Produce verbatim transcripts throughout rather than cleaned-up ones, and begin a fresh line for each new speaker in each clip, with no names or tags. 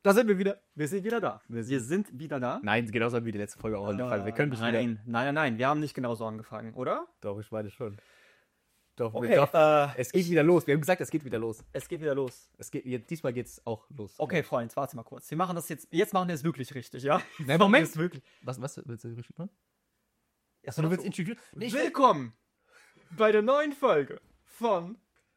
Da sind wir wieder. Wir sind wieder da. Wir, wir sind wieder da.
Nein, genauso wie die letzte Folge auch angefangen. Wir können
nein,
wieder...
nein, nein, nein, wir haben nicht genauso angefangen, oder?
Doch, ich meine schon. Doch,
Okay,
doch
äh,
es geht wieder los. Wir haben gesagt, es geht wieder los.
Es geht wieder los.
Es geht, jetzt, diesmal geht's auch los.
Okay, Freund, warte mal kurz. Wir machen das jetzt, jetzt machen wir es wirklich richtig, ja?
Nein, Moment.
Jetzt wirklich.
Was, was willst du richtig machen?
Achso,
Du willst introduce... Nee, ich will-
Willkommen bei der neuen Folge von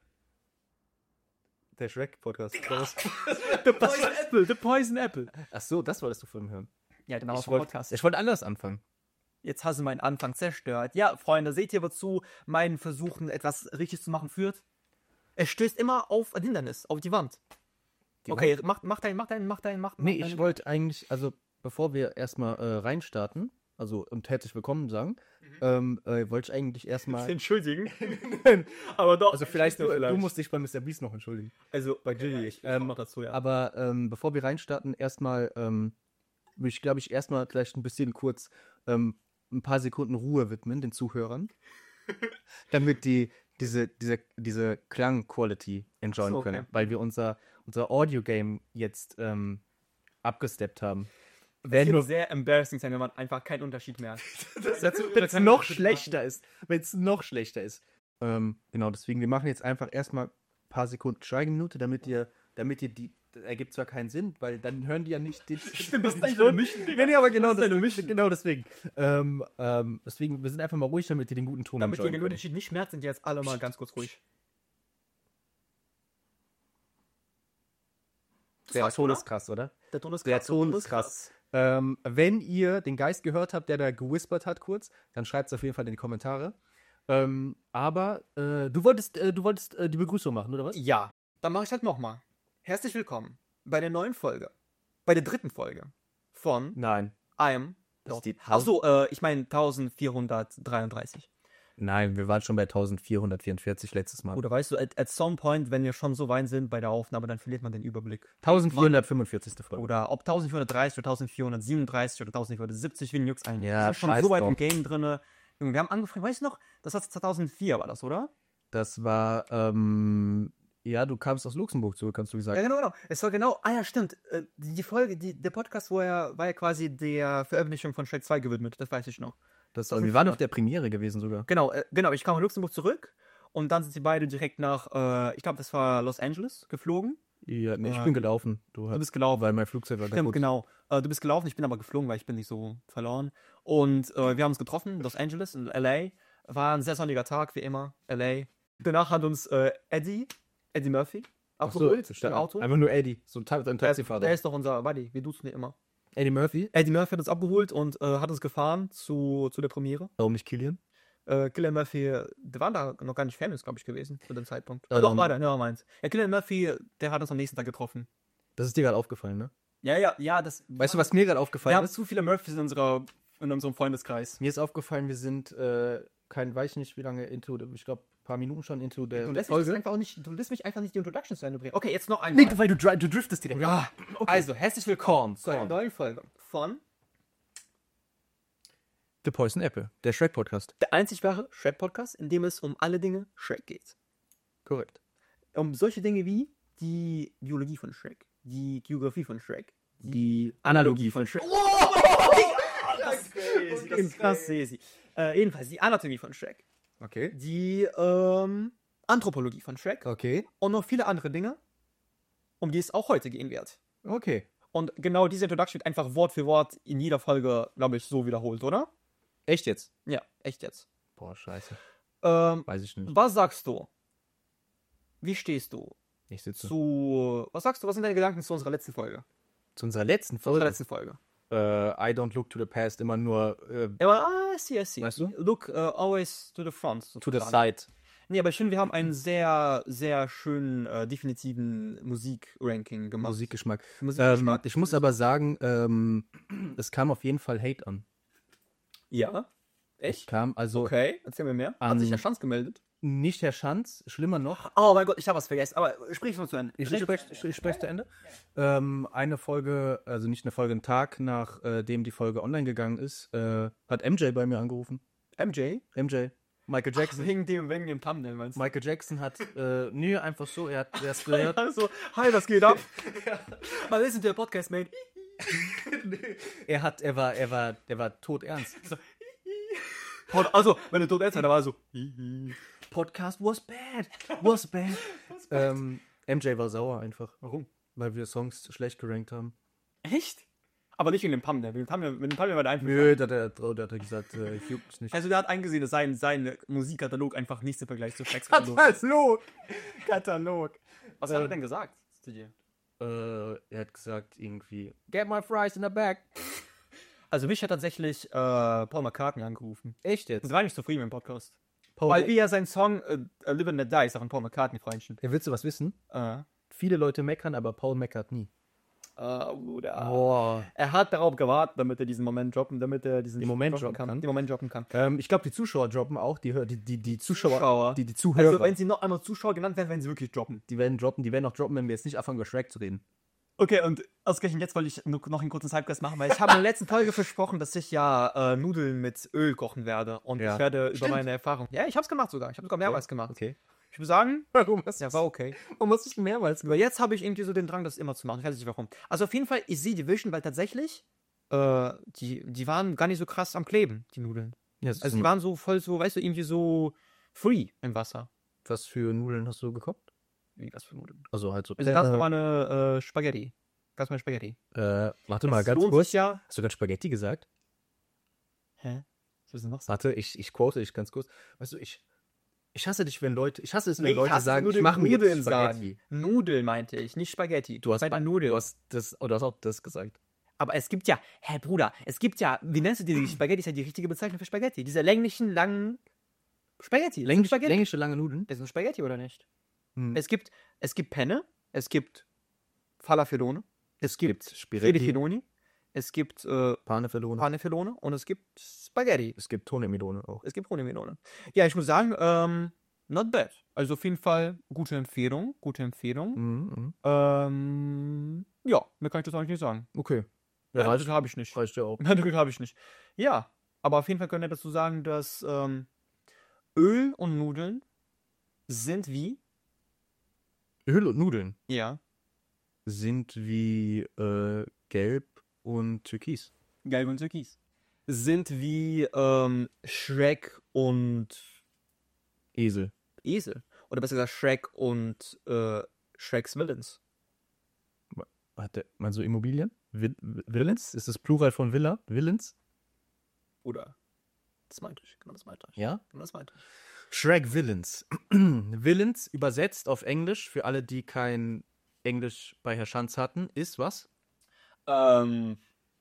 Der Shrek-Podcast.
The Poison Apple, The Poison Apple.
Ach so, das wolltest du von hören.
Ja, genau,
Ich
vom
wollte
Podcast.
ich wollte anders anfangen.
Jetzt hast du meinen Anfang zerstört. Ja, Freunde, seht ihr, wozu meinen Versuchen, etwas richtig zu machen, führt? Es stößt immer auf ein Hindernis, auf die Wand.
Die
Okay, mach, mach dein, mach dein, mach dein, mach
Nee,
mach
ich
dein-
wollte eigentlich, also bevor wir erstmal äh, reinstarten, also und herzlich willkommen sagen, ähm, äh, wollte ich eigentlich erstmal...
entschuldigen. Aber doch.
Also vielleicht,
nur
du,
vielleicht.
du musst dich bei Mister Beast noch entschuldigen.
Also bei Gilly, ich ähm, noch dazu, ja.
Aber ähm, bevor wir reinstarten, erstmal, ähm, will ich, glaube ich, erstmal vielleicht ein bisschen kurz ähm, ein paar Sekunden Ruhe widmen, den Zuhörern, damit die diese, diese, diese Klang-Quality enjoyen
So, okay.
können, weil wir unser, unser Audio-Game jetzt ähm, abgesteppt haben.
Es
Wenn
wird
nur
sehr embarrassing sein, wenn man einfach keinen Unterschied merkt.
wenn es noch schlechter ist, wenn es noch schlechter ist. Ähm, genau, deswegen, wir machen jetzt einfach erstmal ein paar Sekunden Schweigeminute, damit ihr, damit ihr die, das ergibt zwar keinen Sinn, weil dann hören die ja nicht den
Stimmt, das ist eigentlich
Ton.
eine Mission, Digga.
Ja, nee, aber genau,
Das ist
das,
eine Mission.
genau deswegen. Ähm, ähm, deswegen, wir sind einfach mal ruhig, damit ihr den guten Ton
Damit ihr
enjoyen
den
könnt.
Unterschied nicht merkt, sind jetzt alle mal ganz kurz ruhig.
Der
war's,
Ton
oder?
ist krass, oder?
Der Ton ist
Der Ton ist krass. Ähm, wenn ihr den Geist gehört habt, der da gewispert hat kurz, dann schreibt es auf jeden Fall in die Kommentare. Ähm, aber äh, du wolltest, äh, du wolltest äh, die Begrüßung machen, oder was?
Ja, dann mache ich halt nochmal. Herzlich willkommen bei der neuen Folge. Bei der dritten Folge von
Nein.
I Am.
Das ist die
Achso, äh, ich meine vierzehnhundertdreiunddreißig.
Nein, wir waren schon bei vierzehnhundertvierundvierzig letztes Mal.
Oder weißt du, at, at some point, wenn wir schon so weit sind bei der Aufnahme, dann verliert man den Überblick.
vierzehnhundertfünfundvierzigste Folge.
Oder ob vierzehnhundertdreißig oder vierzehnhundertsiebenunddreißig oder vierzehnhundertsiebzig, wie juckt's eigentlich?
Ja,
das ist schon
scheiß
so weit
drauf.
im Game drin. Junge, wir haben angefangen, weißt du noch? Das war zweitausendvier, war das, oder?
Das war, ähm, ja, du kamst aus Luxemburg zurück, kannst du gesagt.
Ja, genau, genau. Es war genau, ah ja, stimmt. Äh, Die die Folge, die, der Podcast wo er, war ja quasi der Veröffentlichung von Shrek zwei gewidmet, das weiß ich noch.
Das,
das
wir
ist
waren
schon-
auf der Premiere gewesen sogar.
Genau, äh, genau, ich kam von Luxemburg zurück und dann sind sie beide direkt nach, äh, ich glaube, das war Los Angeles geflogen.
Ja, nee, ich
Äh,
bin gelaufen. Du,
Du bist gelaufen.
weil mein Flugzeug war
Stimmt,
kaputt.
genau. Äh, du bist gelaufen, ich bin aber geflogen, weil ich bin nicht so verloren. Und äh, wir haben uns getroffen in Los Angeles, in L A. War ein sehr sonniger Tag, wie immer, L A. Danach hat uns äh, Eddie, Eddie Murphy,
Ach so,
abgeholt
statt-
im Auto.
Einfach nur Eddie, so ein, Ta- ein
Der ist,
Taxifahrer.
der ist doch unser Buddy, wir duzen ihn immer.
Eddie Murphy?
Eddie Murphy hat uns abgeholt und äh, hat uns gefahren zu, zu der Premiere.
Warum nicht Killian?
Äh, Cillian Murphy, der war da noch gar nicht famous, glaube ich, gewesen zu dem Zeitpunkt.
Ähm.
Doch, war der, ja, meins. Ja, Cillian Murphy, der hat uns am nächsten Tag getroffen.
Das ist dir gerade aufgefallen, ne?
Ja, ja, ja, das.
Weißt du, was mir gerade
Wir
aufgefallen
haben
ist?
zu viele Murphys in, unserer, in unserem Freundeskreis.
Mir ist aufgefallen, wir sind, äh, kein, weiß ich nicht, wie lange into, ich glaube, ein paar Minuten schon into der
Du lässt, mich
Folge.
das einfach auch nicht, du lässt mich einfach nicht die Introduction zu Ende bringen. Okay, jetzt noch ein.
Nee, weil du, dri- du driftest direkt.
Ja, also herzlich willkommen zu einer
Korn.
neuen Folge von
The Poison Apple, der Shrek-Podcast.
der einzig wahre Shrek-Podcast, in dem es um alle Dinge Shrek geht.
Korrekt.
Um solche Dinge wie die Biologie von Shrek, die Geografie von Shrek,
Die
Analogie von Shrek. Das ist crazy, das ist krass crazy. Äh, jedenfalls die Anatomie von Shrek,
Okay.
die ähm, Anthropologie von Shrek
Okay.
und noch viele andere Dinge, um die es auch heute gehen wird.
Okay.
Und genau diese Introduction wird einfach Wort für Wort in jeder Folge, glaube ich, so wiederholt, oder?
Echt jetzt?
Ja, echt jetzt.
Boah, scheiße.
Ähm,
Weiß ich nicht.
was sagst du? Wie stehst du
Ich sitze.
zu. Was sagst du, was sind deine Gedanken zu unserer letzten Folge?
Zu unserer letzten
Zu unserer
Folge.
letzten Folge.
Äh, I don't look to the past, immer nur äh,
Aber, ah, I see, I see.
Weißt du?
Look uh, always to the front.
to the
sozusagen.
side.
Nee, aber ich finde, wir haben einen sehr, sehr schönen, äh, definitiven Musik-Ranking gemacht.
Musikgeschmack. Ähm,
Musikgeschmack.
ich muss aber sagen, ähm, es kam auf jeden Fall Hate an.
Ja?
Es
Echt?
kam also
Okay, erzähl mir mehr. Hat
An-
sich der Schanz gemeldet?
nicht Herr Schanz, schlimmer noch.
Oh mein Gott, ich habe was vergessen. Aber sprich mal zu Ende.
Ich spreche ich, ich sprech zu Ende. Ähm, eine Folge, also nicht eine Folge, einen Tag nachdem die Folge online gegangen ist, äh, hat M J bei mir angerufen.
M J?
M J. Michael Jackson.
Wegen dem, wegen dem Thumbnail, meinst du?
Michael Jackson hat, äh, nö, einfach so, er hat erst gehört.
Also, hi, was geht ab? Mal listen to your podcast, mate.
er hat, er war, er war, der war todernst.
So, Pod, also, wenn du tot ernst war, da war so, Podcast was bad, was bad.
ähm, M J war sauer einfach,
Warum?
weil wir Songs schlecht gerankt haben.
Echt? Aber nicht wegen dem Thumbnail. Wegen dem Thumbnail, mit dem Thumbnail war der einfach.
Nö, da hat er, da hat er gesagt, äh, ich juckt mich nicht.
Also, der hat eingesehen, dass sein, sein Musikkatalog einfach nichts im Vergleich zu Flex
Katalog! Katalog.
Was hat er denn gesagt zu dir?
Äh, er hat gesagt irgendwie, get my fries in the back.
Also, mich hat tatsächlich äh, Paul McCartney angerufen.
Echt jetzt?
Ich war nicht zufrieden mit dem Podcast.
Paul,
Weil wie er seinen Song äh, Live and Let Die ist auch ein Paul McCartney-Freundchen.
ja, willst du was wissen?
Äh.
Viele Leute meckern, aber Paul meckert nie.
Uh, Bruder.
Boah.
Er hat darauf gewartet, damit er diesen Moment droppen, damit er diesen
Den Moment
droppen
droppen kann.
Den Moment droppen kann.
Ähm, ich glaube, die Zuschauer droppen auch, die, Hör- die, die, die Zuschauer,
Zuschauer.
die, die Zuhörer,
Also, wenn sie noch einmal Zuschauer genannt werden, werden sie wirklich droppen.
die werden droppen, die werden auch droppen, wenn wir jetzt nicht anfangen, über Shrek zu reden.
Okay, und ausgerechnet jetzt wollte ich nur noch einen kurzen Sidequest machen, weil ich habe in der letzten Folge versprochen, dass ich ja äh, Nudeln mit Öl kochen werde. Und
Ja.
ich werde
Stimmt.
über meine Erfahrung. Ja, ich habe es gemacht sogar. Ich habe sogar mehrmals gemacht.
Okay.
Ich würde sagen,
Warum hast
ja, war okay.
Warum hast du es mehrmals
Aber jetzt habe ich irgendwie so den Drang, das immer zu machen. Ich weiß nicht warum. Also auf jeden Fall, ich sehe die Vision, weil tatsächlich, äh, die, die waren gar nicht so krass am Kleben, die Nudeln.
Ja,
Also die waren so voll so, weißt du, irgendwie so free im Wasser.
was für Nudeln hast du gekocht?
Wie, was für Nudeln?
Also halt so.
Also ganz normale äh, Spaghetti. Ganz normale Spaghetti.
Äh, warte mal,
Das
ganz
lohnt
kurz.
sich ja.
Hast du gerade Spaghetti gesagt?
Hä? Was ist denn noch so?
Warte, ich, ich quote dich ganz kurz. Weißt du, ich, ich hasse dich, wenn Leute, ich hasse es, wenn
Nee,
Leute
hast du
sagen,
nur
ich
den
mache mir
Nudeln
jetzt
sagen.
Spaghetti.
Nudeln meinte ich, nicht Spaghetti.
Du hast,
bei Nudeln.
du hast das, oder hast auch das gesagt.
Aber es gibt ja, hä Bruder, es gibt ja, wie nennst du die, die Spaghetti ist ja die richtige Bezeichnung für Spaghetti. Diese länglichen, langen Spaghetti. Das sind
Längisch,
Spaghetti.
längliche, lange Nudeln?
Das sind Spaghetti oder nicht?
Hm.
Es gibt, es gibt Penne, es gibt Falafelone, es gibt
Spaghetti,
Filifinoni, es gibt äh,
Panefelone.
Panefelone und es gibt Spaghetti.
Es gibt Tonemelone auch.
Es gibt Honigmelone. Ja, ich muss sagen, ähm, not bad. Also auf jeden Fall gute Empfehlung, gute Empfehlung.
Mhm, mhm.
Ähm, ja, mehr kann ich das eigentlich nicht sagen.
Okay.
Ja,
Ja, reicht,
das habe ich nicht.
reicht ja auch.
Das habe ich nicht. Ja, aber auf jeden Fall können wir dazu sagen, dass ähm, Öl und Nudeln sind wie,
Öl und Nudeln
ja,
sind wie äh, Gelb und Türkis.
Gelb und Türkis. Sind wie ähm, Shrek und
Esel.
Esel. Oder besser gesagt Shrek und äh, Shreks Villains.
Hat der, meinst du Immobilien? Vil Villains? Ist das Plural von Villa? Villains?
Oder? Das meinte ich, genau das meinte ich.
Ja?
Genau das meinte ich.
Shrek Villains. Villains übersetzt auf Englisch, für alle, die kein Englisch bei Herr Schanz hatten, ist was?
Ähm,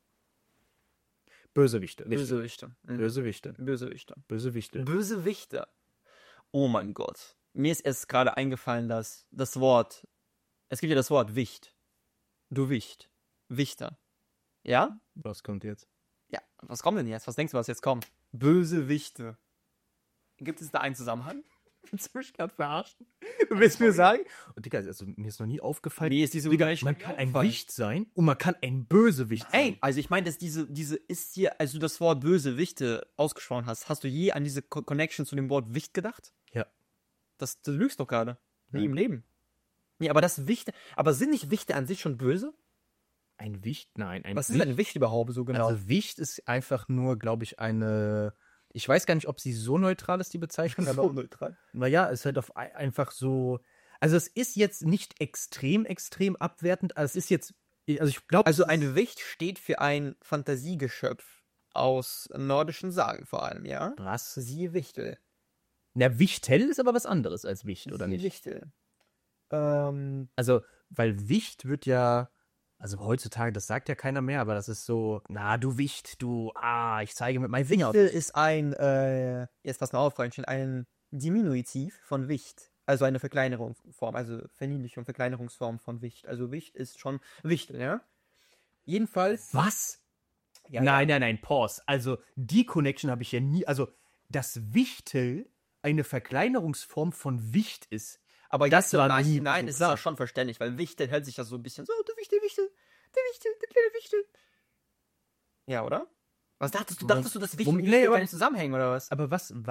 Bösewichte. Richtig.
Bösewichte. Mhm.
Bösewichte.
Bösewichte.
Bösewichte.
Bösewichte. Oh mein Gott. Mir ist erst gerade eingefallen, dass das Wort, es gibt ja das Wort Wicht. Du Wicht. Wichter. Ja?
Was kommt jetzt?
Ja. Was kommt denn jetzt? Was denkst du, was jetzt kommt? Bösewichte. Gibt es da einen Zusammenhang?
Willst du mich gerade verarschen? Du willst mir sagen? Und Digga, also, mir ist noch nie aufgefallen.
Nee, ist diese
Digga,
gleich
man kann ein
aufgefallen.
Wicht sein und man kann ein Bösewicht sein.
Ey, also ich meine, dass diese, diese ist hier, als du das Wort Bösewichte ausgesprochen hast, hast du je an diese Co- Connection zu dem Wort Wicht gedacht?
Ja.
Das, du lügst doch gerade. Nie
Nein.
im Leben. Nee, aber das Wichte, aber sind nicht Wichte an sich schon böse?
Ein Wicht? Nein, ein
Was ist
Wicht.
ein Wicht überhaupt so genau?
Also Wicht ist einfach nur, glaube ich, eine. Ich weiß gar nicht, ob sie so neutral ist, die Bezeichnung, aber
neutral.
naja, ist halt auf ein- einfach so. Also es ist jetzt nicht extrem, extrem abwertend, also es ist jetzt. Also ich glaube.
Also ein Wicht steht für ein Fantasiegeschöpf aus nordischen Sagen vor allem, ja?
Was?
Siehe Wichtel.
Na, Wichtel ist aber was anderes als Wicht, oder
Siehe
nicht?
Wichtel. Ähm,
Also, weil Wicht wird ja. Also heutzutage, das sagt ja keiner mehr, aber das ist so, na, du Wicht, du, ah, ich zeige mit meinem Finger auf
Wichtel
dich.
ist ein, äh, jetzt pass mal auf, Freundchen, ein Diminutiv von Wicht. Also eine Verkleinerungsform, also Verniedlichung, Verkleinerungsform von Wicht. Also Wicht ist schon Wichtel, ja? Jedenfalls.
Was?
Ja,
nein, nein, nein, pause. Also, die Connection habe ich ja nie. Also, dass Wichtel eine Verkleinerungsform von Wicht ist.
Aber
Das
jetzt,
war
nein,
nie
nein,
so
es ist ja
klar.
schon verständlich, weil Wichtel hält sich ja so ein bisschen so, der Wichtel, Wichtel, der Wichtel, der kleine Wichtel. Ja, oder? Was dachtest du,
Was?
dachtest du, dass Wichtel
Wom-
und
nee,
Wichtel
aber-
gar nicht zusammenhängen, oder was?
Aber was, was,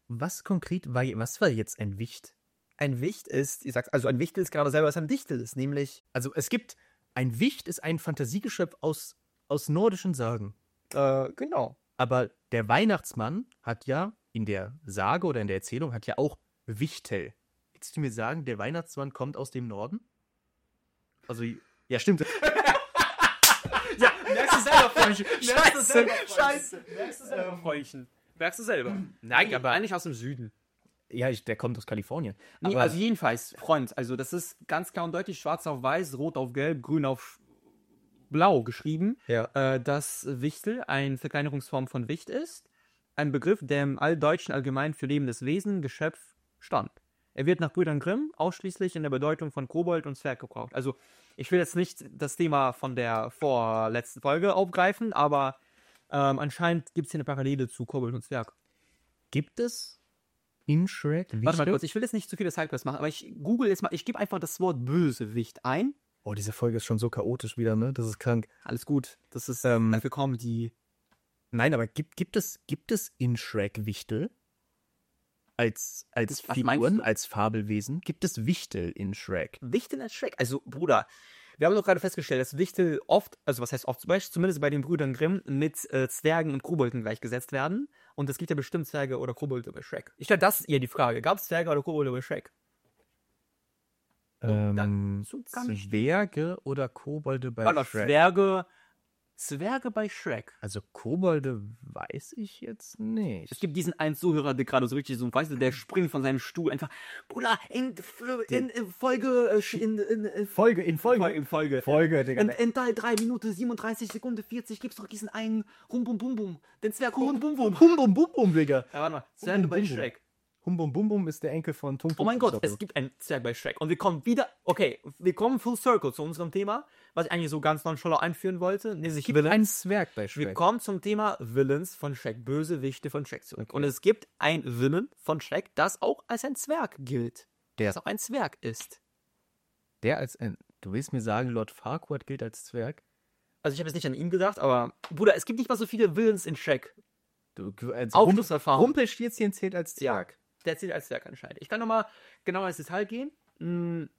was konkret war, was war jetzt ein Wicht?
Ein Wicht ist, ich sag's, also ein Wichtel ist gerade selber, was ein Dichtel ist, nämlich,
Also es gibt, ein Wicht ist ein Fantasiegeschöpf aus, aus nordischen Sagen.
äh, genau.
Aber der Weihnachtsmann hat ja in der Sage oder in der Erzählung hat ja auch Wichtel. Willst du mir sagen, der Weihnachtsmann kommt aus dem Norden? Also, ja, stimmt.
Ja, merkst du selber, Freundchen. Merkst du
Scheiße,
selber,
scheiße.
Merkst du selber, Freundchen. Merkst du selber. Nein, aber eigentlich aus dem Süden.
Ja, ich, der kommt aus Kalifornien.
Nee,
Aber
also jedenfalls, Freund, also das ist ganz klar und deutlich schwarz auf weiß, rot auf gelb, grün auf blau geschrieben,
ja.
äh, dass Wichtel eine Verkleinerungsform von Wicht ist. Ein Begriff, der im Alldeutschen allgemein für lebendes Wesen, Geschöpf stand. Er wird nach Brüdern Grimm ausschließlich in der Bedeutung von Kobold und Zwerg gebraucht. Also, ich will jetzt nicht das Thema von der vorletzten Folge aufgreifen, aber ähm, anscheinend gibt es hier eine Parallele zu Kobold und Zwerg.
Gibt es in Shrek Wichte?
Warte mal kurz, ich will jetzt nicht zu viele Sidequests machen, aber ich google jetzt mal, ich gebe einfach das Wort Bösewicht ein.
Oh, diese Folge ist schon so chaotisch wieder, ne? Das ist krank.
Alles gut, das ist
Ähm,
dafür kommen die.
Nein, aber gibt, gibt, es, gibt es in Shrek Wichtel? Als, als
Was meinst
Figuren,
du?
als Fabelwesen? Gibt es Wichtel in Shrek?
Wichtel als Shrek. Also, Bruder, wir haben doch gerade festgestellt, dass Wichtel oft, also was heißt oft, zum Beispiel, zumindest bei den Brüdern Grimm, mit äh, Zwergen und Kobolden gleichgesetzt werden. Und es gibt ja bestimmt Zwerge oder Kobolde bei Shrek. Ich stelle das eher die Frage. Gab es Zwerge oder Kobolde bei Shrek?
Ähm,
so gar nicht.
Zwerge oder Kobolde bei
Warte,
Shrek?
Zwerge, Zwerge bei Shrek.
Also Kobolde weiß ich jetzt nicht.
Es gibt diesen einen Zuhörer, der gerade so richtig so, weißt du, der springt von seinem Stuhl einfach, Bruder, in, in, in Folge, äh, in, in, in
Folge, in Folge.
in Folge.
Folge, Digga.
In, in Teil drei Minuten siebenunddreißig Sekunden vierzig gibt's doch diesen einen Rum Bum Bum Bum. Den Zwerg Rum Bum Bum.
Hum Bum Bum Bum, Digga.
Ja, warte mal. Zwerge bei
Bum Bum.
Shrek.
Hum Bum Bum Bum ist der Enkel von Tum Tum.
Oh mein Gott, es gibt einen Zwerg bei Shrek. Und wir kommen wieder, okay, wir kommen full circle zu unserem Thema, was ich eigentlich so ganz nonchalant einführen wollte. Nee,
Es gibt einen Zwerg bei
Wir
Shrek.
kommen zum Thema Villains von Shrek, Bösewichte von Shrek zurück. Und es gibt ein Villain von Shrek, das auch als ein Zwerg gilt.
Der-
Das auch ein Zwerg ist.
Der als ein. Du willst mir sagen, Lord Farquaad gilt als Zwerg?
Also ich habe jetzt nicht an ihn gedacht, aber Bruder, es gibt nicht mal so viele Villains in Shrek.
Du, als
Auch
Rum-
Schlusserfahrung.
Rumpelstilzchen zählt als Zwerg.
Der zählt als Zwerg anscheinend. Ich kann nochmal genauer ins Detail gehen. Hm,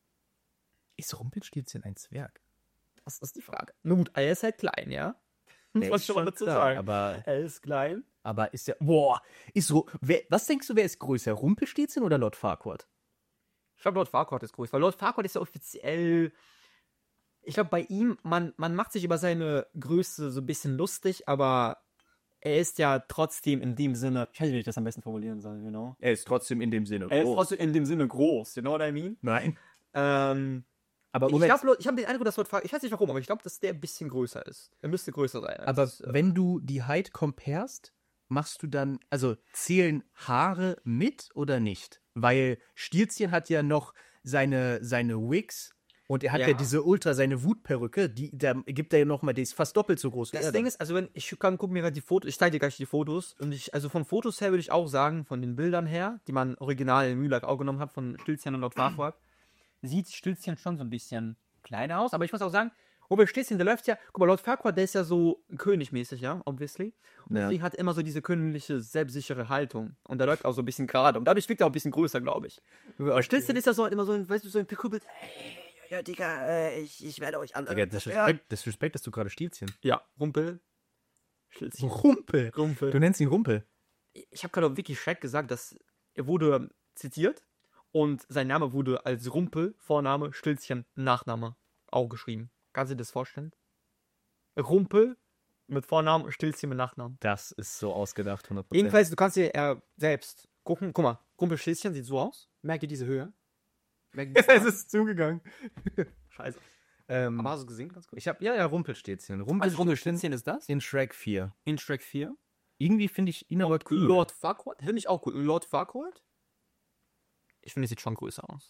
Ist Rumpelstilzchen ein Zwerg?
das ist die Frage. Na gut, er ist halt klein, ja?
Der
Was
ist
soll man
schon
dazu
klar,
sagen?
Aber,
Er ist klein.
aber ist der. Boah, ist so. Wer, was denkst du, wer ist größer? Rumpelstilzchen oder Lord Farquaad?
Ich glaube, Lord Farquaad ist groß, weil Lord Farquaad ist ja offiziell. Ich glaube, bei ihm, man, man macht sich über seine Größe so ein bisschen lustig, aber er ist ja trotzdem in dem Sinne. Ich weiß nicht, wie ich das am besten formulieren soll, you know?
Er ist trotzdem in dem Sinne.
Er ist trotzdem in dem Sinne groß, you know what I mean?
Nein.
Ähm.
Aber
Ich,
Moment,
glaub, ich habe den Eindruck, dass Lord Farquaad, ich weiß nicht warum, aber ich glaube, dass der ein bisschen größer ist. Er müsste größer sein. als,
aber
äh,
wenn du die Height comparest, machst du dann, also zählen Haare mit oder nicht? Weil Stilzchen hat ja noch seine, seine Wigs und er hat ja,
Ja.
diese Ultra, seine Wutperücke, die, da gibt er ja nochmal, die ist fast doppelt so groß wie
Das
er
Ding
dann.
ist, also wenn ich kann, guck mir gerade die Fotos, ich zeige dir gleich die Fotos und ich, also von Fotos her würde ich auch sagen, von den Bildern her, die man original in Real Life auch genommen hat, von Stilzchen und Lord Farquaad, sieht Stilzchen schon so ein bisschen kleiner aus, aber ich muss auch sagen, Robert Stilzchen, der läuft ja, guck mal, Lord Farquaad, der ist ja so königmäßig, ja, obviously. Und
Ja.
deswegen hat er immer so diese königliche, selbstsichere Haltung. Und der läuft auch so ein bisschen gerade. Und dadurch wirkt er auch ein bisschen größer, glaube ich. Aber Stilzchen ist ja so halt immer so ein, weißt du, so ein Pekuppelt, hey, ja, Digga, äh, ich, ich werde euch alle.
Digga, das
ja.
Respekt, das Respekt, dass du gerade Stilzchen.
ja, Rumpel. Stilzchen.
Rumpel.
Rumpel.
Du nennst ihn Rumpel.
Ich habe gerade auf Wiki Shrek gesagt, dass er wurde zitiert und sein Name wurde als Rumpel, Vorname, Stilzchen, Nachname auch geschrieben. Kannst du dir das vorstellen? Rumpel mit Vornamen, Stilzchen mit Nachnamen.
Das ist so ausgedacht, hundert Prozent.
Jedenfalls, du kannst dir er selbst gucken. Guck mal, Rumpel Stilzchen sieht so aus. Merk dir diese Höhe. Merk dir
es ist zugegangen.
Scheiße.
Ähm,
Aber hast du es gesehen, ganz kurz?
ich habe ja, ja, Rumpelstilzchen.
Also
Rumpelstilzchen
Rumpel Stilzchen ist das?
in Shrek vier.
In Shrek vier.
Irgendwie finde ich ihn aber cool.
Lord Farquaad? Finde ich auch cool. Lord Farquaad? Ich finde, er sieht schon größer aus.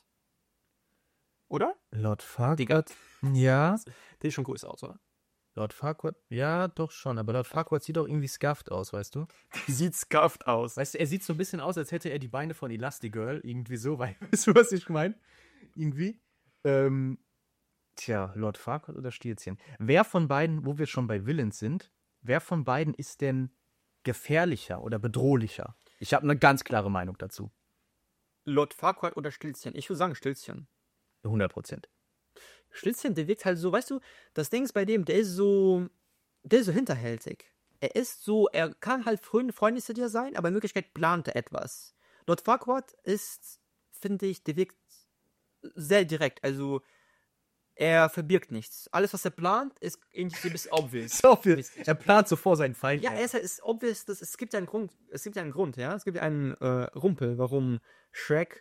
Oder?
Lord Farquaad. Ja.
Der sieht schon größer aus, oder?
Lord Farquaad. Ja, doch schon. Aber Lord Farquaad sieht auch irgendwie scuffed aus, weißt du?
Die sieht scuffed aus.
Weißt du, er sieht so ein bisschen aus, als hätte er die Beine von Elastigirl. Irgendwie so. Weißt du, was ich meine? Irgendwie. Ähm, tja, Lord Farquaad oder Stilzchen? Wer von beiden, wo wir schon bei Villains sind, wer von beiden ist denn gefährlicher oder bedrohlicher? Ich habe eine ganz klare Meinung dazu.
Lord Farquaad oder Stilzchen? Ich würde sagen Stilzchen.
hundert Prozent.
Stilzchen, der wirkt halt so, weißt du, das Ding ist bei dem, der ist so, der ist so hinterhältig. Er ist so, er kann halt früh freundlich zu dir sein, aber in Wirklichkeit plant er etwas. Lord Farquaad ist, finde ich, der wirkt sehr direkt, also er verbirgt nichts. Alles, was er plant, ist irgendwie so ein bisschen obvious.
So viel. Er plant so vor seinen Feind.
Ja, er ist, ist obvious, dass, es gibt ja einen Grund, es gibt ja einen Grund, ja, es gibt ja einen äh, Rumpel, warum Shrek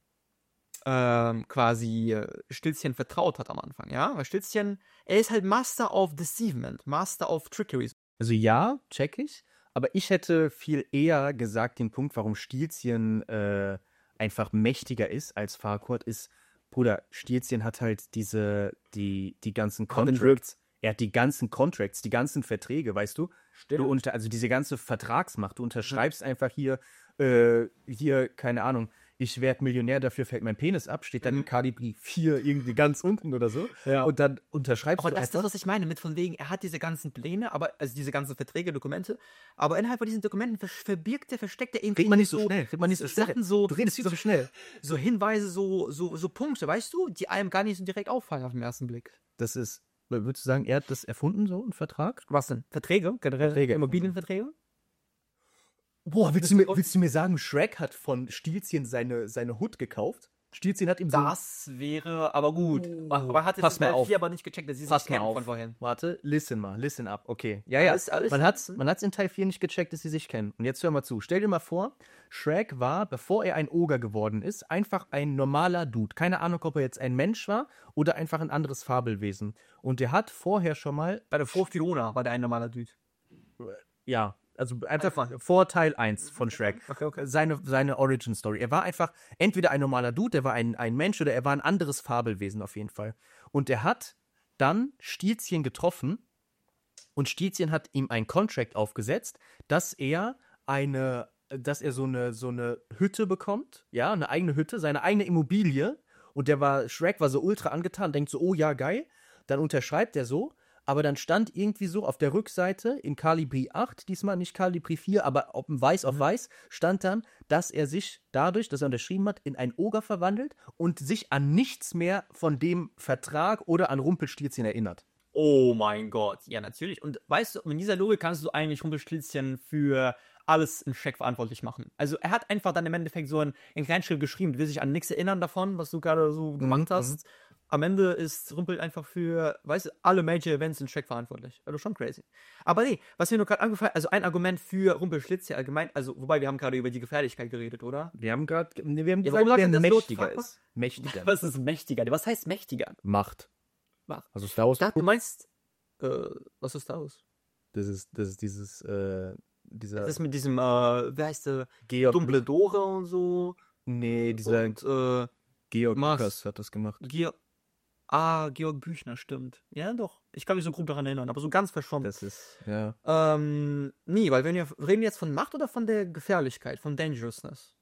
ähm, quasi äh, Stilzchen vertraut hat am Anfang, ja, weil Stilzchen, er ist halt Master of Deceivement, Master of Trickery.
Also ja, check ich. Aber ich hätte viel eher gesagt, den Punkt, warum Stilzchen äh, einfach mächtiger ist als Farquaad, ist, Bruder, Stilzchen hat halt diese, die, die ganzen Contracts. Er hat die ganzen Contracts, die ganzen Verträge, weißt du? Du unter, also diese ganze Vertragsmacht. Du unterschreibst mhm. einfach hier, äh, hier, keine Ahnung, ich werde Millionär, dafür fällt mein Penis ab, steht dann mhm. in Kalibri vier irgendwie ganz unten oder so. Ja. Und dann unterschreibst
aber
du
das ist das, was ich meine, mit von wegen, er hat diese ganzen Pläne, aber, also diese ganzen Verträge, Dokumente, aber innerhalb von diesen Dokumenten verbirgt er, versteckt er irgendwie.
Red man nicht so, so schnell, red man nicht so schnell.
Sachen so,
du redest viel so, zu schnell.
So Hinweise, so, so, so Punkte, weißt du, die einem gar nicht so direkt auffallen auf den ersten Blick.
Das ist, würdest du sagen, er hat das erfunden, so, ein Vertrag?
Was denn? Verträge? Generell
Verträge.
Immobilienverträge?
Boah, willst du, mir, willst du mir sagen, Shrek hat von Stilzchen seine, seine Hut gekauft? Stilzchen hat ihm so...
Das wäre aber gut.
Oh,
aber hat
pass mal auf.
aber nicht gecheckt, dass sie
pass
sich
mal
kennen
auf.
von vorhin.
Warte, listen mal, listen up. Okay. Ja, ja.
Alles, alles
man hat's, man hat's in Teil vier nicht gecheckt, dass sie sich kennen. Und jetzt hör mal zu. Stell dir mal vor, Shrek war, bevor er ein Oger geworden ist, einfach ein normaler Dude. Keine Ahnung, ob er jetzt ein Mensch war oder einfach ein anderes Fabelwesen. Und der hat vorher schon mal...
Bei der vor Fiona war der ein normaler Dude.
Ja. Also einfach, einfach vor Teil eins von Shrek.
Okay, okay.
Seine, seine Origin-Story. Er war einfach entweder ein normaler Dude, er war ein, ein Mensch oder er war ein anderes Fabelwesen auf jeden Fall. Und er hat dann Stilzchen getroffen und Stilzchen hat ihm ein Contract aufgesetzt, dass er eine, dass er so eine, so eine Hütte bekommt, ja, eine eigene Hütte, seine eigene Immobilie. Und der war, Shrek war so ultra angetan, denkt so, oh ja, geil. Dann unterschreibt er so. Aber dann stand irgendwie so auf der Rückseite in Kalibri acht, diesmal nicht Kalibri vier, aber auf weiß auf weiß, stand dann, dass er sich dadurch, dass er unterschrieben hat, in einen Oger verwandelt und sich an nichts mehr von dem Vertrag oder an Rumpelstilzchen erinnert.
Oh mein Gott, ja natürlich. Und weißt du, in dieser Logik kannst du eigentlich Rumpelstilzchen für alles in Shrek verantwortlich machen. Also er hat einfach dann im Endeffekt so ein, ein Kleinschrift geschrieben, will sich an nichts erinnern davon, was du gerade so gemacht
mhm.
hast. Am Ende ist Rumpel einfach für, weißt du, alle Major Events in Shrek verantwortlich. Also schon crazy. Aber nee, was mir nur gerade angefallen, also ein Argument für Rumpelstilzchen allgemein, also wobei wir haben gerade über die Gefährlichkeit geredet, oder?
Wir haben gerade, nee, wir haben
ja,
gesagt,
wer
mächtiger ist.
Mächtiger. Was ist mächtiger? Was heißt mächtiger?
Macht.
Macht.
Also Star Wars.
Du meinst, äh, was ist Star Wars?
Das ist, das ist dieses, äh, dieser...
Das ist mit diesem, äh, wie heißt der?
Georg
Dumbledore und so.
Nee, dieser
und, äh,
Georg Lucas hat das gemacht.
Georg Ah, Georg Büchner, stimmt. Ja, doch. Ich kann mich so grob daran erinnern, aber so ganz verschwommen.
Das ist, ja.
Ähm, nee, weil wir reden jetzt von Macht oder von der Gefährlichkeit, von Dangerousness?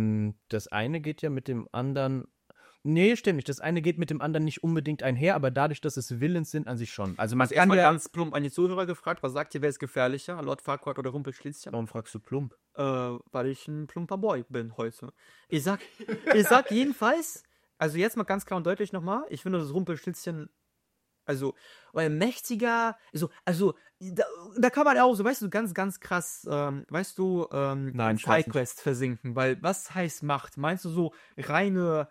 Das eine geht ja mit dem anderen. Nee, stimmt nicht. Das eine geht mit dem anderen nicht unbedingt einher, aber dadurch, dass es Villains sind, an sich schon. Also man
also kann ja ganz plump an die Zuhörer gefragt, was sagt ihr, wer ist gefährlicher? Lord Farquaad oder Rumpelstilzchen?
Warum fragst du plump?
Äh, weil ich ein plumper Boy bin heute. Ich sag, ich sag jedenfalls, also jetzt mal ganz klar und deutlich nochmal, ich finde das Rumpelstilzchen, also, weil mächtiger, also, also, da, da kann man ja auch so, weißt du, ganz, ganz krass, ähm, weißt du, ähm,
Nein,
Sidequest versinken, weil was heißt Macht? Meinst du so reine,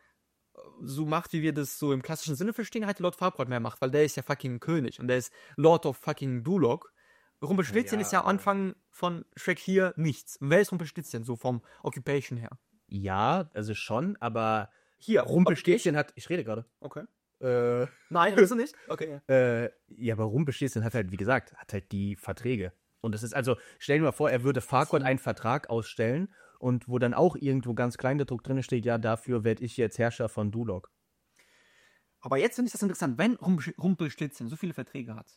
so Macht, wie wir das so im klassischen Sinne verstehen, hat Lord Farquaad mehr Macht, weil der ist ja fucking König und der ist Lord of fucking Dulok. Rumpelstilzchen ja, ist ja am Anfang von Shrek hier nichts. Wer ist Rumpelstilzchen, so vom Occupation her?
Ja, also schon, aber
hier,
Rumpelstilzchen hat, ich rede gerade.
Okay.
Äh,
Nein, bist du nicht? Okay.
Äh, ja, aber Rumpelstilzchen hat halt, wie gesagt, hat halt die Verträge. Und es ist also, stell dir mal vor, er würde Farquaad einen Vertrag ausstellen und wo dann auch irgendwo ganz klein der Druck drin steht, ja, dafür werde ich jetzt Herrscher von Dulok.
Aber jetzt finde ich das interessant, wenn Rumpelstilzchen so viele Verträge hat,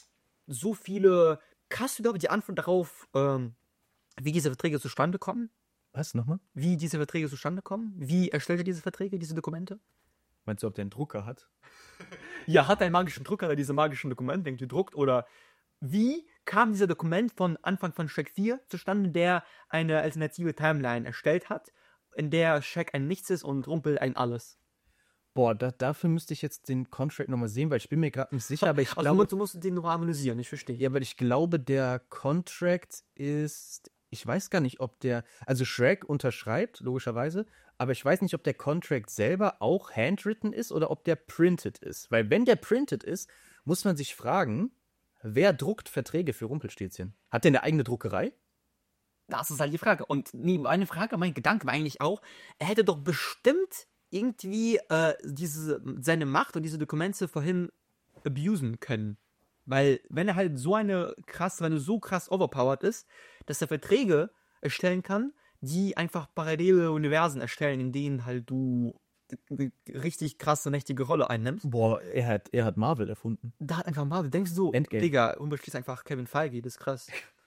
so viele, hast du, glaube ich, die Antwort darauf, ähm, wie diese Verträge zustande kommen?
Was, nochmal?
Wie diese Verträge zustande kommen? Wie erstellt er diese Verträge, diese Dokumente?
Meinst du, ob der einen Drucker hat?
Ja, hat er einen magischen Drucker, der diese magischen Dokumente irgendwie druckt? Oder wie kam dieser Dokument von Anfang von Shrek vier zustande, der eine alternative Timeline erstellt hat, in der Shrek ein Nichts ist und Rumpel ein Alles.
Boah, da, dafür müsste ich jetzt den Contract nochmal sehen, weil ich bin mir gerade nicht sicher, aber ich
Also
glaube,
du musst den nur harmonisieren, ich verstehe.
ja, weil ich glaube, der Contract ist, ich weiß gar nicht, ob der, also Shrek unterschreibt, logischerweise, aber ich weiß nicht, ob der Contract selber auch handwritten ist oder ob der printed ist. Weil wenn der printed ist, muss man sich fragen, wer druckt Verträge für Rumpelstilzchen? Hat der eine eigene Druckerei?
Das ist halt die Frage. Und nee, meine Frage, mein Gedanke war eigentlich auch, er hätte doch bestimmt irgendwie äh, diese, seine Macht und diese Dokumente vorhin abusen können. Weil, wenn er halt so eine krass, wenn er so krass overpowered ist, dass er Verträge erstellen kann, die einfach parallele Universen erstellen, in denen halt du eine richtig krasse, mächtige Rolle einnimmst.
Boah, er hat, er hat Marvel erfunden.
Da hat einfach Marvel, denkst du so,
Endgame.
Digga, unbeschließt einfach Kevin Feige, das ist krass.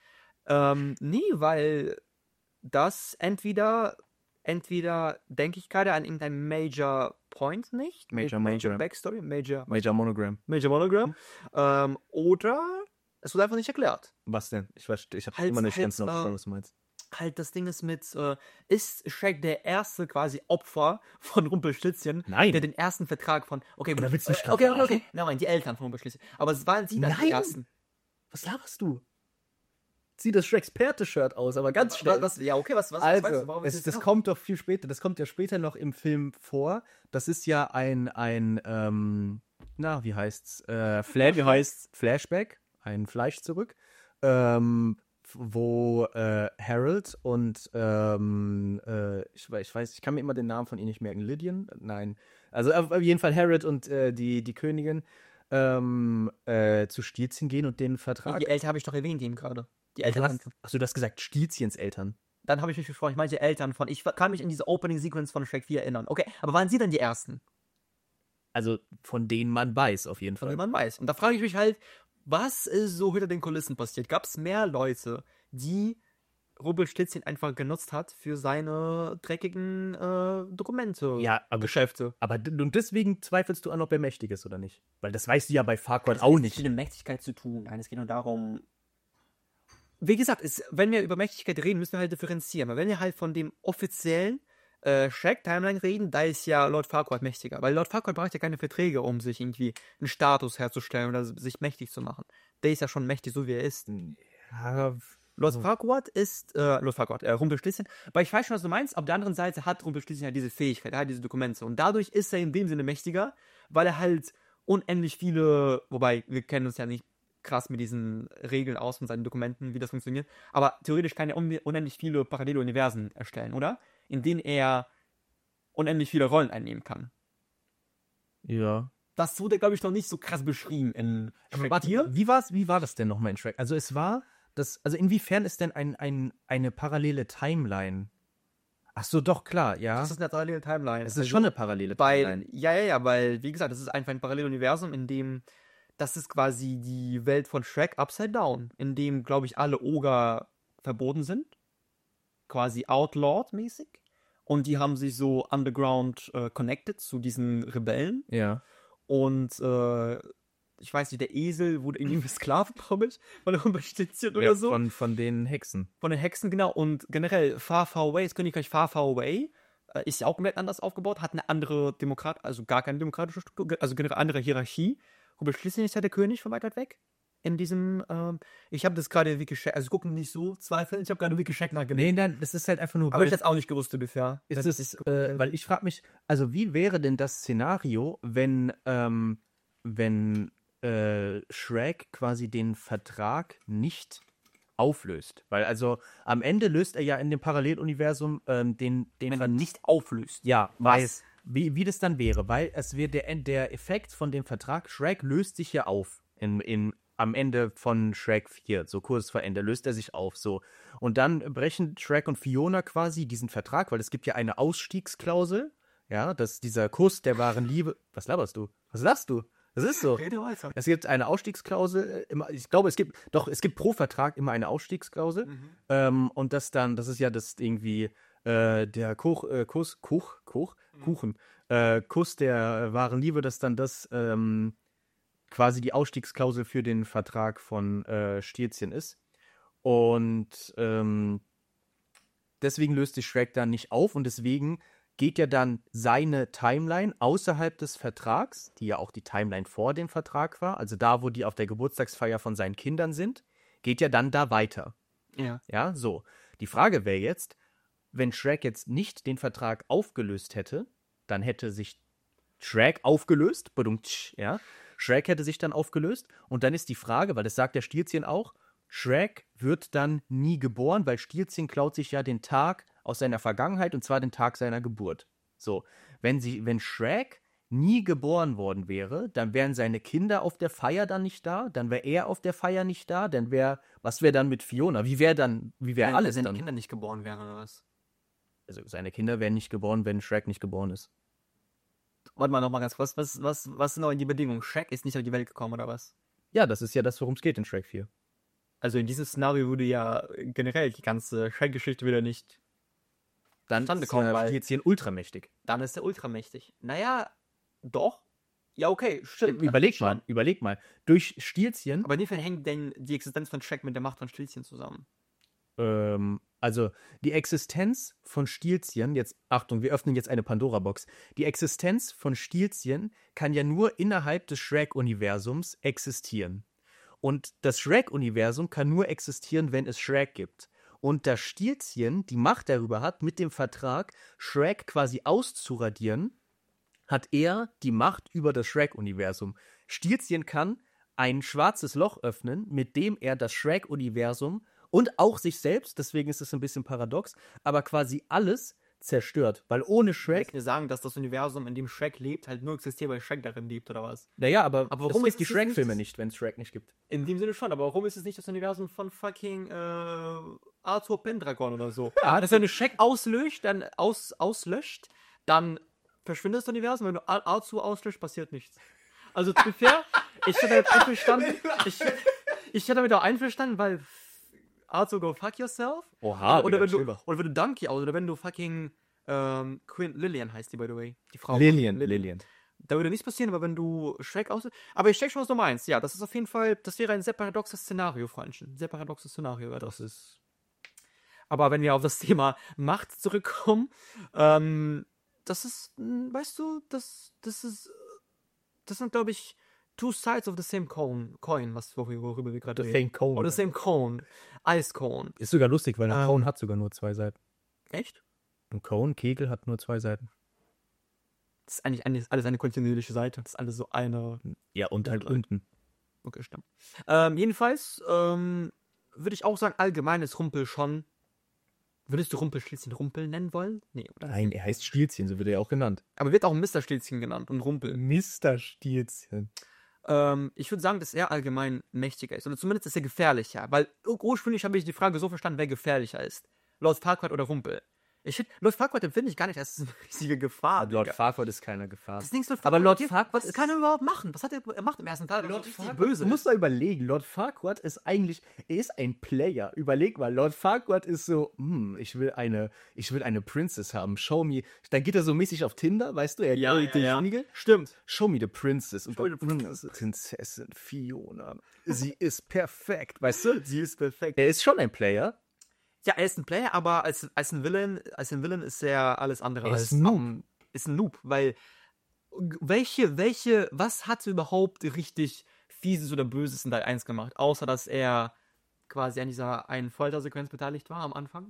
ähm, nee, weil das entweder, entweder denke ich gerade an irgendein Major Point nicht.
Major,
mit
Major.
Backstory, Major,
Major Monogram.
Major Monogram. Ähm, oder es wird einfach nicht erklärt.
Was denn? Ich, weiß- ich habe
Halt-
immer nicht
halt,
ganz genau
äh,
verstanden, was du meinst.
Halt das Ding ist mit, äh, ist Shrek der erste quasi Opfer von Rumpelstilzchen,
Nein.
der den ersten Vertrag von, okay,
Oder willst du mich
äh,
grad
okay, okay, okay,
verarschen?
nein, die Eltern von Rumpelstilzchen. Aber es waren sie dann die
Nein.
ersten.
Was laberst du? Zieh das Shreks-Perte-Shirt aus, aber ganz schnell.
Was, was, ja, okay, was, was, was
Also,
weißt du, warum
es,
ist
das kommt doch viel später. Das kommt ja später noch im Film vor. Das ist ja ein, ein ähm, na, wie heißt's? Äh, Flash, wie heißt's? Flashback, ein Fleisch zurück, ähm, wo äh, Harold und ähm, äh, ich, weiß- ich weiß, ich kann mir immer den Namen von ihr nicht merken. Lydian? Nein. Also auf auf jeden Fall Harold und äh, die, die Königin ähm, äh, zu Stilzchen gehen und den Vertrag.
Die Eltern habe ich doch erwähnt eben gerade. Die
Du
Eltern.
hast, achso, du hast gesagt, Stilzchens Eltern.
Dann habe ich mich gesprochen, ich meinte Eltern von, ich kann mich in diese Opening-Sequence von Shrek vier erinnern. Okay, aber waren sie dann die ersten?
Also von denen man weiß, auf jeden
Von
Fall.
denen man weiß. Und da frage ich mich halt, was ist so hinter den Kulissen passiert? Gab es mehr Leute, die Rumpelstilzchen einfach genutzt hat für seine dreckigen äh, Dokumente,
Ja, aber,
Geschäfte?
aber d- und deswegen zweifelst du an, ob er mächtig ist oder nicht. Weil das weißt du ja bei Farquaad auch nicht.
mit Mächtigkeit zu tun. Nein, es geht nur darum. Wie gesagt, es, wenn wir über Mächtigkeit reden, müssen wir halt differenzieren. Weil wenn wir halt von dem offiziellen äh, Shrek-Timeline reden, da ist ja Lord Farquaad mächtiger. Weil Lord Farquaad braucht ja keine Verträge, um sich irgendwie einen Status herzustellen oder sich mächtig zu machen. Der ist ja schon mächtig, so wie er ist.
Ja,
Lord
so.
Farquaad ist, äh, Lord Farquaad, äh, Rumpelstilzchen. Aber ich weiß schon, was du meinst. Auf der anderen Seite hat Rumpelstilzchen ja diese Fähigkeit, er hat diese Dokumente. Und dadurch ist er in dem Sinne mächtiger, weil er halt unendlich viele, wobei wir kennen uns ja nicht krass mit diesen Regeln aus von seinen Dokumenten, wie das funktioniert. Aber theoretisch kann er un unendlich viele parallele Universen erstellen, oder? In denen er unendlich viele Rollen einnehmen kann.
Ja.
Das wurde, glaube ich, noch nicht so krass beschrieben in
Aber warte, wie, war's, wie war das denn nochmal in Shrek? Also es war, das, also inwiefern ist denn ein, ein, eine parallele Timeline? Ach so, doch, klar, ja.
Das ist eine parallele Timeline.
Es ist schon eine parallele
Weil,
Timeline.
ja, ja, ja, weil, wie gesagt, das ist einfach ein Paralleluniversum, in dem, das ist quasi die Welt von Shrek Upside Down, in dem, glaube ich, alle Oger verboten sind. Quasi outlawed-mäßig. Und die haben sich so underground äh, connected zu diesen Rebellen.
Ja.
Und, äh, ich weiß nicht, der Esel wurde irgendwie versklavt, glaube ich, von der Rumpelstilzchen oder
ja
so.
von, von den Hexen.
Von den Hexen, genau. Und generell Far Far Away, das Königreich Far Far Away, äh, ist ja auch komplett anders aufgebaut, hat eine andere Demokrat, also gar keine demokratische Struktur, also generell andere Hierarchie. Rumpelstilzchen ist ja der König von weit, weit weg. In diesem, ähm, ich habe das gerade Wiki check, also gucken nicht so zweifeln, ich habe gerade Wiki check nachgelesen.
Nee, nein, das ist halt einfach nur.
Aber ich jetzt auch nicht gewusst, bisher.
ist es, äh, weil ich frage mich, also wie wäre denn das Szenario, wenn, ähm, wenn äh, Shrek quasi den Vertrag nicht auflöst? Weil also am Ende löst er ja in dem Paralleluniversum ähm, den, den
Wenn er
Ver-
nicht auflöst.
Ja,
Was?
weil, wie, wie das dann wäre, weil es wird der, der Effekt von dem Vertrag, Shrek löst sich ja auf in, in, am Ende von Shrek vier, so kurz vor Ende, löst er sich auf, so. Und dann brechen Shrek und Fiona quasi diesen Vertrag, weil es gibt ja eine Ausstiegsklausel, ja, dass dieser Kuss der wahren Liebe, was laberst du? Was lachst du? Das ist so.
Rede weiter.
Es gibt eine Ausstiegsklausel, äh, immer, ich glaube, es gibt, doch, es gibt pro Vertrag immer eine Ausstiegsklausel.
Mhm.
Ähm, und das dann, das ist ja das irgendwie, äh, der Kuch, äh, Kuss, Kuch, Kuch,
Mhm.
Kuchen, äh, Kuss der wahren Liebe, dass dann das, ähm, quasi die Ausstiegsklausel für den Vertrag von äh, Stilzchen ist. Und ähm, deswegen löst sich Shrek dann nicht auf und deswegen geht ja dann seine Timeline außerhalb des Vertrags, die ja auch die Timeline vor dem Vertrag war, also da, wo die auf der Geburtstagsfeier von seinen Kindern sind, geht ja dann da weiter.
Ja.
Ja, so. Die Frage wäre jetzt, wenn Shrek jetzt nicht den Vertrag aufgelöst hätte, dann hätte sich Shrek aufgelöst, badumtsch, ja, Shrek hätte sich dann aufgelöst und dann ist die Frage, weil das sagt der Stilzchen auch, Shrek wird dann nie geboren, weil Stilzchen klaut sich ja den Tag aus seiner Vergangenheit und zwar den Tag seiner Geburt. So, wenn sie, wenn Shrek nie geboren worden wäre, dann wären seine Kinder auf der Feier dann nicht da, dann wäre er auf der Feier nicht da, dann wäre, was wäre dann mit Fiona? Wie wäre dann, wie wäre alles
wenn
dann?
die Kinder nicht geboren wären oder was?
Also seine Kinder wären nicht geboren, wenn Shrek nicht geboren ist.
Warte mal nochmal ganz kurz, was, was, was sind noch in die Bedingungen? Shrek ist nicht auf die Welt gekommen oder was?
Ja, das ist ja das, worum es geht in Shrek vier.
Also in diesem Szenario würde ja generell die ganze Shrek-Geschichte wieder nicht
Dann
zustande
ist
kommen,
ja
weil
Stilzchen ultramächtig.
dann ist er ultramächtig. Naja, doch. Ja, okay, stimmt.
Überleg
Schon.
mal, überleg mal. Durch Stilzchen,
Aber inwiefern hängt denn die Existenz von Shrek mit der Macht von Stilzchen zusammen?
ähm, also die Existenz von Stilzchen, jetzt, Achtung, wir öffnen jetzt eine Pandora-Box. Die Existenz von Stilzchen kann ja nur innerhalb des Shrek-Universums existieren. Und das Shrek-Universum kann nur existieren, wenn es Shrek gibt. Und da Stilzchen die Macht darüber hat, mit dem Vertrag Shrek quasi auszuradieren, hat er die Macht über das Shrek-Universum. Stilzchen kann ein schwarzes Loch öffnen, mit dem er das Shrek-Universum und auch sich selbst, deswegen ist es ein bisschen paradox, aber quasi alles zerstört. Weil ohne
Ich
Shrek,
mir sagen, dass das Universum, in dem Shrek lebt, halt nur existiert, weil Shrek darin lebt, oder was?
naja, aber,
Aber warum
es
ist
gibt die
es nicht-
Shrek-Filme nicht, wenn es Shrek nicht gibt.
In dem Sinne schon, aber warum ist es nicht das Universum von fucking äh, Arthur Pendragon oder so?
Ja,
Dass wenn du Shrek auslöscht, dann aus, auslöscht, dann verschwindet das Universum. Wenn du Ar- Arthur auslöscht, passiert nichts. Also zu fair, ich hätte damit einverstanden, ich, ich hätte damit auch einverstanden, weil Arthur go fuck yourself.
Oha,
oder, wenn du, oder wenn du Donkey aus, oder wenn du fucking ähm, Queen Lillian heißt die, by the way. Die Frau.
Lillian, Lillian.
Da würde nichts passieren, aber wenn du Shrek aus... Aber ich check schon, was du meinst. Ja, das ist auf jeden Fall... Das wäre ein sehr paradoxes Szenario, Freundchen. Sehr paradoxes Szenario wäre das.
Das ist.
Aber wenn wir auf das Thema Macht zurückkommen, ähm, das ist, mh, weißt du, das, das ist... Das sind, glaube ich, two sides of the same coin, coin was, worüber wir gerade
The
reden.
same cone.
Oder same cone. Ice cone.
Ist sogar lustig, weil ein
Ähm.
Cone hat sogar nur zwei Seiten.
Echt?
Ein Cone, Kegel, hat nur zwei Seiten.
Das ist eigentlich alles alles eine kontinuierliche Seite. Das ist alles so eine...
Ja, und halt
Leute.
unten.
Okay, stimmt. Ähm, jedenfalls ähm, würde ich auch sagen, allgemein ist Rumpel schon. Würdest du Rumpelstilzchen Rumpel nennen wollen? Nee, oder?
Nein, er heißt Stilzchen, so wird er ja auch genannt.
Aber wird auch Mister Stilzchen genannt und Rumpel.
Mister Stilzchen.
Ähm, ich würde sagen, dass er allgemein mächtiger ist. Oder zumindest ist er gefährlicher. Weil ur- ursprünglich habe ich die Frage so verstanden, wer gefährlicher ist. Lord Farquaad oder Rumpel. Ich find, Lord Farquaad empfinde ich gar nicht als eine riesige Gefahr.
Lord
Digga.
Farquaad ist keiner Gefahr.
Das Ding ist, Lord
Aber Lord
Farquaad-
Farquaad
was
ist-
kann er überhaupt machen? Was hat er, er macht im ersten Teil?
Lord
Das ist
Farquaad,
böse.
du musst da überlegen, Lord Farquaad ist eigentlich, er ist ein Player. Überleg mal, Lord Farquaad ist so, hm, ich will eine, ich will eine Princess haben, show me. Dann geht er so mäßig auf Tinder, weißt du, er
Ja,
geht
ja,
den
ja.
Spiegel.
Stimmt.
Show me the princess. Und
Show me
dann,
the
Prinzessin. Prinzessin Fiona. Sie ist perfekt, weißt du?
Sie ist perfekt.
Er ist schon ein Player.
Ja, er ist ein Player, aber als, als ein Villain, als ein Villain ist er alles andere
Er
als
ist ein Noob.
um, ist ein Noob, weil welche, welche, was hat er überhaupt richtig Fieses oder Böses in Teil eins gemacht, außer dass er quasi an dieser einen Foltersequenz beteiligt war am Anfang?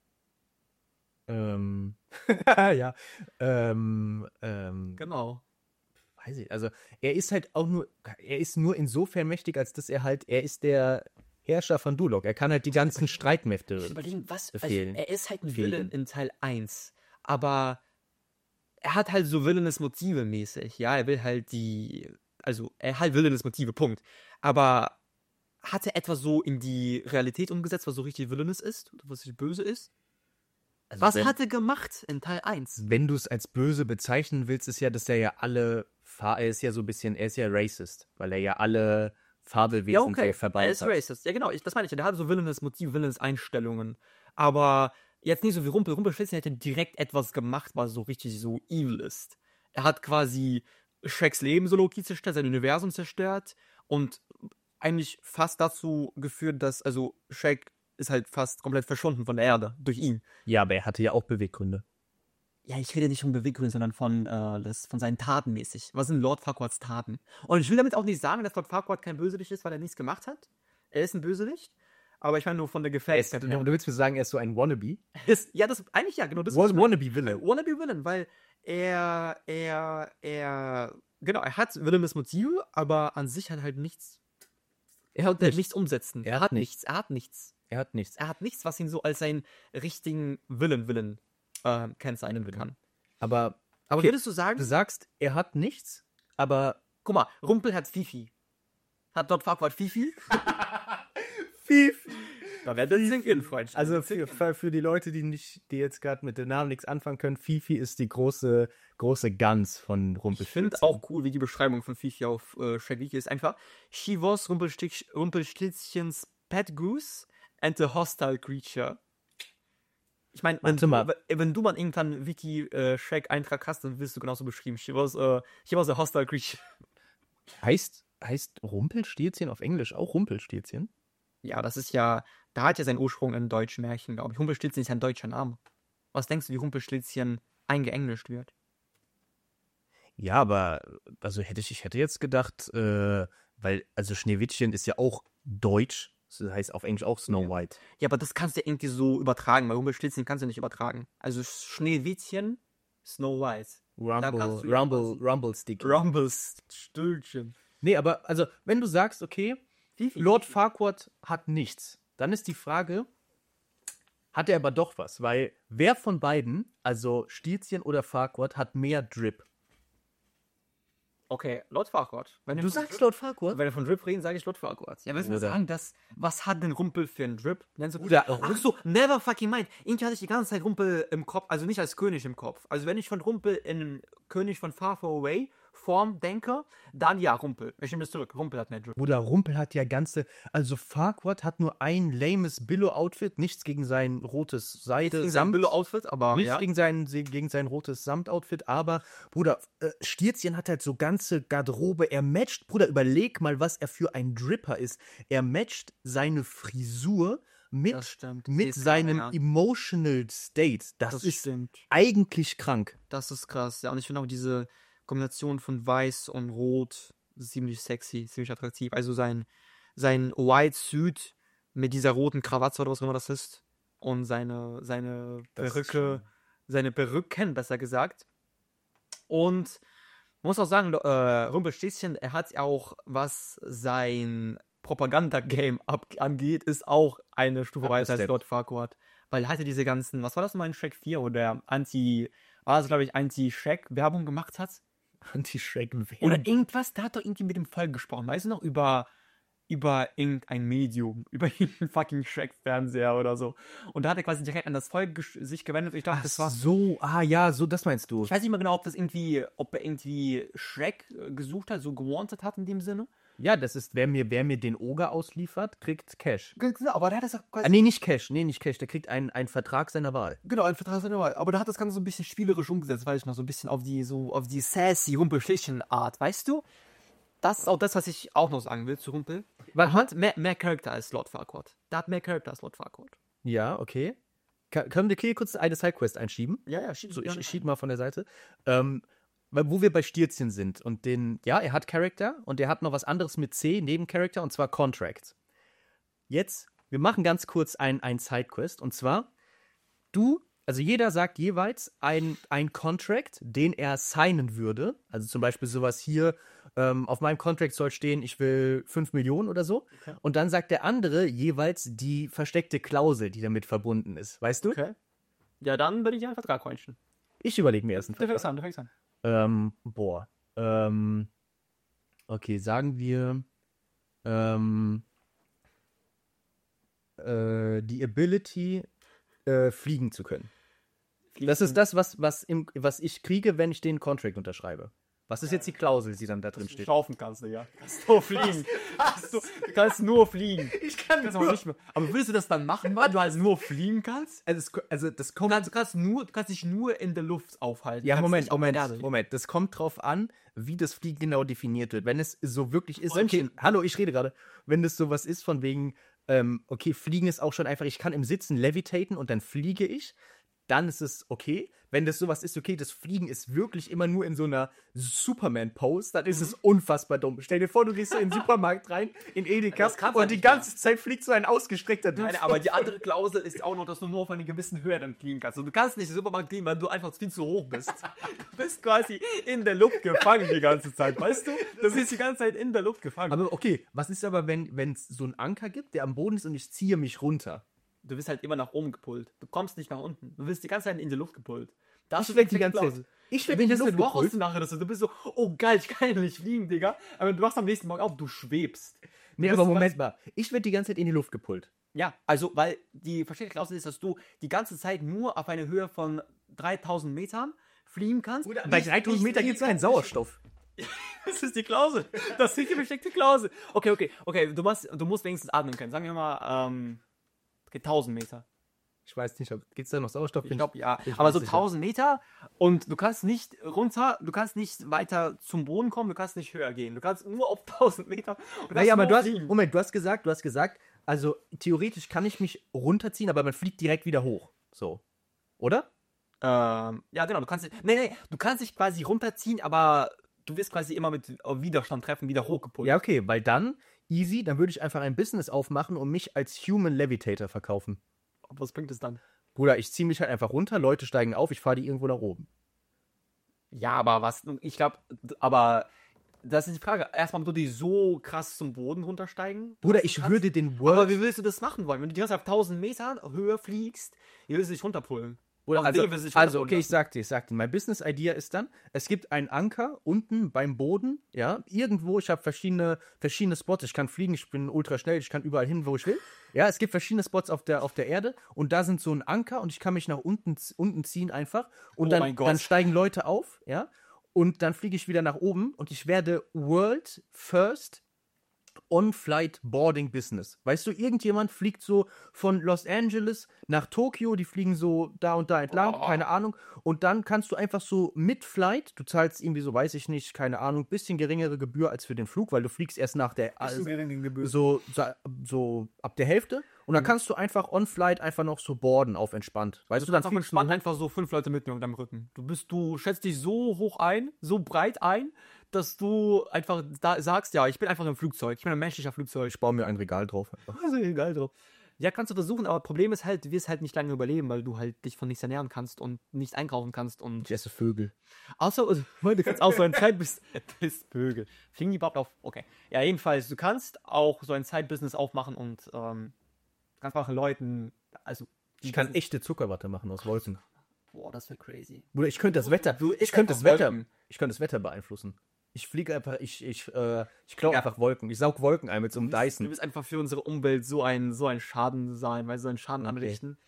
Ähm, ja. Ähm, ähm,
Genau.
weiß ich, also er ist halt auch nur, er ist nur insofern mächtig, als dass er halt, er ist der Herrscher von Duloc. Er kann halt die ganzen Streitmächte.
Überlegen, was, also,
befehlen.
er ist halt ein
Befehlen.
Villain in Teil eins, aber er hat halt so villainous Motive mäßig, ja, er will halt die, also er hat villainous Motive, Punkt, aber hat er etwas so in die Realität umgesetzt, was so richtig villainous ist, was richtig böse ist?
Also
Was
wenn,
hat er gemacht in Teil eins?
wenn du es als böse bezeichnen willst, ist ja, dass er ja alle, Fa- er ist ja so ein bisschen, er ist ja racist, weil er ja alle Fabelwesen
Ja, okay,
so
er
verbannt
ist
hat.
racist. Ja, genau, ich, das meine ich ja. Der hat so villainous Motiv, villainous Einstellungen. Aber jetzt nicht so wie Rumpel. Rumpelstilzchen hätte direkt etwas gemacht, was so richtig so evil ist. Er hat quasi Shreks Leben so low-key zerstört, sein Universum zerstört und eigentlich fast dazu geführt, dass, also Shrek ist halt fast komplett verschwunden von der Erde durch ihn.
Ja, aber er hatte ja auch Beweggründe.
Ja, ich rede nicht von Beweggründen, sondern von, äh, das, von seinen Taten mäßig. Was sind Lord Farquaads Taten? Und ich will damit auch nicht sagen, dass Lord Farquaad kein Bösewicht ist, weil er nichts gemacht hat. Er ist ein Bösewicht. Aber ich meine nur von der
Er ist,
Gefährlichkeit
du
her.
willst mir sagen, er ist so ein Wannabe?
Ist, ja, das eigentlich ja, genau das.
Was Wannabe-Villain.
Wannabe Villain, weil er, er, er, genau, er hat Villainous Motive, aber an sich hat halt nichts. Er hat
nichts.
nichts umsetzen.
Er hat
nichts. Er hat nichts.
Er hat nichts.
Er hat nichts, was ihn so als seinen richtigen Villain-Villain äh, kennzeichnen kann.
Aber,
Aber
okay,
würdest du sagen,
du sagst, er hat nichts, aber
guck mal, Rumpel hat Fifi. Hat dort Farquaad Fifi?
Fifi.
Da wäre das Sink in, Freund.
Also für, für, für die Leute, die nicht, die jetzt gerade mit dem Namen nichts anfangen können, Fifi ist die große, große Gans von
Ich
Rumpelstilzchen.
finde auch cool, wie die Beschreibung von Fifi auf äh, Shrek Wiki ist. Einfach, she was Rumpelstilz- Rumpelstilzchens pet goose and a hostile creature. Ich meine, wenn,
Warte mal.
du- wenn du mal irgendwann Wiki äh, Shrek Eintrag hast, dann wirst du genauso beschrieben. She was, äh, she was a hostile creature.
Heißt, heißt Rumpelstilzchen auf Englisch auch Rumpelstilzchen?
Ja, das ist ja, da hat ja seinen Ursprung in deutschen Märchen, glaube ich. Rumpelstilzchen ist ja ein deutscher Name. Was denkst du, wie Rumpelstilzchen eingeenglischt wird?
Ja, aber also hätte ich, ich hätte jetzt gedacht, äh, weil, also Schneewittchen ist ja auch deutsch, das heißt auf Englisch auch Snow
Ja.
White.
Ja, aber das kannst du ja irgendwie so übertragen, weil Rumpelstilzchen kannst du nicht übertragen. Also Schneewittchen, Snow White. Da kannst
Rumble,
du ja
Rumble,
quasi-
Rumblestick.
Rumpelstilzchen.
Nee, aber also, wenn du sagst, okay,
Fifi.
Lord Farquaad hat nichts, dann ist die Frage, hat er aber doch was? Weil wer von beiden, also Stilzchen oder Farquaad, hat mehr Drip?
Okay, Lord Farquaad. Wenn
Du
wir von
sagst
Drip-
Lord Farquaad?
Wenn wir von Drip reden, sage ich Lord Farquaad. Ja, willst du mir
Bruder.
sagen, dass, was hat denn Rumpel für einen Drip? Nennst du
Bruder,
Ach so, never fucking mind. Irgendwie hatte ich die ganze Zeit Rumpel im Kopf, also nicht als König im Kopf. Also wenn ich von Rumpel in König von Far Far Away Form denke, dann ja, Rumpel. Ich nehme das zurück. Rumpel hat mehr Drip.
Bruder, Rumpel hat ja ganze, also Farquaad hat nur ein lames Billo-Outfit, nichts gegen sein rotes Seide,
Gegen sein Billo-Outfit, aber
Nichts
ja.
gegen, sein, gegen sein rotes Samtoutfit, aber, Bruder, äh, Stilzchen hat halt so ganze Garderobe. Er matcht, Bruder, überleg mal, was er für ein Dripper ist. Er matcht seine Frisur mit,
Das stimmt.
mit
Ist
seinem
krank, ja.
emotional State. Das,
Das
ist
stimmt.
eigentlich krank.
Das ist krass. Ja, und ich finde auch diese Kombination von Weiß und Rot ziemlich sexy, ziemlich attraktiv. Also sein, sein White Suit mit dieser roten Krawatte oder was auch immer das ist. Und seine, seine
Das ist
Perücke,
schon-
seine Perücken, besser gesagt. Und man muss auch sagen, äh, Rumpelstilzchen, er hat auch, was sein Propaganda-Game ab- angeht, ist auch eine Stufe weiter als
Abgesteppt.
Lord Farquaad. Weil er hatte diese ganzen, was war das nochmal in Shrek vier, wo der Anti, war das glaube ich, Anti-Shrek-Werbung gemacht hat?
Anti-Shrek.
Oder irgendwas, da hat doch irgendwie mit dem Volk gesprochen, weißt du noch, über, über irgendein Medium, über irgendeinen fucking Shrek-Fernseher oder so. Und da hat er quasi direkt an das Volk gesch- sich gewendet und ich dachte, das war
so, ah ja, so, das meinst du.
ich weiß nicht mehr genau, ob das irgendwie, ob er irgendwie Shrek äh, gesucht hat, so gewanted hat in dem Sinne.
Ja, das ist, wer mir, wer mir den Oger ausliefert, kriegt Cash.
Genau, aber der hat das auch quasi.
Ah, nee, nicht Cash, nee, nicht Cash, der kriegt einen, einen Vertrag seiner Wahl.
Genau, ein Vertrag seiner Wahl. Aber da hat das Ganze so ein bisschen spielerisch umgesetzt, weil ich noch so ein bisschen auf die, so, auf die sassy Rumpelstilzchen-Art, weißt du? Das ist auch das, was ich auch noch sagen will zu Rumpel. Weil er hat mehr, mehr Charakter als Lord Farquaad. Der hat mehr Charakter als Lord Farquaad.
Ja, okay. Ka- Können wir hier kurz eine Sidequest einschieben?
Ja, ja, schieb
So, ich, ich schieb mal von der Seite. Ähm, weil, wo wir bei Stilzchen sind und den, ja, er hat Charakter und er hat noch was anderes mit C neben Charakter und zwar Contract. Jetzt, wir machen ganz kurz ein, ein Sidequest und zwar, du, also jeder sagt jeweils ein, ein Contract, den er signen würde. Also zum Beispiel sowas hier, ähm, auf meinem Contract soll stehen, ich will fünf Millionen oder so.
Okay.
Und dann sagt der andere jeweils die versteckte Klausel, die damit verbunden ist. Weißt du?
Okay. Ja, dann würde ich einen Vertrag quenchen.
Ich überlege mir erst einen
Du
Vertrag.
fängst an, du fängst an.
Ähm, boah. Ähm, okay, sagen wir, ähm, äh, die Ability, äh, fliegen zu können. Das ist das, was, was, im, was ich kriege, wenn ich den Contract unterschreibe. Was ist jetzt die Klausel, die dann da drin
Dass du
steht?
Schlaufen kannst, Digga. Du kannst nur fliegen. Du, du kannst nur fliegen.
Ich kann
Kannst aber nicht mehr. Aber würdest du das dann machen, weil du halt nur fliegen kannst?
Also, es, also das
Du
kommt...
kannst, du kannst nur, du kannst dich nur in der Luft aufhalten.
Ja,
Du kannst
Moment,
nicht auf der
Moment,
Erde.
Moment. Das kommt drauf an, wie das Fliegen genau definiert wird. Wenn es so wirklich ist, okay,
Freundchen.
hallo, ich rede gerade. Wenn das sowas ist von wegen, ähm, okay, Fliegen ist auch schon einfach, ich kann im Sitzen levitaten und dann fliege ich, dann ist es okay. Wenn das sowas ist, okay, das Fliegen ist wirklich immer nur in so einer Superman-Pose, dann ist es unfassbar dumm. Stell dir vor, du gehst so in den Supermarkt rein, in Edeka,
Das kannst du
und die
nicht
ganze Zeit fliegt so ein ausgestreckter Dude.
Nein, aber die andere Klausel ist auch noch, dass du nur auf einer gewissen Höhe dann fliegen kannst. Und du kannst nicht in den Supermarkt gehen, weil du einfach viel zu hoch bist. Du bist quasi in der Luft gefangen die ganze Zeit, weißt du? Du bist die ganze Zeit in der Luft gefangen.
Aber okay, was ist aber, wenn es so einen Anker gibt, der am Boden ist und ich ziehe mich runter?
Du bist halt immer nach oben gepullt. Du kommst nicht nach unten. Du wirst die ganze Zeit in die Luft gepullt. Das
Ich werd die ganze Zeit- ich werd in die
das
Luft
du auch
gepullt.
nachher, dass du, du bist so, oh geil, ich kann ja nicht fliegen, Digga. Aber du wachst am nächsten Morgen auf, du schwebst.
Nee,
bist
aber
quasi-
Moment mal. Ich werde die ganze Zeit in die Luft gepullt.
Ja, also, weil die verschiedene Klausel ist, dass du die ganze Zeit nur auf eine Höhe von dreitausend Metern fliegen kannst.
Bei
Nicht-
dreitausend
nicht-
Meter gibt es einen Sauerstoff.
Das ist die Klausel. Das ist die versteckte Klausel. Okay, okay, okay, du musst, du musst wenigstens atmen können. Sagen wir mal, ähm, okay, tausend Meter.
Ich weiß nicht, gibt es da noch Sauerstoff?
Ich glaube, ja.
bin ich
Aber
nicht
so
sicher.
tausend Meter und du kannst nicht runter, du kannst nicht weiter zum Boden kommen, du kannst nicht höher gehen. Du kannst nur auf tausend Meter. Und
Naja, aber
nur
du hast,
fliegen.
Moment, du hast gesagt, du hast gesagt, also theoretisch kann ich mich runterziehen, aber man fliegt direkt wieder hoch. So. Oder?
Ähm, ja, genau, du kannst, nee, nee, du kannst dich quasi runterziehen, aber du wirst quasi immer mit Widerstand treffen, wieder hochgepult.
Ja, okay, weil dann, easy, dann würde ich einfach ein Business aufmachen und mich als Human Levitator verkaufen.
Was bringt es dann?
Bruder, ich ziehe mich halt einfach runter, Leute steigen auf, ich fahre die irgendwo nach oben.
Ja, aber was, ich glaube, aber das ist die Frage. Erstmal, du die so krass zum Boden runtersteigen.
Bruder,
Du
ich
kannst-
würde den
Aber
World...
wie willst du das machen wollen? Wenn du die ganze Zeit auf tausend Metern Höhe fliegst, wie willst du dich runterpullen?
Oder
Auf
also,
Dinge willst du dich
also,
runterpullen
okay, ich sag dir, ich sag dir, mein Business-Idea ist dann, es gibt einen Anker unten beim Boden, ja, irgendwo, ich habe verschiedene, verschiedene Spots, ich kann fliegen, ich bin ultra schnell, ich kann überall hin, wo ich will. Ja, es gibt verschiedene Spots auf der, auf der Erde und da sind so ein Anker und ich kann mich nach unten, z- unten ziehen einfach und
Oh
dann,
mein Gott.
dann steigen Leute auf, ja, und dann fliege ich wieder nach oben und ich werde World First On-Flight Boarding Business. Weißt du, irgendjemand fliegt so von Los Angeles nach Tokio, die fliegen so da und da entlang,
Oh.
keine Ahnung. Und dann kannst du einfach so mit Flight, du zahlst irgendwie so, weiß ich nicht, keine Ahnung, bisschen geringere Gebühr als für den Flug, weil du fliegst erst nach der, also, so, so, so ab der Hälfte. Und dann kannst du einfach on-flight einfach noch so boarden auf entspannt. Weißt du,
Du
dann
kannst auch
fliegst
entspannt
du
einfach so fünf Leute mitnehmen auf deinem Rücken. Du bist, du schätzt dich so hoch ein, so breit ein, dass du einfach da sagst, ja, ich bin einfach ein Flugzeug, ich bin ein menschlicher Flugzeug.
ich baue mir ein Regal drauf.
Also egal drauf. Ja, kannst du versuchen, aber Problem ist halt, du wirst halt nicht lange überleben, weil du halt dich von nichts ernähren kannst und nicht einkaufen kannst und
Ich esse Vögel.
außer, also, weil du kannst auch so ein Zeit bist, bist Vögel. Fliegen die überhaupt auf? Okay. Ja, jedenfalls, du kannst auch so ein Side-Business aufmachen und ähm, kannst einfach Leuten, also
Ich kann echte Zuckerwatte machen aus Wolken.
boah, das wäre crazy.
Bruder, ich könnte das Wetter,
Du
ich
isst
könnte das
einfach
Wetter,
Wolken.
ich könnte das Wetter beeinflussen. Ich fliege einfach, ich, ich, äh, ich klaue
Ja.
einfach Wolken. Ich saug Wolken ein mit so einem
Du
Dyson.
wirst einfach für unsere Umwelt so ein, so ein Schaden sein, weil so einen Schaden
Okay.
anrichten.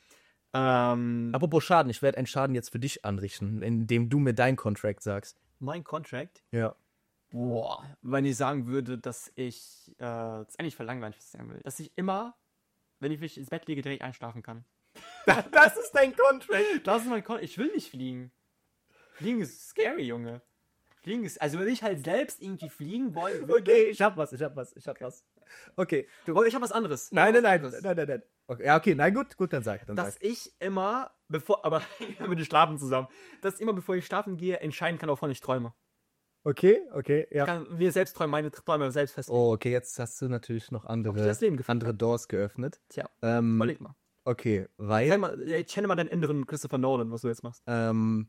Ähm,
Apropos Schaden, ich werde einen Schaden jetzt für dich anrichten, indem du mir dein Contract sagst.
mein Contract,
Ja.
boah, wenn ich sagen würde, dass ich, äh, das ist eigentlich verlangt, wenn ich was sagen will, dass ich immer, wenn ich mich ins Bett lege, direkt einschlafen kann.
Das ist dein Contract.
Das ist mein Contract. Ich will nicht fliegen. Fliegen ist scary, Junge. Fliegen ist, also wenn ich halt selbst irgendwie fliegen wollen würde.
Okay, ich hab was, ich hab was, ich hab was. Okay.
Du, ich habe was anderes.
Nein, nein, nein,
Was
nein, nein, nein. Okay, ja, okay, nein, gut, gut, dann sag, dann
Dass
sag.
ich immer, bevor, aber wir schlafen zusammen, dass immer, bevor ich schlafen gehe, entscheiden kann, wovon ich träume.
Okay, okay,
Ich
ja.
kann mir selbst träumen, meine Träume selbst festlegen.
Oh, okay, jetzt hast du natürlich noch
Ob dir
andere,
das Leben gefällt.
andere Doors geöffnet.
Tja,
Ähm,
überleg mal.
okay,
Kenn
weil,
mal. Ich kenne mal deinen inneren Christopher Nolan, was du jetzt machst.
ähm,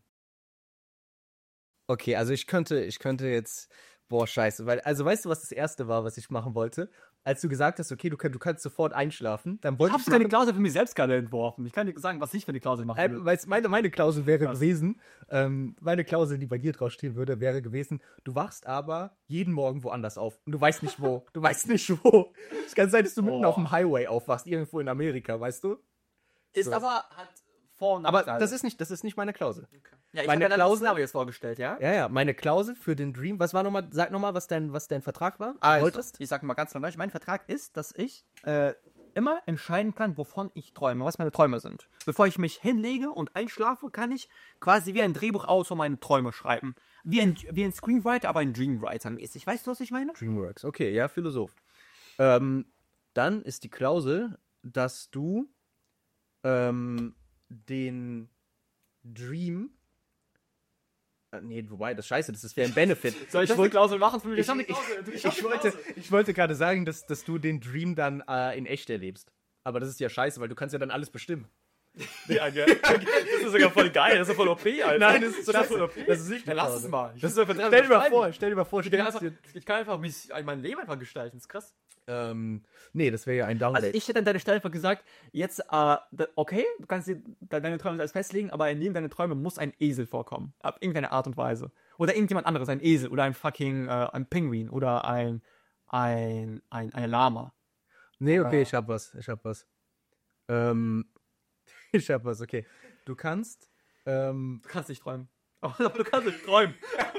okay, also ich könnte, ich könnte jetzt, boah, scheiße, weil, also weißt du, was das Erste war, was ich machen wollte? Als du gesagt hast, okay, du, kann, du kannst sofort einschlafen, dann
Ich
wollte
habe
ich
keine
machen,
Klausel für mich selbst gerade entworfen. Ich kann dir sagen, was ich für eine Klausel machen
äh,
will.
weil meine, meine Klausel wäre
Krass.
gewesen, ähm, meine Klausel, die bei dir draufstehen würde, wäre gewesen, du wachst aber jeden Morgen woanders auf und du weißt nicht wo, du weißt nicht wo. Es kann sein, dass du mitten
Oh.
auf dem Highway aufwachst, irgendwo in Amerika, weißt du?
Ist
so.
aber, hat Vor- und
Aber
Nachteile.
das ist nicht, das ist nicht meine Klausel.
Okay. Ja, ich
meine
habe ja
Klausel,
Szenario jetzt vorgestellt, ja?
ja, ja, meine Klausel für den Dream, was war nochmal, sag nochmal, was dein, was dein Vertrag war?
Also,
Wolltest?
ich sag mal ganz normal, mein Vertrag ist, dass ich äh, immer entscheiden kann, wovon ich träume, was meine Träume sind. Bevor ich mich hinlege und einschlafe, kann ich quasi wie ein Drehbuch aus für meine Träume schreiben. Wie ein, wie ein Screenwriter, aber ein Dreamwriter-mäßig. Weißt du, was ich meine?
Dreamworks, okay, ja, Philosoph. Ähm, dann ist die Klausel, dass du ähm, den Dream. Äh, nee, wobei, das ist scheiße, das wäre ein Benefit.
Soll ich
ich
wohl
wollte,
Klausel machen? Für mich?
ich, ich, ich, ich, wollte, ich wollte gerade sagen, dass, dass du den Dream dann äh, in echt erlebst. Aber das ist ja scheiße, weil du kannst ja dann alles bestimmen.
Ja, ja. Das ist sogar voll geil, das ist voll O P, Alter.
Nein, das ist
das
voll
O P.
Das ist nicht
Dann lass es mal.
Das, stell dir mal vor, stell dir mal vor,
Ich kann, einfach, ich kann einfach mich, mein Leben einfach gestalten, das ist krass.
Ähm, nee, das wäre ja ein Download.
Also ich hätte an deiner Stelle einfach gesagt, jetzt, äh, okay, du kannst dir deine Träume alles festlegen, aber in jedem deiner Träume muss ein Esel vorkommen. Auf irgendeine Art und Weise. Oder irgendjemand anderes, ein Esel oder ein fucking, äh, ein Pinguin oder ein, ein, ein, ein Lama.
Nee, okay, ich hab was, ich hab was. Ähm, ich hab was, okay. Du kannst, ähm...
Du kannst nicht träumen. Oh, du kannst nicht träumen.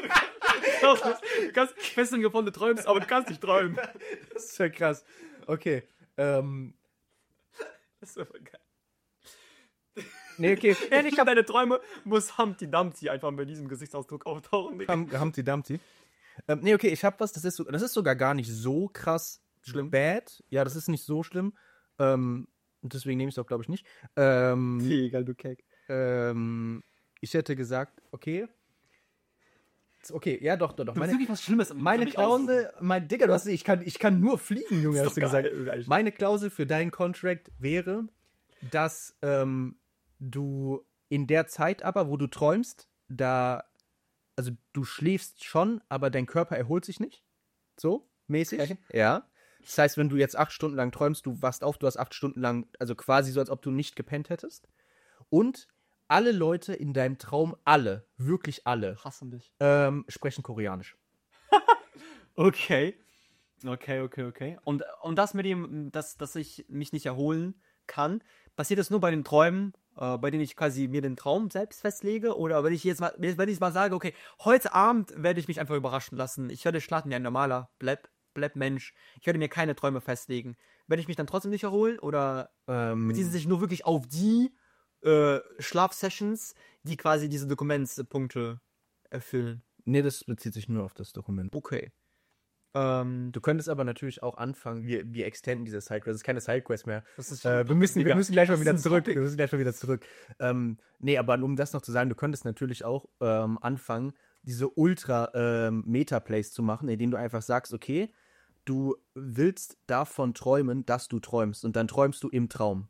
Du kannst festlegen, wovon du träumst, aber du kannst nicht träumen.
Das ist ja krass. Okay, ähm...
Das ist einfach geil.
Nee, okay.
Wenn ich habe deine Träume, muss Humpty Dumpty einfach mit diesem Gesichtsausdruck auftauchen.
Hum, Humpty Dumpty. Ähm, nee, okay, ich hab was, das ist, so, das ist sogar gar nicht so krass schlimm. Bad. Ja, das ist nicht so schlimm. Ähm, deswegen nehme ich es auch, glaube ich, nicht. Ähm,
Egal, du Keck.
ähm, ich hätte gesagt, okay. Okay, ja, doch, doch, doch.
Du hast wirklich was Schlimmes.
Meine Klausel, mein Digga, du hast, ich kann, ich kann nur fliegen, Junge, hast du gesagt.
Geil.
Meine Klausel für deinen Contract wäre, dass ähm, du in der Zeit aber, wo du träumst, da, also du schläfst schon, aber dein Körper erholt sich nicht. So, mäßig. Ja. Das heißt, wenn du jetzt acht Stunden lang träumst, du wachst auf, du hast acht Stunden lang, also quasi so, als ob du nicht gepennt hättest. Und alle Leute in deinem Traum, alle, wirklich alle,
Hassen dich.
ähm, sprechen Koreanisch.
Okay. Okay, okay, okay. Und, und das mit dem, dass, dass ich mich nicht erholen kann, passiert das nur bei den Träumen, äh, bei denen ich quasi mir den Traum selbst festlege? Oder wenn ich jetzt mal, wenn ich mal sage, okay, heute Abend werde ich mich einfach überraschen lassen. Ich werde schlafen wie ein normaler Bleb, Bleb-Mensch. Ich werde mir keine Träume festlegen. Werde ich mich dann trotzdem nicht erholen? Oder
Ähm,
beziehen sie sich nur wirklich auf die äh, Schlafsessions, die quasi diese Dokumentspunkte erfüllen?
nee, das bezieht sich nur auf das Dokument.
Okay. Ähm,
Du könntest aber natürlich auch anfangen, wir, wir extenden diese Sidequest. Das ist keine Sidequest mehr.
das ist
Äh, wir, müssen, wir
Digga,
müssen gleich mal
das
wieder
ist ein
zurück.
Topic.
Wir müssen gleich mal wieder zurück. Ähm, nee, aber um das noch zu sagen, du könntest natürlich auch ähm, anfangen, diese Ultra-Meta-Plays zu machen, indem du einfach sagst, okay, du willst davon träumen, dass du träumst. Und dann träumst du im Traum.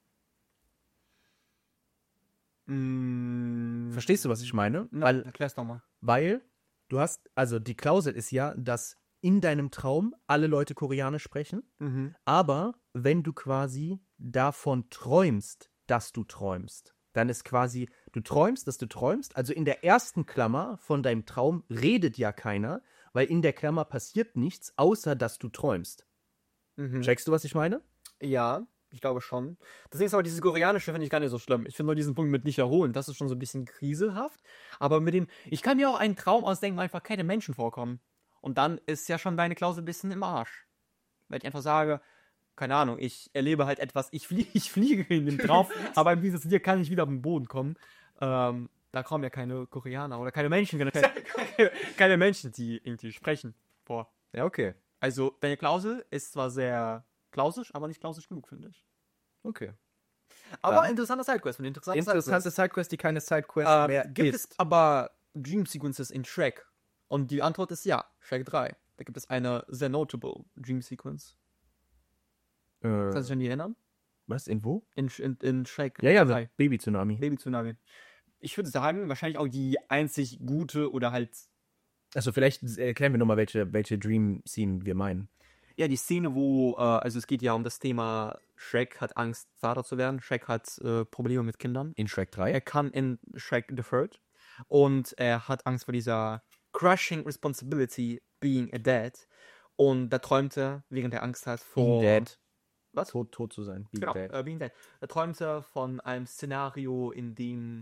Mm,
Verstehst du, was ich meine?
Na,
Weil,
erklär's doch mal.
weil du hast, also die Klausel ist ja, dass in deinem Traum alle Leute Koreanisch sprechen.
Mhm.
Aber wenn du quasi davon träumst, dass du träumst, dann ist quasi, du träumst, dass du träumst. Also in der ersten Klammer von deinem Traum redet ja keiner, weil in der Klammer passiert nichts, außer dass du träumst.
Mhm.
Checkst du, was ich meine?
Ja, ich glaube schon. Deswegen ist aber dieses Koreanische finde ich gar nicht so schlimm. Ich finde nur diesen Punkt mit nicht erholen, das ist schon so ein bisschen kriselhaft. Aber mit dem, ich kann mir auch einen Traum ausdenken, wo einfach keine Menschen vorkommen. Und dann ist ja schon deine Klausel ein bisschen im Arsch. Wenn ich einfach sage, keine Ahnung, ich erlebe halt etwas, ich, flie ich fliege in den Traum, aber im Gegensatz zu dir kann ich wieder auf den Boden kommen. Ähm, da kommen ja keine Koreaner oder keine Menschen, keine, keine, keine Menschen, die irgendwie sprechen vor.
Ja, okay.
Also, deine Klausel ist zwar sehr klausisch, aber nicht klausisch genug, finde ich.
Okay.
Aber
Dann-
interessanter Sidequest. Eine interessante
Interessante Sidequest, die keine Sidequest
Sidequest.
mehr
Ähm, gibt
ist.
es aber Dream Sequences in Shrek? Und die Antwort ist ja, Shrek drei. Da gibt es eine sehr notable Dream Sequence.
Äh,
Kannst du dich an die erinnern?
was, in wo?
In, in, in Shrek
Ja, ja,
drei.
Baby-Tsunami.
Baby Tsunami. Ich würde sagen, wahrscheinlich auch die einzig gute oder halt,
Also vielleicht erklären wir nochmal, welche, welche Dream-Scene wir meinen.
ja, die Szene, wo, äh, also es geht ja um das Thema, Shrek hat Angst, Vater zu werden. Shrek hat äh, Probleme mit Kindern.
In Shrek drei?
Er kann in Shrek the Third. Und er hat Angst vor dieser crushing responsibility being a dad. Und da träumt er, während er Angst hat, vor...
Dead.
Was?
Tot, tot zu sein. Being
Genau,
dead.
äh, being dead. Da träumt er von einem Szenario, in dem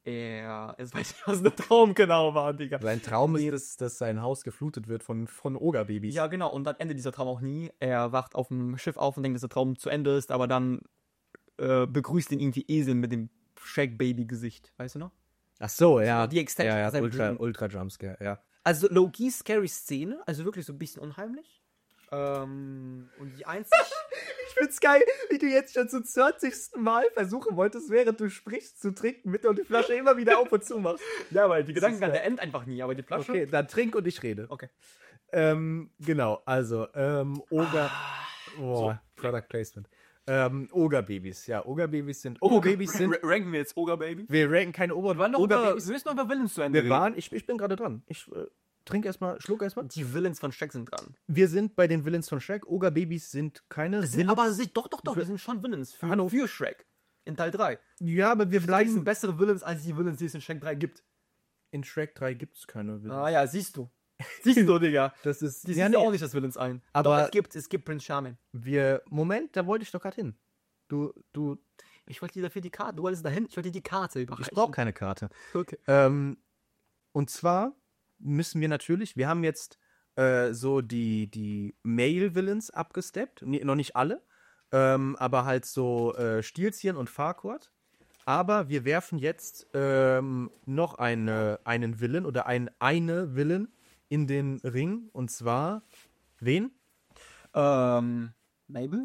er, jetzt weiß ich, was der Traum genau war, Digga.
Sein Traum ist, dass, dass sein Haus geflutet wird von, von Ogerbabys.
Ja, genau, und dann endet dieser Traum auch nie. Er wacht auf dem Schiff auf und denkt, dass der Traum zu Ende ist, aber dann äh, begrüßt ihn irgendwie Esel mit dem Shrek-Baby-Gesicht, weißt du noch?
Ach so, ja.
Die Extension.
Ja, ja,
Sein
Ultra,
Blut.
Ultra Jumpscare, ja.
Also low-key scary Szene, also wirklich so ein bisschen unheimlich. Ähm, und die einzig...
Ich find's geil, wie du jetzt schon zum zwanzigsten Mal versuchen wolltest, während du sprichst, zu trinken, mit und die Flasche immer wieder auf und zu machst.
ja, weil die Gedanken
ist,
an der End einfach nie, aber die Flasche...
Okay, dann trink und ich rede.
Okay.
Ähm, genau, also, ähm, Oger... Boah, Product Placement. Ähm, Ogerbabys, ja, Ogerbabys sind... Ogerbabys sind...
Ranken wir jetzt Oger-Baby?
Wir ranken keine Oger...
Wir
Ogerbabys.
müssen noch über Villains zu Ende
Wir waren... Ich, ich bin gerade dran. Ich äh, trinke erstmal, schluck erstmal.
Die Villains von Shrek sind dran.
Wir sind bei den Villains von Shrek. Ogerbabys sind keine
Sind aber sie, doch, doch, doch,
Für-
die sind schon Villains für,
Hallo.
für Shrek. In Teil drei.
Ja, aber wir
Die sind
bleiben...
bessere Villains als die Villains, die es in Shrek drei gibt.
In Shrek drei gibt es keine Villains.
Ah ja, siehst du. Siehst du, Digga.
Das ist...
Die
ja,
sind
nee,
auch nicht das Villains ein.
Aber-
Doch, es gibt, es gibt Prince Charming.
wir... Moment, da wollte ich doch gerade hin. Du, du...
Ich wollte dir dafür die Karte, du wolltest dahin, ich wollte dir die Karte überreichen.
Ich brauche keine Karte.
Okay.
Ähm, und zwar müssen wir natürlich, wir haben jetzt äh, so die, die Male-Villains abgesteppt. Nee, noch nicht alle, ähm, aber halt so äh, Stilzchen und Farquaad. Aber wir werfen jetzt ähm, noch eine, einen Villain oder ein, eine Villain in den Ring. Und zwar, wen?
Ähm, Mabel?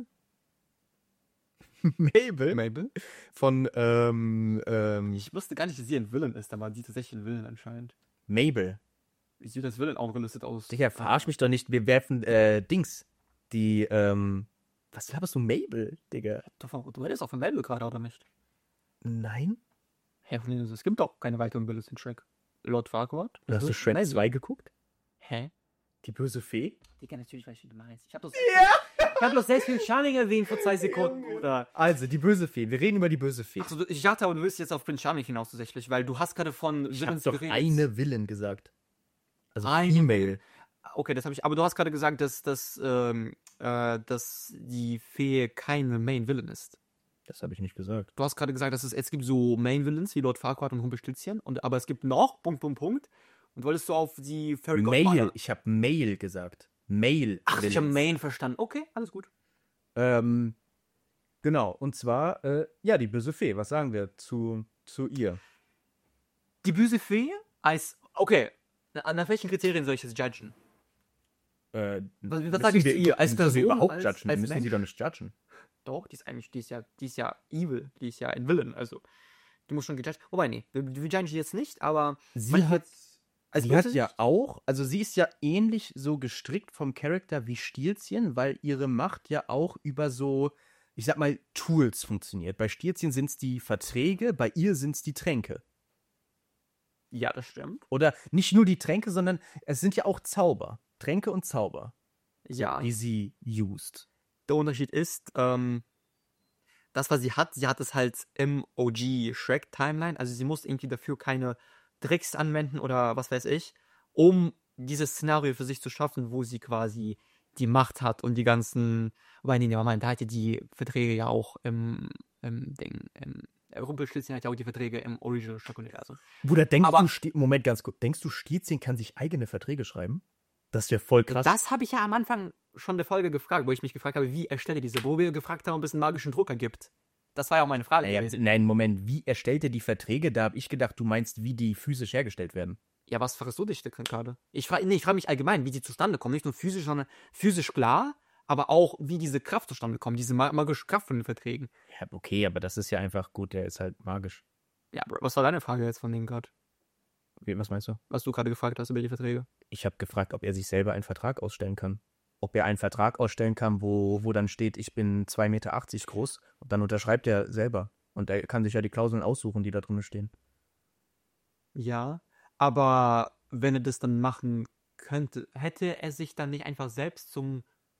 Mabel.
Mabel?
Von ähm, ähm,
Ich wusste gar nicht, dass sie ein Villain ist, aber die tatsächlich ein Villain anscheinend.
Mabel.
Wie sieht das Villain auch gelistet aus?
Digga, verarsch mich doch nicht. Wir werfen äh, Dings. Die, ähm. Was laberst du, Mabel, Digga?
Du, du hättest auch von Mabel gerade, oder nicht?
Nein?
Hä, nee, es gibt doch keine weiteren Villains in Shrek. Lord Farquaad?
Hast du Shrek
Mabel.
zwei geguckt?
Hä?
Die böse Fee?
Digga, natürlich weiß ich, wie du meinst. Ich hab doch, ich hab doch selbst Prince Charming erwähnt vor zwei Sekunden, oder?
Also, die böse Fee. Wir reden über die böse Fee.
Achso, ich dachte aber, du willst jetzt auf Prince Charming hinaus tatsächlich, weil du hast gerade von
ich hab
Villains
doch
geredet.
eine Villain gesagt. Also
Eine-
Female.
Okay, das habe ich. Aber du hast gerade gesagt, dass, dass, ähm, äh, dass die Fee keine Main Villain ist.
Das habe ich nicht gesagt.
Du hast gerade gesagt, dass es, es gibt so Main Villains wie Lord Farquaad und Rumpelstilzchen, und aber es gibt noch Punkt, Punkt, Punkt. Und wolltest du auf die Fairy
Male.
Godmother?
Ich habe Male gesagt. Male.
Ach, ich habe
Villains.
Main verstanden. Okay, alles gut.
Ähm, genau. Und zwar, äh, ja, die böse Fee. Was sagen wir zu, zu ihr?
Die böse Fee als. Okay, na- nach welchen Kriterien soll ich das judgen?
Äh,
Was, was
müssen
sag ich
wir-
zu ihr? Als
müssen wir
Person?
überhaupt
als,
judgen?
als
müssen
Mensch?
sie doch nicht judgen.
Doch, die ist eigentlich, die ist ja, die ist ja evil, die ist ja ein Villain, also die muss schon gejudged. Wobei, nee, wir, wir judgen sie jetzt nicht, aber
Sie
man-
hat,
als
sie hat
Böse-
ja auch, also sie ist ja ähnlich so gestrickt vom Charakter wie Stilzchen, weil ihre Macht ja auch über so, ich sag mal, Tools funktioniert. Bei Stilzchen sind es die Verträge, bei ihr sind es die Tränke.
Ja, das stimmt.
Oder nicht nur die Tränke, sondern es sind ja auch Zauber. Tränke und Zauber,
Ja,
die sie used.
der Unterschied ist, ähm, das, was sie hat, sie hat es halt im O G Shrek-Timeline, also sie muss irgendwie dafür keine Tricks anwenden oder was weiß ich, um dieses Szenario für sich zu schaffen, wo sie quasi die Macht hat und die ganzen, wobei, nee, Moment, da hatte die Verträge ja auch im, im Ding, im Rumpelstilzchen hat ja auch die Verträge im Original Shrek-Universum.
Bruder, denkst
Aber-
du, Sti- Moment, ganz kurz, denkst du, Stilzchen kann sich eigene Verträge schreiben? Das wäre voll krass.
Das habe ich ja am Anfang schon der Folge gefragt, wo ich mich gefragt habe, wie erstelle diese, wo wir gefragt haben, ob es einen magischen Drucker gibt. Das war ja auch meine Frage
Naja,
gewesen.
nein, Moment, wie erstellt er die Verträge? Da habe ich gedacht, du meinst, wie die physisch hergestellt werden.
Ja, was fragst du dich denn gerade? Ich frage nee, ich frage mich allgemein, wie die zustande kommen. Nicht nur physisch, sondern physisch klar, aber auch, wie diese Kraft zustande kommt, diese ma- magische Kraft von den Verträgen.
Ja, okay, aber das ist ja einfach gut, der ist halt magisch.
Ja, Bro, was war deine Frage jetzt von denen gerade?
Wie, was meinst du?
Was du gerade gefragt hast über die Verträge?
Ich habe gefragt, ob er sich selber einen Vertrag ausstellen kann. Ob er einen Vertrag ausstellen kann, wo, wo dann steht, ich bin zwei Meter achtzig groß, und dann unterschreibt er selber. Und er kann sich ja die Klauseln aussuchen, die da drin stehen.
Ja, aber wenn er das dann machen könnte, hätte er sich dann nicht einfach selbst zum.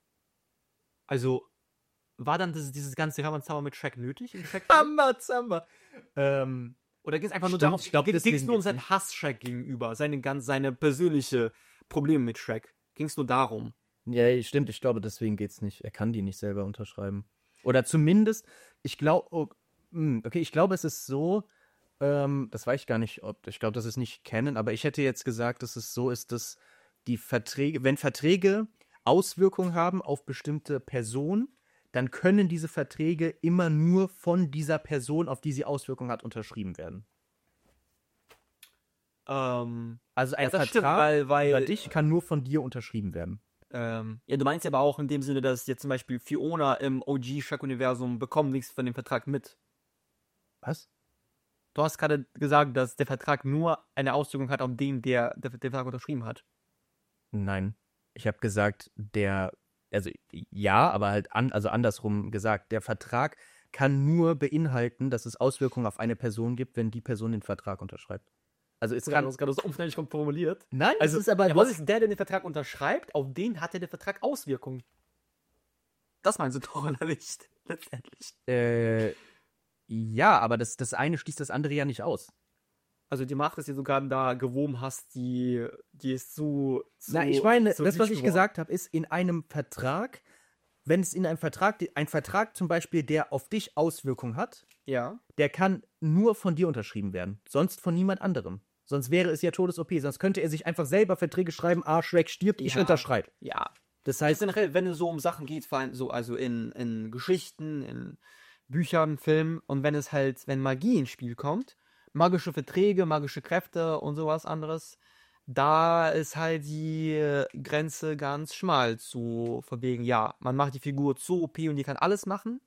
Also, war dann das, dieses ganze Ramazamba mit Shrek nötig? In Shrek?
Hammerzamba! Ähm,
Oder ging es einfach nur
Stimmt,
darum,
ich glaub,
ging es
deswegen
nur um
geht's
sein Hass Shrek gegenüber, seine ganz, seine persönliche Probleme mit Shrek? Ging es nur darum?
ja, stimmt, ich glaube, deswegen geht's nicht. Er kann die nicht selber unterschreiben. Oder zumindest, ich glaube, oh, hm, okay, ich glaube, es ist so, Ähm, das weiß ich gar nicht, ob ich glaube, das ist nicht Canon, aber ich hätte jetzt gesagt, dass es so ist, dass die Verträge, wenn Verträge Auswirkungen haben auf bestimmte Personen, dann können diese Verträge immer nur von dieser Person, auf die sie Auswirkungen hat, unterschrieben werden.
Ähm,
Also ein
ja, das
Vertrag
stimmt, weil, weil
über dich kann nur von dir unterschrieben werden.
Ähm, ja, du meinst ja aber auch in dem Sinne, dass jetzt zum Beispiel Fiona im O G-Shrek-Universum bekommt nichts von dem Vertrag mit.
Was?
Du hast gerade gesagt, dass der Vertrag nur eine Auswirkung hat auf den, der, der den Vertrag unterschrieben hat.
Nein. Ich habe gesagt, der, also ja, aber halt an, also andersrum gesagt, der Vertrag kann nur beinhalten, dass es Auswirkungen auf eine Person gibt, wenn die Person den Vertrag unterschreibt. Also es
Du
kann.
hast gerade so umständlich formuliert.
Nein,
Also,
es ist aber.
ja, was ist der, der den Vertrag unterschreibt, auf den hat der Vertrag Auswirkungen. Das meinst du doch, oder nicht? Letztendlich.
Äh, ja, aber das, das eine schließt das andere ja nicht aus.
Also die Macht, dass du sogar da gewoben hast, die, die ist zu, zu
Na, ich meine,
zu
das, was ich
geworden.
gesagt habe, ist in einem Vertrag, wenn es in einem Vertrag, ein Vertrag zum Beispiel, der auf dich Auswirkungen hat,
Ja.
der kann nur von dir unterschrieben werden, sonst von niemand anderem. Sonst wäre es ja Todes-O P, sonst könnte er sich einfach selber Verträge schreiben, ah, Shrek stirbt, ich
Ja.
unterschreibe.
Ja.
Das
Heißt
heißt,
generell, wenn es so um Sachen geht, vor allem so, also in, in Geschichten, in Büchern, Filmen und wenn es halt, wenn Magie ins Spiel kommt, magische Verträge, magische Kräfte und sowas anderes, da ist halt die äh, Grenze ganz schmal zu verwegen, ja, man macht die Figur zu O P und die kann alles machen.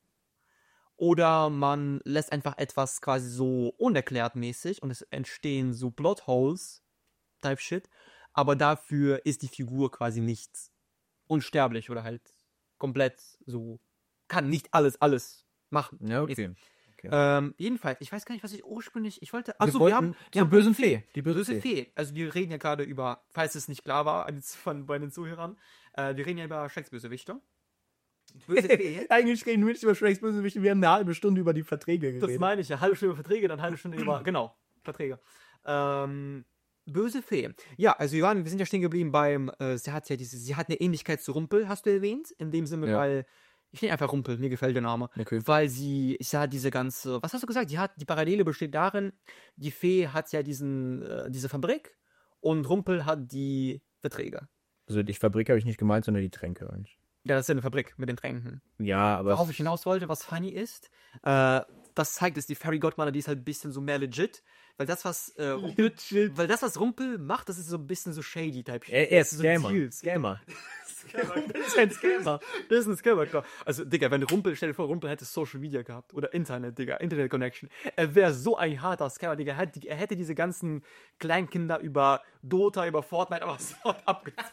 Oder man lässt einfach etwas quasi so unerklärt mäßig und es entstehen so Plotholes, Type Shit, aber dafür ist die Figur quasi nicht unsterblich oder halt komplett so, kann nicht alles, alles machen.
ja, okay.
Ähm, jedenfalls, ich weiß gar nicht, was ich ursprünglich, ich wollte,
Wir
achso,
wollten
wir haben, wir
zur
haben
bösen Fee. Die böse
böse
Fee.
Fee. Also wir reden ja gerade über, falls es nicht klar war, eines von bei den Zuhörern, äh, wir reden ja über Shreks Bösewichter. Böse Fee.
Eigentlich reden wir nicht über Shreks Bösewichte, wir haben eine halbe Stunde über die Verträge
Das
geredet.
meine ich ja. Halbe Stunde über Verträge, dann halbe Stunde über. Genau, Verträge. Ähm, böse Fee. Ja, also wir, waren, wir sind ja stehen geblieben beim. Äh, sie hat ja diese. Sie hat eine Ähnlichkeit zu Rumpel, hast du erwähnt. In dem Sinne,
Ja.
weil. Ich nenne einfach Rumpel, mir gefällt der Name.
Okay.
Weil sie. Ich sah diese ganze. Was hast du gesagt? Die, hat, die Parallele besteht darin, die Fee hat ja diesen, äh, diese Fabrik und Rumpel hat die Verträge.
Also die Fabrik habe ich nicht gemeint, sondern die Tränke eigentlich.
Ja, das ist ja eine Fabrik mit den Tränken.
Ja, aber.
Worauf ich hinaus wollte, was funny ist, äh, das zeigt es, die Fairy Godmother, die ist halt ein bisschen so mehr legit, weil das, was äh, Rumpel, weil das, was Rumpel macht, das ist so ein bisschen so shady Type.
Er, er ist
so ein
Scammer.
Ziel.
Scammer.
Das ist ein Scammer. Das ist ein Scammer, klar. Also, Digga, wenn Rumpel, stell dir vor, Rumpel hätte Social Media gehabt oder Internet, Digga, Internet Connection. Er wäre so ein harter Scammer, Digga. Er hätte, er hätte diese ganzen Kleinkinder über Dota, über Fortnite, aber sofort abgezogen.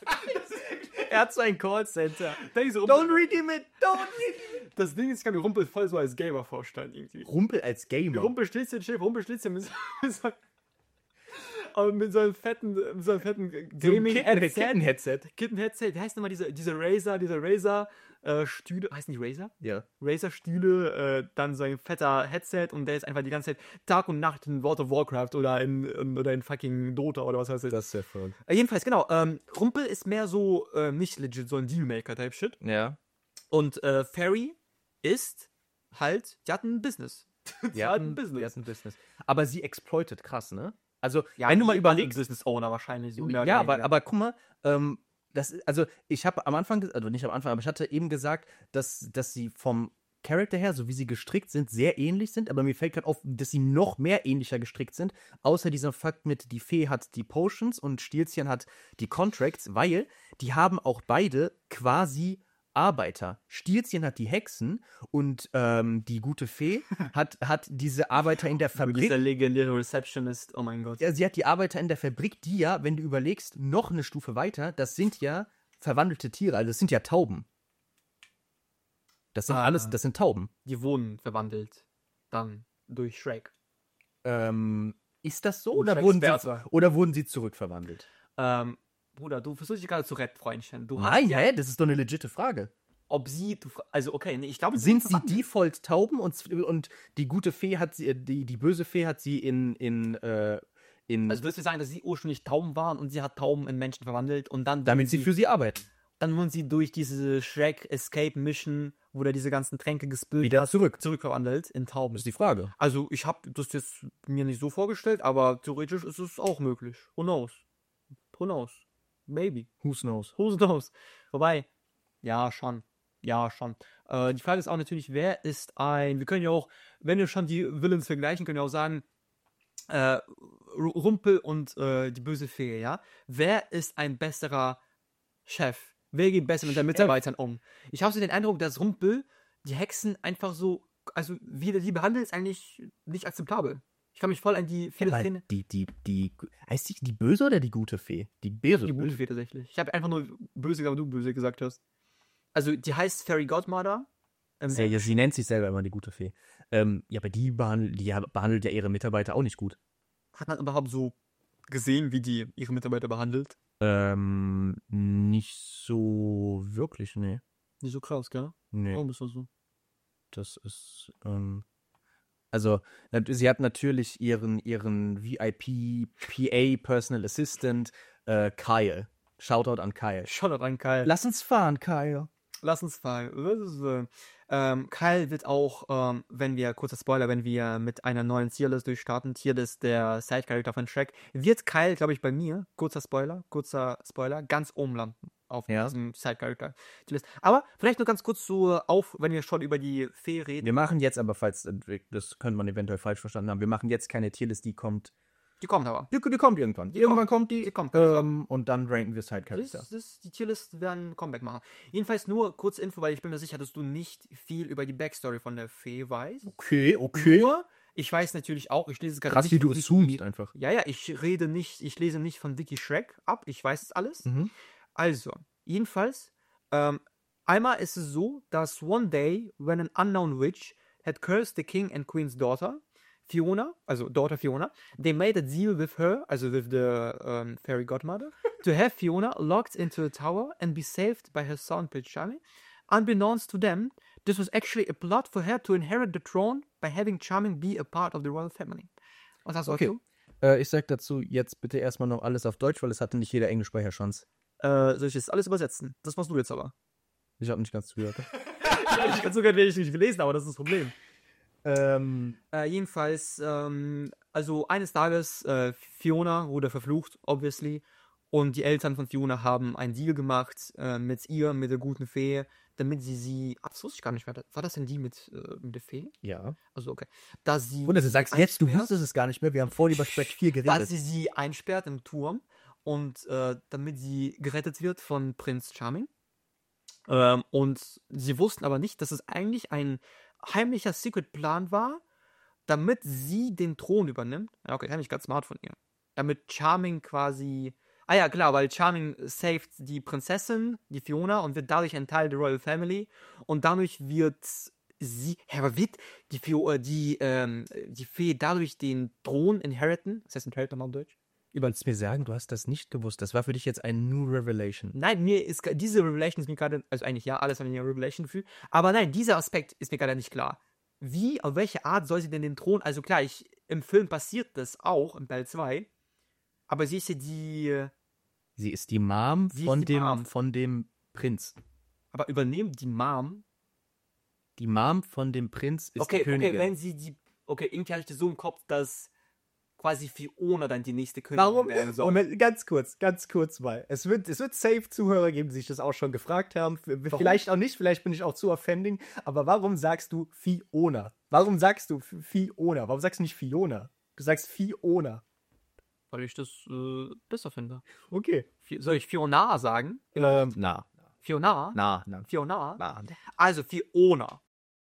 Er hat so ein Callcenter.
So,
Don't redeem it! Don't redeem it!
das Ding ist, ich kann mir Rumpel voll so als Gamer vorstellen, irgendwie.
Rumpel als Gamer.
Rumpelstilzchen, Chef, Rumpelstilzchen mit, so- mit, so, aber mit so einem fetten, mit so einem fetten Gaming-Headset.
Kitten-Headset.
Kitten-Headset, wie heißt nochmal diese, diese Razer, diese Razer äh, Stühle, heißen die Razer?
Ja.
Razer-Stühle, äh, dann so ein fetter Headset und der ist einfach die ganze Zeit Tag und Nacht in World of Warcraft oder in, in, oder in fucking Dota oder was heißt das?
Das ist sehr verrückt.
Äh, jedenfalls, genau, ähm, Rumpel ist mehr so, äh, nicht legit, so ein Dealmaker-Type-Shit.
Ja.
Und äh, Fairy ist halt, die hat ein Business.
Die
hat
hatten
ein Business.
Die hatten Business. Aber sie exploitet krass, ne? Also,
Ja,
wenn du mal
die
überlegst.
Business Owner wahrscheinlich. So mehr oder
Ja, aber,
weniger.
aber guck mal, ähm, das, also ich habe am Anfang, ge- also nicht am Anfang, aber ich hatte eben gesagt, dass, dass sie vom Charakter her, so wie sie gestrickt sind, sehr ähnlich sind, aber mir fällt gerade auf, dass sie noch mehr ähnlicher gestrickt sind, außer dieser Fakt mit, die Fee hat die Potions und Stilzchen hat die Contracts, weil die haben auch beide quasi Arbeiter. Stilzchen hat die Hexen und ähm, die gute Fee hat, hat diese Arbeiter in der Fabrik.
Dieser legendäre Receptionist, oh mein Gott.
Ja, sie hat die Arbeiter in der Fabrik, die ja, wenn du überlegst, noch eine Stufe weiter, das sind ja verwandelte Tiere, also das sind ja Tauben. Das sind
Ah.
alles, das sind Tauben.
Die wurden verwandelt. Dann durch Shrek.
Ähm, ist das so
Und
oder
Shreks
wurden, sie,
Wärter.
oder wurden sie zurückverwandelt?
Ähm, Bruder, du versuchst dich gerade zu retten, Freundchen. Du
Nein,
hast ja,
hä? Das ist doch eine legitime Frage.
ob sie, du, fra- also okay, nee, ich glaube,
Sind
wurden
sie
verwandelt.
Default Tauben und, und die gute Fee hat sie, die, die böse Fee hat sie in, in, äh, in
Also würdest du sagen, dass sie ursprünglich Tauben waren und sie hat Tauben in Menschen verwandelt und dann
damit sie
sie
für sie arbeiten.
dann wurden sie durch diese Shrek Escape Mission, wo er diese ganzen Tränke gespült
Wieder
hat,
zurück.
zurückverwandelt in Tauben.
Das ist die Frage.
Also ich habe das jetzt mir nicht so vorgestellt, aber theoretisch ist es auch möglich. Who knows? Who knows? Maybe.
Who knows?
Who knows? Wobei, ja, schon. Ja, schon. Äh, die Frage ist auch natürlich, wer ist ein, wir können ja auch, wenn wir schon die Villains vergleichen, können wir auch sagen, äh, Rumpel und äh, die böse Fee, ja? Wer ist ein besserer Chef? Wer geht besser mit den Mitarbeitern um? Ich habe so den Eindruck, dass Rumpel die Hexen einfach so, also wie der die behandelt, ist eigentlich nicht akzeptabel. Ich kann mich voll an die viele
Ja,
Szenen.
die, die, die, heißt die, die böse oder die gute Fee? Die böse.
Die gute Fee tatsächlich. Ich habe einfach nur böse, aber du böse gesagt hast. Also die heißt Fairy Godmother. Ähm,
Ja, ja, sie nennt sich selber immer die gute Fee. Ähm, ja, aber die behandelt, die behandelt ja ihre Mitarbeiter auch nicht gut.
Hat man überhaupt so gesehen, wie die ihre Mitarbeiter behandelt?
Ähm, nicht so wirklich, nee.
Nicht so krass, gell?
Nee,
Warum ist das so?
das ist, ähm, also, nat- sie hat natürlich ihren, ihren V I P, P A, Personal Assistant, äh, Kyle. Shoutout an Kyle.
Shoutout an Kyle.
Lass uns fahren, Kyle.
Lass uns fahren. Ähm, Kyle wird auch, ähm, wenn wir, kurzer Spoiler, wenn wir mit einer neuen Tierlist durchstarten, Tierlist der Side-Charakter von Shrek, wird Kyle, glaube ich, bei mir, kurzer Spoiler, kurzer Spoiler, ganz oben landen auf
Ja.
diesem Side-Charakter. Tierlist. Aber vielleicht nur ganz kurz so auf, wenn wir schon über die Fee reden.
Wir machen jetzt aber, falls, das könnte man eventuell falsch verstanden haben, wir machen jetzt keine Tierlist, die kommt,
Die kommt aber.
die, die kommt irgendwann. Irgendwann kommt die,
Die kommt.
ähm, und dann ranken wir Side-Charakter.
Das, das, die Tierlist werden ein Comeback machen. Jedenfalls nur kurze Info, weil ich bin mir sicher, dass du nicht viel über die Backstory von der Fee weißt.
Okay, okay.
Nur, ich weiß natürlich auch, ich lese es gerade
Krass,
nicht
wie du
von
assumst
Wiki-
einfach.
Ja, ja, ich rede nicht, ich lese nicht von Wiki Shrek ab, ich weiß es alles.
Mhm.
Also, jedenfalls, ähm, einmal ist es so, dass one day, when an unknown witch had cursed the king and queen's daughter, Fiona, also daughter Fiona, they made a deal with her, also with the um, fairy godmother, to have Fiona locked into a tower and be saved by her son Prince Charming. Unbeknownst to them, this was actually a plot for her to inherit the throne by having Charming be a part of the royal family. Was sagst du
Okay.
dazu?
Äh, ich sag dazu jetzt bitte erstmal noch alles auf Deutsch, weil es hatte nicht jeder Englisch bei Herr Schanz.
Äh, soll ich das alles übersetzen? Das machst du jetzt aber.
Ich habe nicht ganz zugehört.
Ich kann sogar nicht gelesen, aber das ist das Problem.
ähm,
Äh, jedenfalls, ähm, also eines Tages, äh, Fiona wurde verflucht, obviously. Und die Eltern von Fiona haben einen Deal gemacht äh, mit ihr, mit der guten Fee, damit sie sie. Ach, das wusste ich gar nicht mehr. War das denn die mit, äh, mit der Fee?
ja.
Also, okay. Dass sie.
Wunder, du sagst jetzt, du
einsperrt-
wusstest es gar nicht mehr. Wir haben vorhin über Shrek vier
Dass
geredet.
sie sie einsperrt im Turm und äh, damit sie gerettet wird von Prinz Charming. Ähm, und sie wussten aber nicht, dass es eigentlich ein heimlicher Secret-Plan war, damit sie den Thron übernimmt. Ja, okay, eigentlich ganz smart von ihr. Damit Charming quasi. Ah ja, klar, weil Charming saved die Prinzessin, die Fiona, und wird dadurch ein Teil der Royal Family. Und dadurch wird sie. Hä, aber wird die, Fio, äh, die, ähm, die Fee dadurch den Thron inheriten? Was heißt inheriten nochmal auf Deutsch?
Du wolltest mir sagen, du hast das nicht gewusst. Das war für dich jetzt ein New Revelation.
Nein, mir ist ge- diese Revelation ist mir gerade, also eigentlich ja, alles hat mir eine Revelation gefühlt, aber nein, dieser Aspekt ist mir gerade nicht klar. Wie, auf welche Art soll sie denn den Thron, also klar, ich, im Film passiert das auch, im Teil zwei, aber sie ist ja die, äh,
Sie ist die Mom
Sie ist
von,
die
dem,
Mom.
von dem Prinz.
aber übernimmt die Mom.
Die Mom von dem Prinz ist
Okay,
die Königin.
okay, wenn sie die, okay, irgendwie hatte ich das so im Kopf, dass quasi Fiona dann die nächste Königin
Warum?
werden soll.
Moment, ganz kurz, ganz kurz mal. Es wird, es wird safe Zuhörer geben, die sich das auch schon gefragt haben. F-
Warum?
Vielleicht auch nicht, vielleicht bin ich auch zu offending. Aber warum sagst du Fiona? Warum sagst du F- Fiona? Warum sagst du nicht Fiona? Du sagst Fiona.
Weil ich das äh, besser finde.
Okay.
Fi- Soll ich Fiona sagen?
Ähm, na,
Fiona?
na, na,
Fiona?
na.
Also Fiona.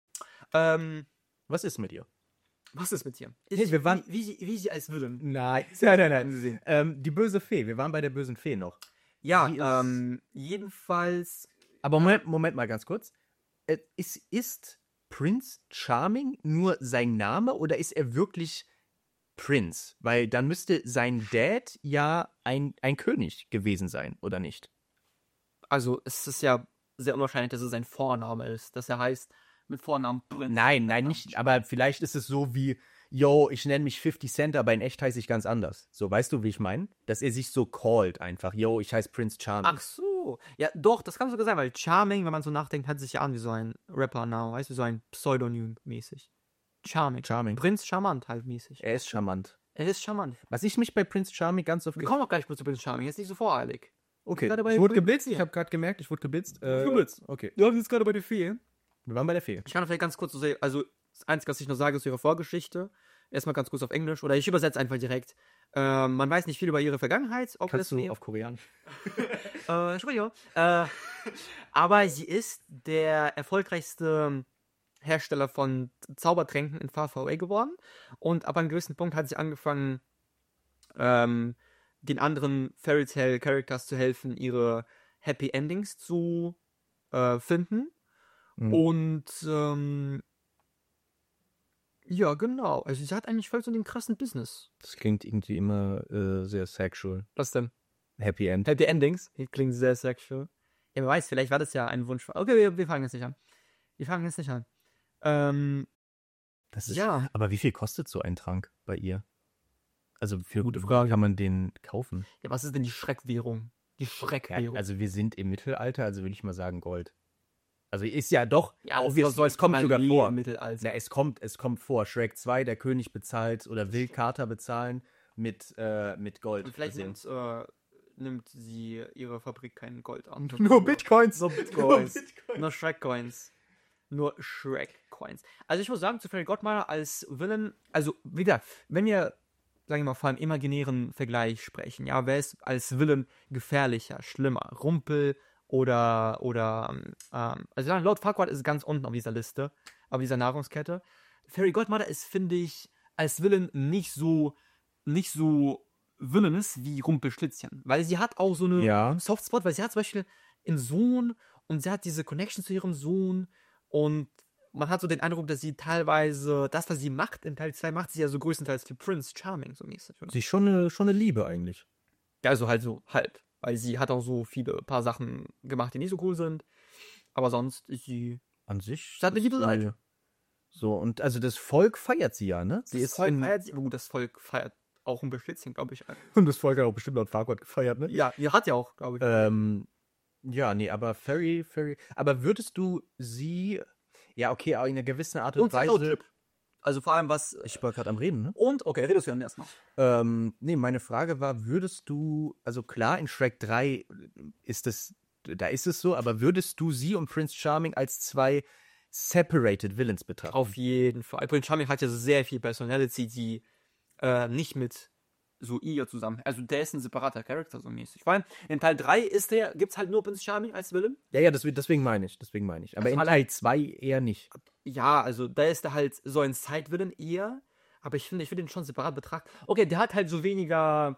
Ähm,
Was ist mit ihr?
was ist mit dir?
Hey, wir waren-
wie, wie, sie, wie sie als Villain.
Nein, nein, nein, nein. Ähm, die böse Fee. Wir waren bei der bösen Fee noch.
Ja,
Sie ist-
ähm, jedenfalls.
Aber Moment, Moment mal ganz kurz. Äh, Ist, ist Prince Charming nur sein Name oder ist er wirklich Prince? Weil dann müsste sein Dad ja ein, ein König gewesen sein, oder nicht?
Also, es ist ja sehr unwahrscheinlich, dass es sein Vorname ist. Dass er heißt mit Vornamen Prinz.
Nein, nein, nicht. Aber vielleicht ist es so wie, yo, ich nenne mich fifty Cent, aber in echt heiße ich ganz anders. So, weißt du, wie ich meine? Dass er sich so callt einfach. Yo, ich heiße Prince Charming.
Ach so, so. Ja, doch, das kann sogar sein, weil Charming, wenn man so nachdenkt, hört sich ja an wie so ein Rapper-Name, weißt du, so ein Pseudonym mäßig. Charming.
Charming.
Prinz Charmant halt mäßig.
Er ist charmant.
Er ist charmant.
Was ich mich bei Prince Charming ganz oft...
Wir kommen auch gleich kurz zu Prinz Charming, jetzt nicht so voreilig.
Okay,
Gerade bei-
ich wurde geblitzt. Ich habe gerade gemerkt, ich wurde geblitzt. Äh,
Geblitzt.
Okay,
Du hast jetzt gerade bei der Fee.
wir waren bei der Fee.
Ich kann vielleicht ganz kurz so sehen, also das Einzige, was ich noch sage, ist ihre Vorgeschichte. Erstmal ganz kurz auf Englisch oder ich übersetze einfach direkt. Ähm, man weiß nicht viel über ihre Vergangenheit.
Kannst du
obviously.
auf Koreanisch?
Äh, Entschuldigung. Äh, aber sie ist der erfolgreichste Hersteller von Zaubertränken in Far Far Away geworden. Und ab einem gewissen Punkt hat sie angefangen, ähm, den anderen Fairy Tale Characters zu helfen, ihre Happy Endings zu äh, finden.
Mhm.
Und ähm, ja, genau. Also sie hat eigentlich voll so den krassen Business.
Das klingt irgendwie immer äh, sehr sexual.
Was denn?
Happy End.
Happy Endings. Die klingt sehr sexual. Ja, wer weiß, vielleicht war das ja ein Wunsch. Okay, wir, wir fangen jetzt nicht an. Wir fangen jetzt nicht an. Ähm,
Das ist,
ja.
Aber wie viel kostet so ein Trank bei ihr? Also für
Gute Frage.
kann man den kaufen?
Ja, was ist denn die Schreckwährung? Die
Ja,
Schreckwährung.
also wir sind im Mittelalter, also würde ich mal sagen Gold. Also ist ja doch,
ja,
auch wieder so, es kommt sogar vor.
Im Mittelalter.
Na, es kommt, es kommt vor. Shrek zwei, der König bezahlt oder will Carter bezahlen mit, äh, mit Gold.
Und vielleicht
versehen.
nimmt, äh, nimmt sie ihre Fabrik kein Gold an.
Nur Bitcoins.
Nur Bitcoins. Nur Shrek-Coins. Nur Shrek-Coins. Also ich muss sagen, zu Fairy Godmother als Villain, also wieder, wenn wir, sagen wir mal, vor einem imaginären Vergleich sprechen, ja, wer ist als Villain gefährlicher, schlimmer? Rumpel oder, oder, ähm, also ja, Lord Farquaad ist ganz unten auf dieser Liste, auf dieser Nahrungskette. Fairy Godmother ist, finde ich, als Villain nicht so, nicht so villainous wie Rumpelstilzchen, weil sie hat auch so eine
Ja.
Softspot, weil sie hat zum Beispiel einen Sohn und sie hat diese Connection zu ihrem Sohn und man hat so den Eindruck, dass sie teilweise, das, was sie macht in Teil zwei, macht sie ja so größtenteils für Prince Charming, so mäßig. Oder?
Sie ist schon eine, schon eine Liebe eigentlich.
Ja, also halt so, halb. Weil sie hat auch so viele paar Sachen gemacht, die nicht so cool sind. Aber sonst ist sie.
An sich.
Sie hat eine
ist
liebe
sie-
Seite.
So, und also das Volk feiert sie ja, ne? Sie
das
ist
Volk
in,
feiert sie. Gut, das Volk feiert auch ein Beschlitzchen, glaube ich.
und das Volk hat auch bestimmt laut Farquaad gefeiert, ne?
Ja, ihr hat ja auch, glaube ich.
Ähm, ja, nee, aber Fairy, Fairy. Aber würdest du sie. Ja, okay, auch in einer gewissen Art und,
Und
Weise.
Cloudchip. Also vor allem was.
Ich war gerade am Reden, ne?
Und, okay, redest du dann erstmal.
Ähm, nee, meine Frage war, würdest du, also klar, in Shrek drei ist es, da ist es so, aber würdest du sie und Prince Charming als zwei separated Villains betrachten?
Auf jeden Fall. Prince Charming hat ja sehr viel Personality, die äh, nicht mit so ihr zusammen. Also der ist ein separater Charakter so mäßig. Vor allem in Teil drei ist der, gibt's halt nur Prince Charming als Villain.
Ja, ja, das, deswegen meine ich, deswegen meine ich. Aber
Also
in
alle-
Teil zwei eher nicht.
Ja, also da ist er halt so ein Side-Villain eher. Aber ich finde, ich würde ihn schon separat betrachten. Okay, der hat halt so weniger.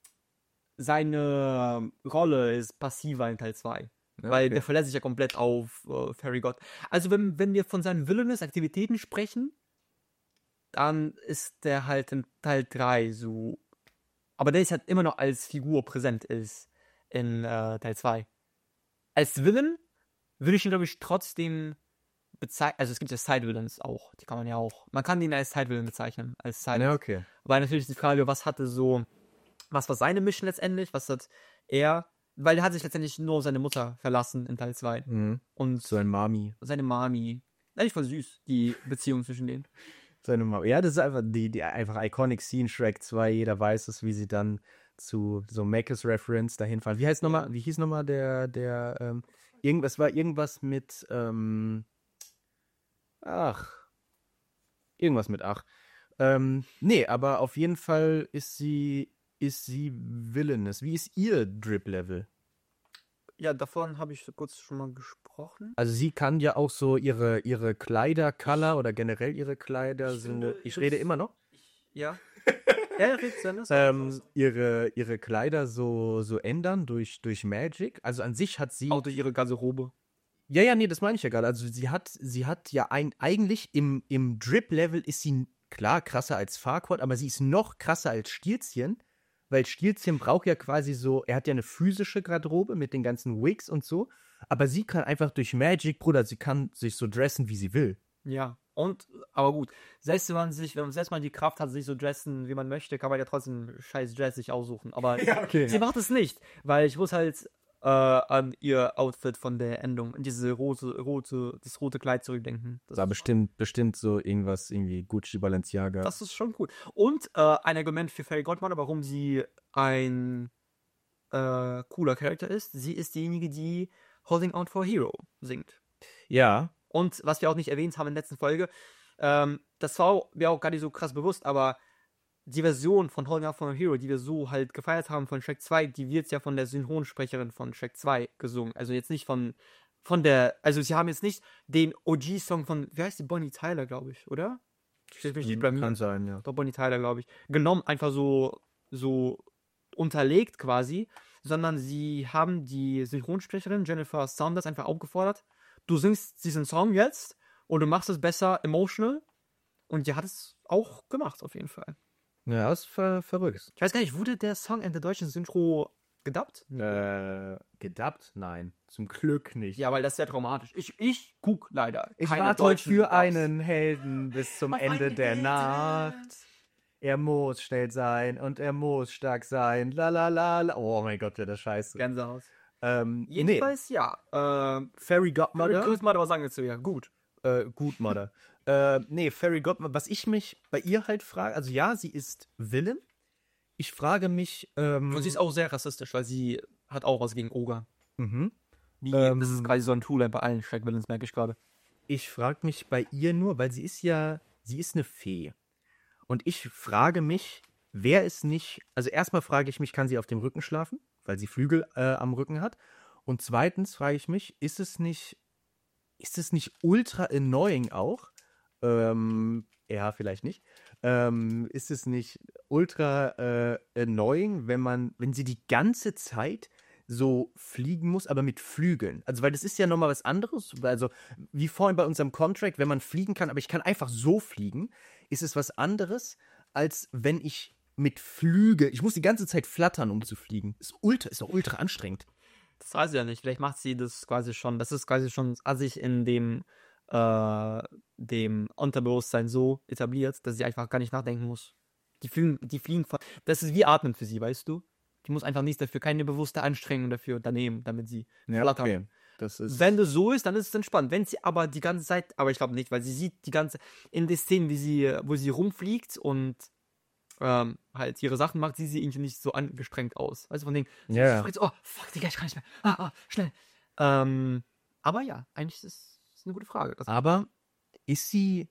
Seine Rolle ist passiver in Teil zwei.
Ja,
Weil
okay.
der verlässt sich ja komplett auf äh, Fairy God. Also, wenn, wenn wir von seinen villainous Aktivitäten sprechen, dann ist der halt in Teil drei so. Aber der ist halt immer noch als Figur präsent ist in äh, Teil zwei. Als Villain würde ich ihn, glaube ich, trotzdem bezeichnen. Also, es gibt ja Side-Villains auch. Die kann man ja auch. Man kann ihn als Side-Villain bezeichnen. Als Side
Ja, okay.
Aber natürlich ist die Frage, was hatte so. Was war seine Mission letztendlich? Was hat er. Weil er hat sich letztendlich nur auf seine Mutter verlassen in Teil zwei.
Mhm.
Und
So ein Mami.
seine Mami. Eigentlich voll süß, die Beziehung zwischen denen.
Seine Mami. Ja, das ist einfach die, die einfach iconic Scene, Shrek zwei, jeder weiß es, wie sie dann zu so Makers Reference dahin fahren. Wie heißt nochmal, wie hieß nochmal der, der, ähm, irgendwas war irgendwas mit, ähm, ach, irgendwas mit ach. Ähm, nee, aber auf jeden Fall ist sie, ist sie villainous. Wie ist ihr Drip-Level?
Ja, davon habe ich so kurz schon mal gesprochen.
Also sie kann ja auch so ihre, ihre Kleider-Color oder generell ihre Kleider
Ich
sind,
finde,
ich
das-
rede immer noch.
Ja. Ja, ja, red's dann.
ähm, ihre, ihre Kleider so, so ändern durch, durch Magic. Also an sich hat sie.
Auch durch ihre Garderobe.
Ja, ja, nee, das meine ich ja gerade. Also sie hat, sie hat ja ein, eigentlich im, im Drip-Level ist sie klar krasser als Farquaad, aber sie ist noch krasser als Stilzchen, weil Stilzchen braucht ja quasi so, er hat ja eine physische Garderobe mit den ganzen Wigs und so, aber sie kann einfach durch Magic, Bruder, sie kann sich so dressen, wie sie will.
Ja. Und, aber gut, selbst wenn man sich, wenn man selbst mal die Kraft hat, sich so dressen, wie man möchte, kann man ja trotzdem scheiß Dress sich aussuchen. Aber
Ja, okay.
sie macht es nicht, weil ich muss halt äh, an ihr Outfit von der Endung, an diese rote, rote, das rote Kleid zurückdenken. Das,
War bestimmt, bestimmt so irgendwas, irgendwie Gucci Balenciaga.
das ist schon cool. Und äh, ein Argument für Fairy Godmother, warum sie ein äh, cooler Charakter ist. Sie ist diejenige, die Holding Out for a Hero singt.
Ja.
Und was wir auch nicht erwähnt haben in der letzten Folge, ähm, das war mir auch gar nicht so krass bewusst, aber die Version von Holding Out for a Hero, die wir so halt gefeiert haben von Shrek zwei, die wird ja von der Synchronsprecherin von Shrek zwei gesungen. Also jetzt nicht von, von der, also sie haben jetzt nicht den O G-Song von, wie heißt die, Bonnie Tyler, glaube ich, oder? Ich mich nicht blamieren.
Kann sein, ja.
Doch, Bonnie Tyler, glaube ich. Genommen, einfach so, so unterlegt quasi, sondern sie haben die Synchronsprecherin Jennifer Saunders einfach aufgefordert, du singst diesen Song jetzt und du machst es besser emotional. Und die hat es auch gemacht, auf jeden Fall.
Ja, das ist ver verrückt.
Ich weiß gar nicht, wurde der Song in der deutschen Synchro gedubbt?
Äh, gedubbt? Nein. Zum Glück nicht.
Ja, weil das ist sehr traumatisch. Ich, ich guck leider.
Ich
keine
warte heute
deutschen
für
Dubs.
einen Helden bis zum
Auf
Ende
einen
der
Helden.
Nacht. Er muss schnell sein und er muss stark sein. La la la la. Oh mein Gott, wäre das scheiße.
Gänsehaut.
Ähm, nee,
Jedenfalls, ja. Äh,
Fairy Godmother.
Kurz mal, was sagen wir zu ihr? Gut.
Äh, gut, Mother. äh, nee, Fairy Godmother. Was ich mich bei ihr halt frage, also ja, sie ist Villain. Ich frage mich, ähm,
Und sie ist auch sehr rassistisch, weil sie hat auch was gegen Oger.
mhm.
Wie,
Ähm,
das ist quasi so ein Tool bei allen Shrek-Villains, merke ich gerade.
Ich frage mich bei ihr nur, weil sie ist ja, sie ist eine Fee. Und ich frage mich, wer ist nicht, also erstmal frage ich mich, kann sie auf dem Rücken schlafen, weil sie Flügel äh, am Rücken hat? Und zweitens frage ich mich, ist es nicht, ist es nicht ultra annoying auch? Ähm, ja, vielleicht nicht. Ähm, ist es nicht ultra äh, annoying, wenn man, wenn sie die ganze Zeit so fliegen muss, aber mit Flügeln? Also, weil das ist ja nochmal was anderes. Also, wie vorhin bei unserem Contract, wenn man fliegen kann, aber ich kann einfach so fliegen, ist es was anderes, als wenn ich mit Flügel, ich muss die ganze Zeit flattern, um zu fliegen. Ist ultra, ist doch ultra anstrengend.
Das weiß ich ja nicht. Vielleicht macht sie das quasi schon. Das ist quasi schon assig in dem, äh, dem Unterbewusstsein so etabliert, dass sie einfach gar nicht nachdenken muss. Die fliegen, die fliegen von. Das ist wie Atmen für sie, weißt du? Die muss einfach nichts dafür, keine bewusste Anstrengung dafür unternehmen, damit sie flattern.
okay. Das ist
Wenn das so ist, dann ist es entspannt. Wenn sie aber die ganze Zeit, aber ich glaube nicht, weil sie sieht die ganze, in den Szenen, wie sie, wo sie rumfliegt und ähm, halt ihre Sachen macht, sieht sie irgendwie nicht so angestrengt aus. Weißt du, von denen, sie
Ja.
fragt so, oh, fuck, Digga, ich kann nicht mehr. Ah, ah, schnell. Ähm, aber ja, eigentlich ist es eine gute Frage. Das
aber ist sie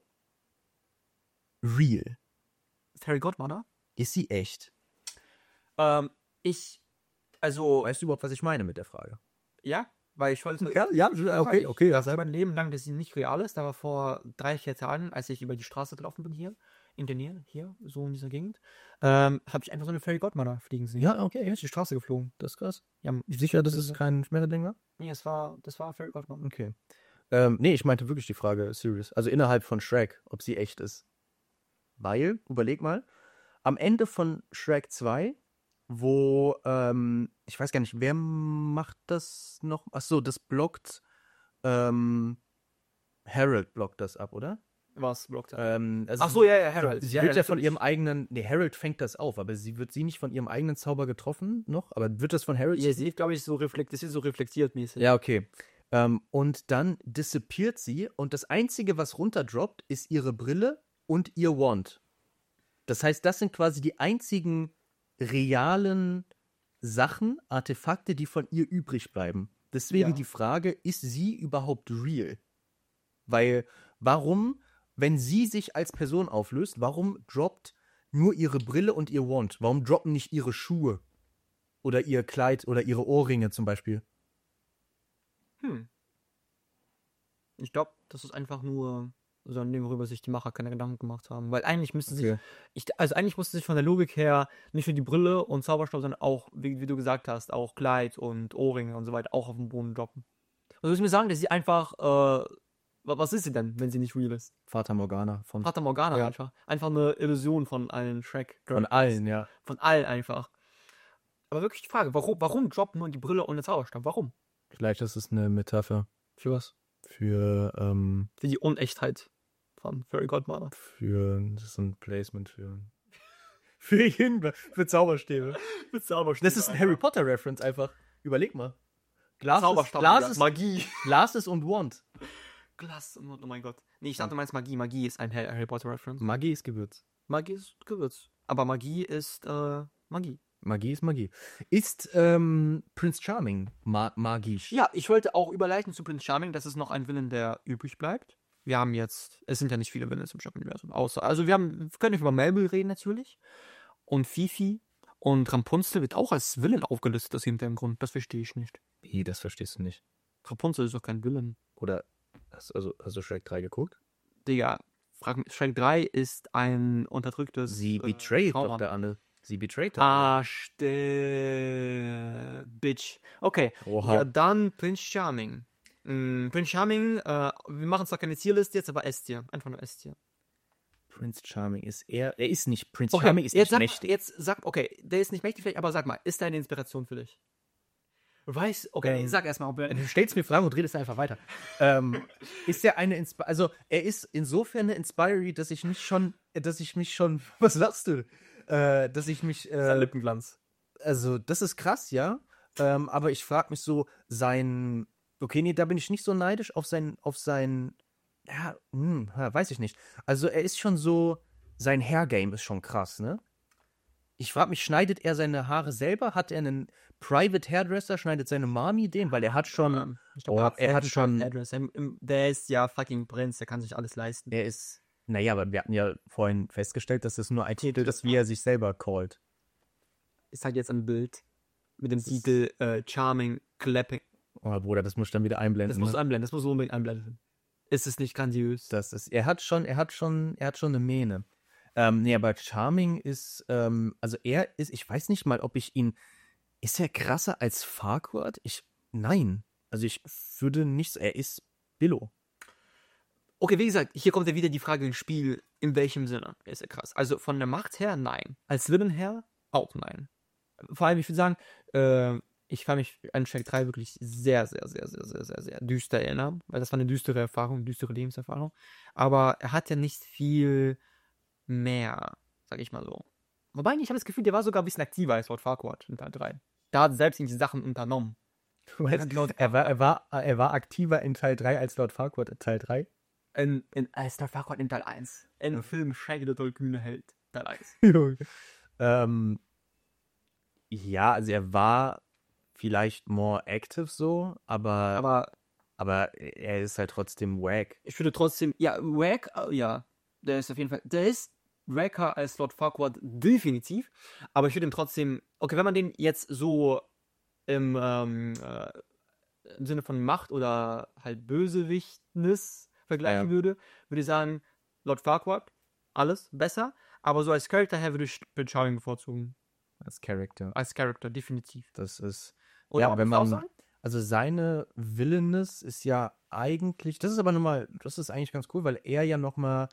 real?
Fairy Godmother?
Ist sie echt?
Ähm, ich, also,
Weißt du überhaupt, was ich meine mit der Frage?
ja, weil ich wollte.
Ja, ja, okay, okay.
Das ist mein Leben lang, dass sie nicht real ist. Aber vor drei, vier Tagen, als ich über die Straße gelaufen bin hier, in der Nähe, hier, so in dieser Gegend, ähm, habe ich einfach so eine Fairy Godmother fliegen sehen.
Ja, okay.
Ist die Straße geflogen.
Das ist krass.
Ja,
Sicher, dass
das
es
ist-
kein Schmetterling war?
nee, es war, das war Fairy Godmother.
Okay. Ähm, nee, ich meinte wirklich die Frage, serious. Also innerhalb von Shrek, ob sie echt ist. Weil, überleg mal, am Ende von Shrek zwei, wo, ähm, ich weiß gar nicht, wer macht das noch? Achso, das blockt, ähm, Harold blockt das ab, oder?
Was blockt er?
Ähm, also
Ach so, ja, ja, Harold.
Sie
Ja,
wird
ja,
ja von
natürlich.
ihrem eigenen, nee, Harold fängt das auf, aber sie wird sie nicht von ihrem eigenen Zauber getroffen noch, aber wird das von Harold?
Ihr seht, glaube ich, so reflektiert, das ist so reflektiert mäßig.
Ja, okay. Ähm, und dann disappeart sie und das Einzige, was runterdroppt, ist ihre Brille und ihr Wand. Das heißt, das sind quasi die einzigen realen Sachen, Artefakte, die von ihr übrig bleiben. Deswegen
Ja.
die Frage, ist sie überhaupt real? Weil, warum, wenn sie sich als Person auflöst, warum droppt nur ihre Brille und ihr Wand? Warum droppen nicht ihre Schuhe? Oder ihr Kleid oder ihre Ohrringe zum Beispiel?
Hm. Ich glaube, das ist einfach nur so ein Ding, worüber sich die Macher keine Gedanken gemacht haben. Weil eigentlich müsste sich, ich, also eigentlich musste sich von der Logik her nicht nur die Brille und Zauberstab, sondern auch, wie, wie du gesagt hast, auch Kleid und Ohrringe und so weiter auch auf den Boden droppen. Also willst du mir sagen, dass sie einfach, äh, wa- was ist sie denn, wenn sie nicht real ist?
Fata Morgana von,
Fata Morgana
Ja.
einfach. Einfach eine Illusion von allen Shrek.
von allen, ja.
Von allen einfach. Aber wirklich die Frage, warum, warum droppen nur die Brille und der Zauberstab? Warum?
Vielleicht ist es eine Metapher
Für was?
für, ähm,
Für die Unechtheit von Fairy Godmother.
für, das ist ein Placement für, für, Hin für Zauberstäbe.
Mit Zauberstab.
Das ist ein Harry Potter Reference einfach. Überleg mal. Glas,
Zauberstab,
Glas,
Digga.
ist,
Magie.
Glas ist und Wand.
Glas, oh mein Gott. Nee, ich dachte, du meinst Magie. Magie ist ein Harry Harry Potter Reference.
Magie ist Gewürz.
Magie ist Gewürz. Aber Magie ist, äh, Magie.
Magie ist Magie. Ist ähm, Prince Charming ma magisch?
Ja, ich wollte auch überleiten zu Prince Charming. Das ist noch ein Villain, der übrig bleibt. Wir haben jetzt, es sind ja nicht viele Villains im Schurken-Universum, außer, also wir haben, wir können über Mabel reden natürlich. Und Fifi. Und Rapunzel wird auch als Villain aufgelistet aus irgendeinem Grund. Das verstehe ich nicht.
Wie, das verstehst du nicht.
Rapunzel ist doch kein Villain.
Oder hast, also, hast du Shrek drei geguckt?
Digga, frag mich, Shrek drei ist ein unterdrücktes.
Sie
äh,
betrayt
Trauma.
doch der Anne. Sie betrayt doch.
Ah, still. Bitch. Okay.
Oha.
Ja, dann Prince Charming. Mm, Prince Charming, äh, wir machen zwar keine Tierliste jetzt, aber S-Tier. Einfach nur S-Tier.
Prince Charming ist er. Er ist nicht. Prince
Okay,
Charming ist
jetzt
nicht
sag,
mächtig.
jetzt sag, okay, der ist nicht mächtig vielleicht, aber sag mal, ist da eine Inspiration für dich? Du weißt, okay,
Ähm,
sag erstmal, ob er.
Du stellst mir Fragen und redest einfach weiter. ähm, ist er eine Inspi Also, er ist insofern eine Inspiry, dass ich mich schon, dass ich mich schon, was lachst du? Äh, dass ich mich, äh,
Lippenglanz.
also, das ist krass, ja. Ähm, aber ich frage mich so, sein, okay, nee, da bin ich nicht so neidisch auf sein, auf sein, ja, hm, ja, weiß ich nicht. Also, er ist schon so, sein Hairgame ist schon krass, ne? Ich frage mich, schneidet er seine Haare selber? Hat er einen Private Hairdresser? Schneidet seine Mami den? Weil er hat schon,
Ähm, ich
oh,
glaub,
er hat
einen
schon-
Address. Er- im- Der ist ja fucking Prinz, der kann sich alles leisten.
er ist, naja, aber wir hatten ja vorhin festgestellt, dass das nur ein Titel ist, wie er sich selber callt.
Ist halt jetzt ein Bild mit dem
Das ist-
Titel äh, Charming Clapping.
Oh, Bruder, das muss ich dann wieder einblenden.
Das musst du
ne?
einblenden, das musst du unbedingt einblenden. Ist es nicht grandios?
Das ist, er hat schon, er hat schon, er hat schon eine Mähne. Ähm, nee, aber Charming ist, ähm, also er ist, ich weiß nicht mal, ob ich ihn, ist er krasser als Farquaad? Ich, nein. Also ich würde nicht, so- er ist Billo.
Okay, wie gesagt, hier kommt ja wieder die Frage ins Spiel, in welchem Sinne ist er krass. Also von der Macht her, nein. Als Villain her, auch nein. Vor allem, ich würde sagen, äh, ich kann mich an Shrek drei wirklich sehr, sehr, sehr, sehr, sehr, sehr, sehr düster erinnern, weil das war eine düstere Erfahrung, eine düstere Lebenserfahrung. Aber er hat ja nicht viel mehr, sag ich mal so. Wobei, ich habe das Gefühl, der war sogar ein bisschen aktiver als Lord Farquaad in Teil drei. Da hat er selbst irgendwelche Sachen unternommen.
Du weißt, er, war, er, war, er war aktiver in Teil drei als Lord Farquaad in Teil drei.
In, in, als Lord Farquaad in Teil eins. In Film Shrek der tollkühne Held. Teil eins.
ähm, ja, also er war vielleicht more active so, aber,
Aber
aber er ist halt trotzdem wack.
ich würde trotzdem, ja, Wack, äh, ja, der ist auf jeden Fall, der ist wacker als Lord Farquaad definitiv, aber ich würde ihn trotzdem, okay, wenn man den jetzt so im, ähm, äh, im Sinne von Macht oder halt Bösewichtnis vergleichen
Ja.
würde, würde ich sagen, Lord Farquaad, alles besser, aber so als Charakter her würde ich Prince Charming bevorzugen.
Als Character.
Als Charakter, definitiv.
Das ist.
Oder
ja,
auch-
wenn
würdest du auch
man.
sagen?
Also seine Villainess ist ja eigentlich. Das ist aber nochmal. Das ist eigentlich ganz cool, weil er ja nochmal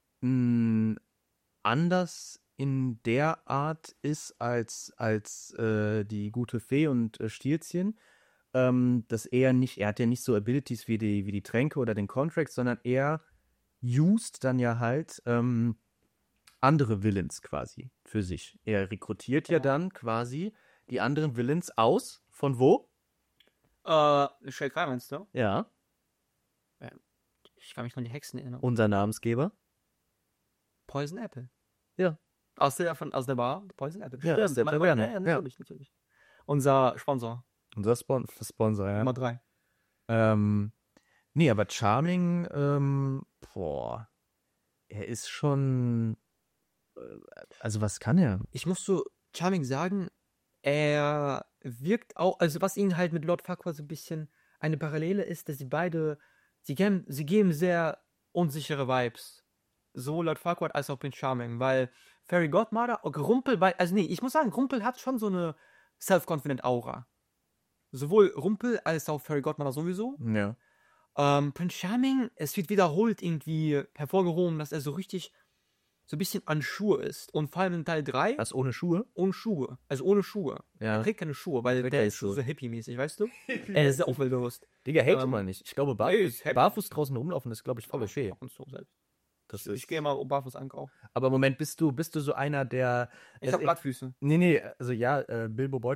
anders in der Art ist als, als äh, die gute Fee und äh, Stilzchen. Ähm, dass er nicht. Er hat ja nicht so Abilities wie die, wie die Tränke oder den Contract, sondern er used dann ja halt. Ähm, andere Villains quasi für sich. Er rekrutiert ja dann quasi die anderen Villains aus. Von wo?
Äh, Shrek drei meinst du?
Ja.
Ich kann mich noch an die Hexen erinnern.
Unser Namensgeber.
Poison Apple.
Ja.
Aus der, von, aus der Bar, Poison Apple.
Ja, aus der
Ma-
Taverne.
Ja, ja, natürlich, natürlich. Unser Sponsor,
Unser Spon Sponsor, ja.
Nummer drei.
Ähm, nee, aber Charming, ähm, boah, er ist schon, äh, also was kann er?
Ich muss so Charming sagen, er wirkt auch, also was ihn halt mit Lord Farquaad so ein bisschen eine Parallele ist, dass sie beide, sie geben, sie geben sehr unsichere Vibes. Sowohl Lord Farquaad als auch Prince Charming, weil Fairy Godmother, Rumpel, bei, also nee, ich muss sagen, Rumpel hat schon so eine self-confident Aura. Sowohl Rumpel als auch Fairy Godmother sowieso.
Ja.
Ähm, Prince Charming, es wird wiederholt irgendwie hervorgehoben, dass er so richtig so ein bisschen unsure ist. Und vor allem in Teil drei
Was, ohne Schuhe?
ohne Schuhe. Also ohne Schuhe.
Ja.
Er trägt keine Schuhe, weil
Trägt
der
keine
ist so,
Schuhe.
so hippie-mäßig, weißt du? er ist auch bewusst.
Digga, hate
Ähm,
mal nicht. Ich glaube,
nee,
barfuß,
ist happy.
barfuß draußen rumlaufen ist, glaube ich, voll okay.
Und so selbst.
Das
Ich
ist,
gehe mal barfuß einkaufen.
aber Moment, bist du, bist du so einer, der.
Ich habe Glattfüße.
Nee, nee, also ja, äh, Bilbo Beutling.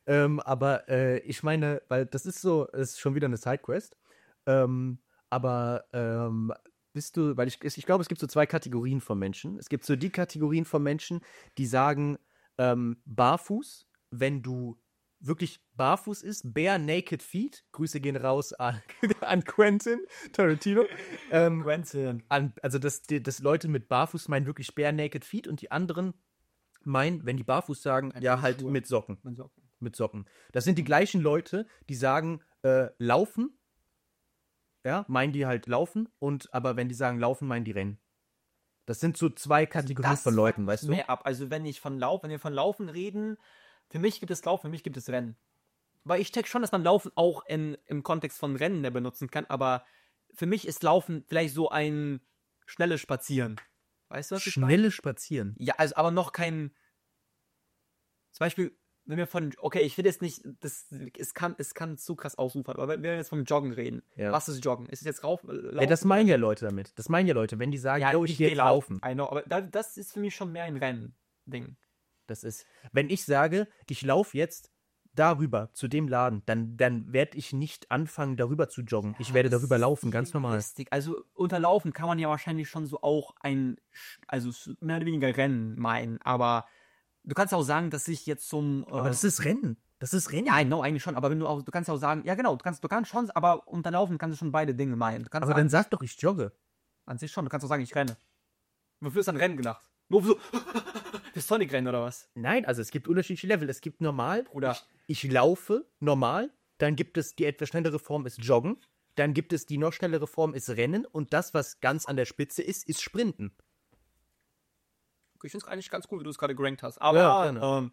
ähm, aber äh, ich meine, weil das ist so, es ist schon wieder eine Sidequest. Ähm, aber ähm, bist du, weil ich, ich glaube, es gibt so zwei Kategorien von Menschen. Es gibt so die Kategorien von Menschen, die sagen, ähm, barfuß, wenn du wirklich barfuß ist, bare naked feet. Grüße gehen raus an, an Quentin Tarantino. Ähm,
Quentin.
an, also, dass, die- dass Leute mit barfuß meinen wirklich bare naked feet und die anderen meinen, wenn die barfuß sagen,
Einfach
ja,
nur
halt
Schuhe.
mit Socken.
Mit Socken.
Mit Socken. Das sind die gleichen Leute, die sagen, äh, laufen, ja, meinen die halt laufen, und aber wenn die sagen laufen, meinen die rennen. Das sind so zwei Kategorien
Das
von Leuten,
fuckt
weißt du?
mehr ab. Also wenn ich von Lauf, wenn wir von Laufen reden, für mich gibt es Laufen, für mich gibt es Rennen. Weil ich check schon, dass man Laufen auch in, im Kontext von Rennen mehr benutzen kann, aber für mich ist Laufen vielleicht so ein schnelles Spazieren. Weißt du, was ich meine?
Schnelle Spazieren.
Ja, also aber noch kein. Zum Beispiel, wenn wir von. Okay, ich will jetzt nicht. Das, es, kann, es kann zu krass ausufern, aber wenn wir jetzt vom Joggen reden.
Ja.
Was ist Joggen? Ist es jetzt rauf, laufen?
Ja, das meinen ja Leute damit. Das meinen ja Leute, wenn die sagen,
Ja,
yo, ich
ich
gehe
geh
jetzt laufen.
I know, aber da, das ist für mich schon mehr ein Rennen-Ding.
Das ist, wenn ich sage, ich laufe jetzt darüber zu dem Laden, dann, dann werde ich nicht anfangen, darüber zu joggen. Ich werde
das
darüber
ist
laufen, ganz normal.
Linguistik. Also unter Laufen kann man ja wahrscheinlich schon so auch ein, Sch- also s- mehr oder weniger Rennen meinen, aber du kannst auch sagen, dass ich jetzt zum. Äh,
Aber das ist Rennen. Das ist Rennen.
ja, genau, eigentlich schon, aber wenn du auch, du kannst auch sagen, ja genau, du kannst, du kannst schon, aber unter Laufen kannst du schon beide Dinge meinen. Du kannst
Aber
sagen,
dann sag doch, ich jogge.
an sich schon, du kannst auch sagen, ich renne. Wofür ist dann Rennen gedacht? Nur für so, für Sonic-Rennen oder was?
Nein, also es gibt unterschiedliche Level. Es gibt normal,
Oder
ich laufe normal, dann gibt es die etwas schnellere Form ist Joggen, dann gibt es die noch schnellere Form ist Rennen, und das, was ganz an der Spitze ist, ist Sprinten.
ich finde es eigentlich ganz cool, wie du es gerade gerankt hast. Aber
Ja, gerne.
ähm,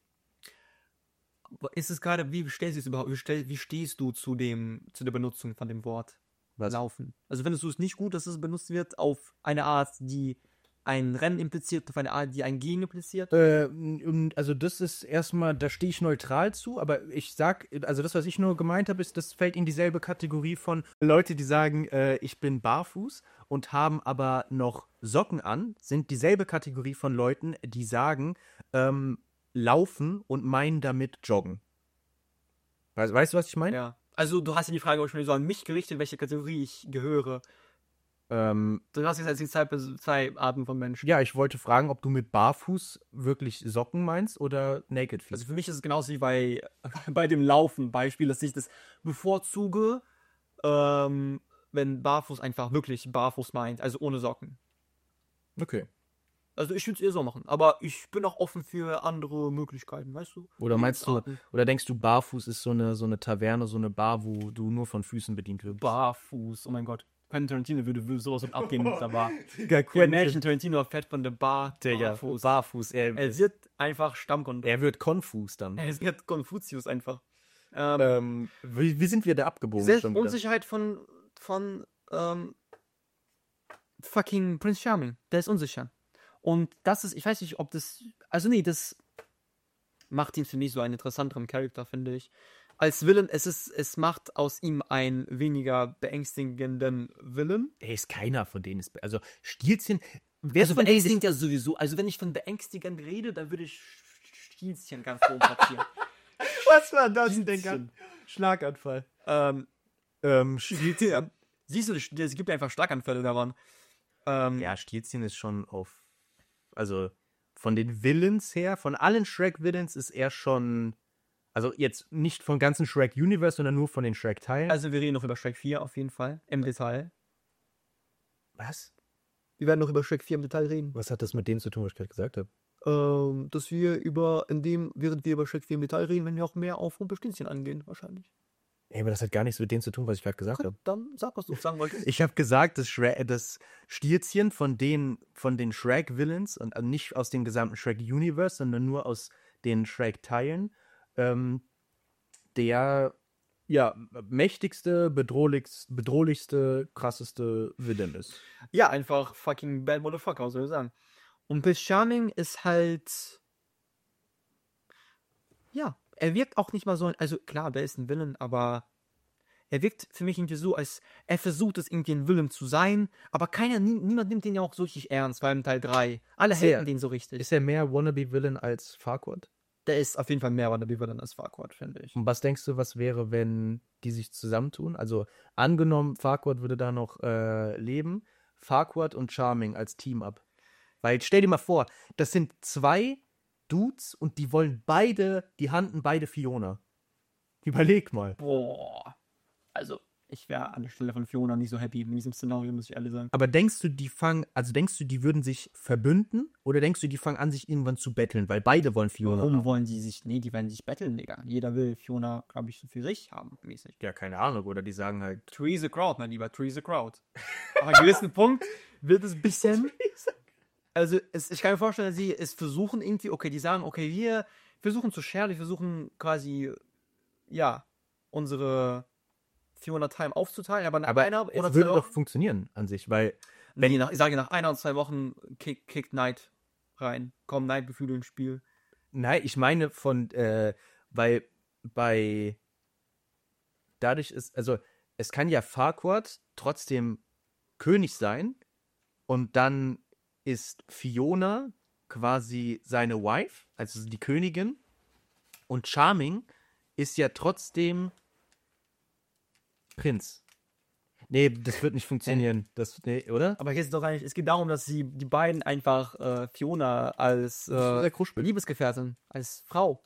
ist es gerade, wie stellst du es überhaupt, wie, stell, wie stehst du zu dem, zu der Benutzung von dem Wort
Was?
Laufen? Also findest du es nicht gut, dass es benutzt wird auf eine Art, die ein Rennen impliziert, auf eine Art, die ein Gehen impliziert?
Äh, und also das ist erstmal, da stehe ich neutral zu, aber ich sag, also das, was ich nur gemeint habe, ist, das fällt in dieselbe Kategorie von Leute, die sagen, äh, ich bin barfuß und haben aber noch Socken an, sind dieselbe Kategorie von Leuten, die sagen, ähm, laufen und meinen damit joggen. Weißt, weißt du, was ich meine?
Ja. Also du hast ja die Frage auch schon so an mich gerichtet, welche Kategorie ich gehöre.
Ähm,
Du hast jetzt als die zwei, zwei Arten von Menschen.
ja, ich wollte fragen, ob du mit barfuß wirklich Socken meinst oder Naked Feet.
Also für mich ist es genauso wie bei, bei dem Laufen-Beispiel, dass ich das bevorzuge, ähm, wenn barfuß einfach wirklich barfuß meint, also ohne Socken.
Okay.
Also ich würde es eher so machen, aber ich bin auch offen für andere Möglichkeiten, weißt du?
Oder meinst du,
Lebensarten.
oder denkst du, barfuß ist so eine, so eine Taverne, so eine Bar, wo du nur von Füßen bedient wirst?
Barfuß, oh mein Gott. Quentin Tarantino würde, würde sowas von abgehen mit der Bar.
Digga,
Quentin Tarantino fährt von der Bar
Digga,
barfuß.
barfuß. Er,
Er wird einfach Stammkunde.
er wird konfus dann.
Er wird Konfuzius einfach. Ähm,
Ähm, wie, wie sind wir da abgebogen?
Selbst
schon wieder?
Unsicherheit von, von ähm, fucking Prince Charming. Der ist unsicher. Und das ist, ich weiß nicht, ob das, also nee, das macht ihn für mich so einen interessanteren Charakter, finde ich. Als Villain, es ist, es macht aus ihm einen weniger beängstigenden Villain.
Er ist keiner von denen. Ist, also Stielchen. Wer
Also
von denen sich,
beängstigend ja sowieso. Also wenn ich von beängstigend rede, dann würde ich Stielchen ganz oben platzieren.
was war das
Stielchen.
Schlaganfall.
ähm,
Ähm,
Stielchen. Siehst du, es gibt einfach Schlaganfälle daran. Ähm,
ja, Stielchen ist schon auf. Also von den Villains her, von allen Shrek-Villains ist er schon. Also jetzt nicht vom ganzen Shrek-Universe, sondern nur von den Shrek-Teilen.
Also wir reden noch über Shrek vier auf jeden Fall, im Detail.
was?
Wir werden noch über Shrek vier im Detail reden.
Was hat das mit dem zu tun, was ich gerade gesagt habe?
Ähm, dass wir über, in dem, während wir über Shrek vier im Detail reden, wenn wir auch mehr auf Rumpelstilzchen angehen, wahrscheinlich.
Ey, aber das hat gar nichts mit dem zu tun, was ich gerade gesagt habe.
Dann sag, was du sagen wolltest.
Ich habe gesagt, das, Shre das Stierzchen von den, von den Shrek-Villains, und also nicht aus dem gesamten Shrek-Universe, sondern nur aus den Shrek-Teilen, ähm, der ja, mächtigste, bedrohlichste, bedrohlichste, krasseste Villain ist.
Ja, einfach fucking bad motherfucker, was soll ich sagen. Und Prince Charming ist halt. Ja, er wirkt auch nicht mal so. Also klar, der ist ein Villain, aber er wirkt für mich irgendwie so, als er versucht es irgendwie ein Villain zu sein, aber keiner, nie, niemand nimmt den ja auch so richtig ernst, vor allem Teil drei. Alle
Sehr.
haten den so richtig.
Ist er mehr Wannabe-Villain als Farquaad?
der ist auf jeden Fall mehr Wannabe dann als Farquaad, finde ich.
Und was denkst du, was wäre, wenn die sich zusammentun? Also angenommen, Farquaad würde da noch äh, leben, Farquaad und Charming als Team-Up. Weil stell dir mal vor, das sind zwei Dudes und die wollen beide, die handen beide Fiona. Überleg mal.
Boah. Also, ich wäre an der Stelle von Fiona nicht so happy mit diesem Szenario, muss ich ehrlich sagen.
Aber denkst du, die fangen, also denkst du, die würden sich verbünden oder denkst du, die fangen an, sich irgendwann zu betteln, weil beide wollen Fiona
Warum
haben?
wollen die sich, nee, die werden sich betteln, Digga. Jeder will Fiona, glaube ich, für sich haben, mäßig.
Ja, keine Ahnung, oder die sagen halt.
Tree the crowd, mein Lieber, tree the crowd. Ab einem gewissen Punkt wird es ein bisschen, also es, ich kann mir vorstellen, dass sie es versuchen irgendwie, okay, die sagen, okay, wir versuchen zu share, wir versuchen quasi, ja, unsere vierhundert Time aufzuteilen, aber nach
Aber
einer
es
oder
würde
zwei
doch
Wochen,
funktionieren an sich, weil
wenn die nach, ich sage, nach einer oder zwei Wochen kick, kickt Knight rein, kommen Knight-Gefühle ins Spiel.
Nein, ich meine von, äh, weil bei dadurch ist, also es kann ja Farquaad trotzdem König sein und dann ist Fiona quasi seine Wife, also die Königin und Charming ist ja trotzdem Prinz. Nee, das wird nicht funktionieren, das, nee, oder?
Aber jetzt doch gar nicht, es geht darum, dass sie die beiden einfach äh, Fiona als äh, Liebesgefährtin, als Frau.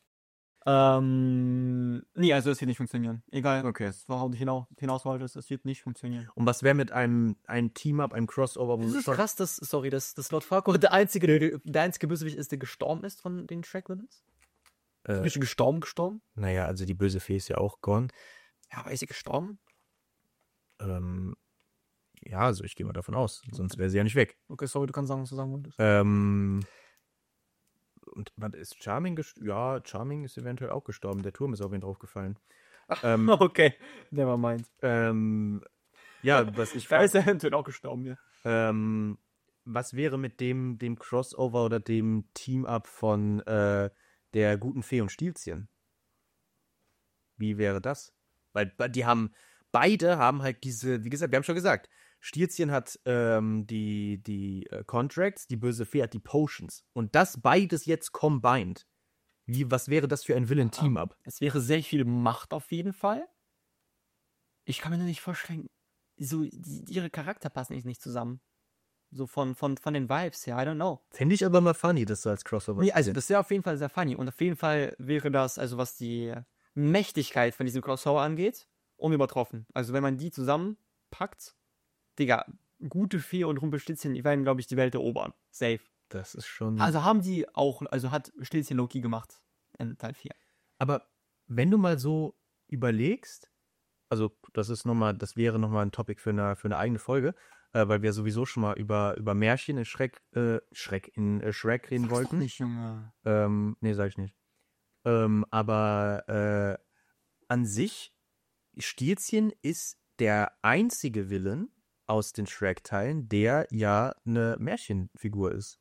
Ähm, nee, also das wird nicht funktionieren. Egal,
Okay.
worauf du hinaus, hinaus wolltest, es wird nicht funktionieren.
Und was wäre mit einem, einem Team-Up, einem Crossover, wo
Das
wir
ist
schon-
krass, dass, sorry, dass, dass Lord Farquaad der einzige, der, der einzige Bösewicht ist, der gestorben ist von den Shrek-Villains?
äh,
Ist sie gestorben, gestorben?
naja, also die böse Fee ist ja auch gone.
Ja, aber ist sie gestorben?
Ähm, ja, also ich gehe mal davon aus, sonst wäre sie ja nicht weg.
Okay, sorry, du kannst sagen, was du sagen wolltest.
Ähm, und was ist Charming gestorben? Ja, Charming ist eventuell auch gestorben. Der Turm ist auf ihn draufgefallen. Ähm,
Okay, never mind.
ähm, ja, was ich
Da ist er eventuell auch gestorben, ja.
ähm, was wäre mit dem, dem Crossover oder dem Team-Up von äh, der guten Fee und Stilzchen? Wie wäre das? Weil weil die haben, beide haben halt diese, wie gesagt, wir haben schon gesagt, Stilzchen hat ähm, die, die äh, Contracts, die böse Fee hat die Potions. Und das beides jetzt combined. Wie, was wäre das für ein Villain-Team-Up?
Es wäre sehr viel Macht auf jeden Fall. Ich kann mir nur nicht vorstellen, so, die, ihre Charakter passen nicht, nicht zusammen. So von, von, von den Vibes her, I don't know.
Fände ich aber mal funny, das so als Crossover.
Nee,
zu
also
sehen.
das wäre auf jeden Fall sehr funny. Und auf jeden Fall wäre das, also was die Mächtigkeit von diesem Crossover angeht, unübertroffen. Also wenn man die zusammenpackt, Digga, gute Fee und Rumpelstilzchen, die werden, glaube ich, die Welt erobern. Safe.
Das ist schon.
Also haben die auch, also hat Stilzchen Loki gemacht in Teil vier.
Aber wenn du mal so überlegst, also das ist noch mal, das wäre nochmal ein Topic für eine, für eine eigene Folge, äh, weil wir sowieso schon mal über, über Märchen in Schreck, äh, Schreck in äh, Shrek reden wollten.
Nicht, Junge.
Ähm, nee, sag ich nicht. Ähm, aber äh, an sich, Stilzchen ist der einzige Villain aus den Shrek-Teilen, der ja eine Märchenfigur ist.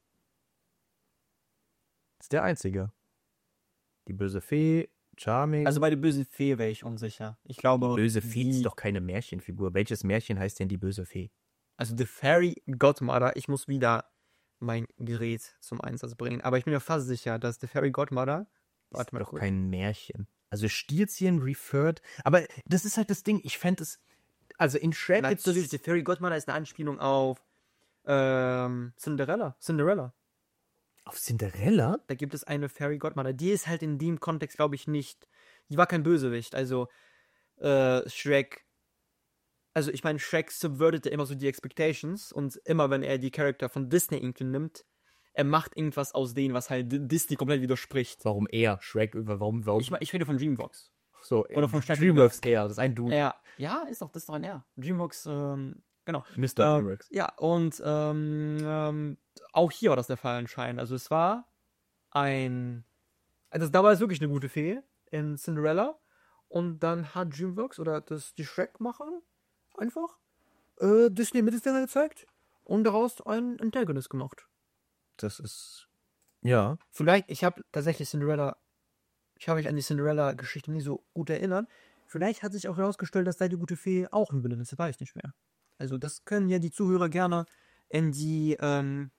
Ist der einzige. Die böse Fee, Charming.
Also bei der bösen Fee wäre ich unsicher. Ich glaube.
Böse Fee
die-
ist doch keine Märchenfigur. Welches Märchen heißt denn die böse Fee?
Also The Fairy Godmother, ich muss wieder mein Gerät zum Einsatz bringen. Aber ich bin mir fast sicher, dass The Fairy Godmother. Warte
Ist
mal
doch
kurz.
kein Märchen. Also Stilzchen referred. Aber das ist halt das Ding. Ich fände es. Also in Shrek gibt's
Natürlich, The Fairy Godmother ist eine Anspielung auf ähm, Cinderella. Cinderella.
auf Cinderella?
Da gibt es eine Fairy Godmother. Die ist halt in dem Kontext, glaube ich, nicht. Die war kein Bösewicht. Also, äh, Shrek. Also, ich meine, Shrek subvertete immer so die Expectations. Und immer, wenn er die Charakter von Disney irgendwie nimmt, er macht irgendwas aus denen, was halt D- Disney komplett widerspricht.
Warum er? Shrek? Warum? Warum?
Ich, mein, ich rede von Dreamworks.
so,
oder von Stadt-
Dreamworks er. Das ist ein Dude.
Ja, ja, ist doch, das ist doch ein R. Dreamworks, ähm, genau.
Mister
Ähm,
Dreamworks.
Ja, und ähm, ähm, auch hier war das der Fall anscheinend. Also es war ein, also da war es wirklich eine gute Fee in Cinderella und dann hat Dreamworks oder das die Shrek-Macher einfach äh, Disney Mittelständler gezeigt und daraus einen Antagonist gemacht.
Das ist. Ja.
Vielleicht, ich habe tatsächlich Cinderella, ich habe mich an die Cinderella-Geschichte nie so gut erinnert. Vielleicht hat sich auch herausgestellt, dass da die gute Fee auch ein Villain ist, das weiß ich nicht mehr. Also das können ja die Zuhörer gerne in die ähm,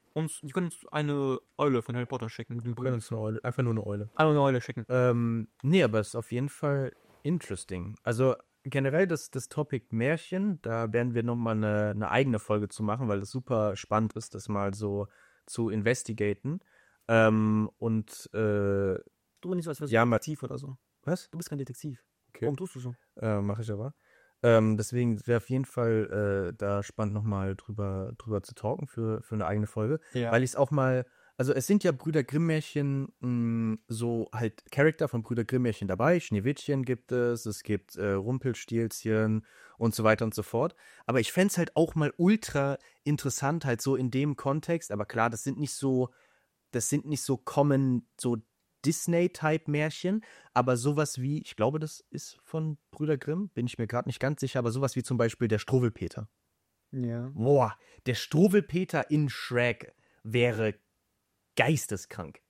uns, die können uns eine Eule von Harry Potter schicken.
Wir können uns eine Eule, einfach nur eine Eule.
Einfach eine Eule schicken.
Ähm, nee, aber es ist auf jeden Fall interesting. Also generell das, das Topic Märchen, da werden wir nochmal eine, eine eigene Folge zu machen, weil es super spannend ist, das mal so zu investigaten. Ähm, und äh,
Du nicht so, als wärst
ja,
du
mal,
Detektiv oder so.
was?
Du bist kein Detektiv.
Okay.
Warum tust du so?
Äh, mache ich aber. Ähm, deswegen wäre auf jeden Fall äh, da spannend nochmal drüber, drüber zu talken für, für eine eigene Folge.
Ja.
Weil ich es auch mal, also es sind ja Brüder Grimm-Märchen, mh, so halt Charakter von Brüder Grimm-Märchen dabei. Schneewittchen gibt es, es gibt äh, Rumpelstilzchen und so weiter und so fort. Aber ich fände es halt auch mal ultra interessant, halt so in dem Kontext. Aber klar, das sind nicht so, das sind nicht so common, so Disney-Type-Märchen, aber sowas wie, ich glaube, das ist von Brüder Grimm, bin ich mir gerade nicht ganz sicher, aber sowas wie zum Beispiel der Struwwelpeter.
Ja.
Boah, der Struwwelpeter in Shrek wäre geisteskrank.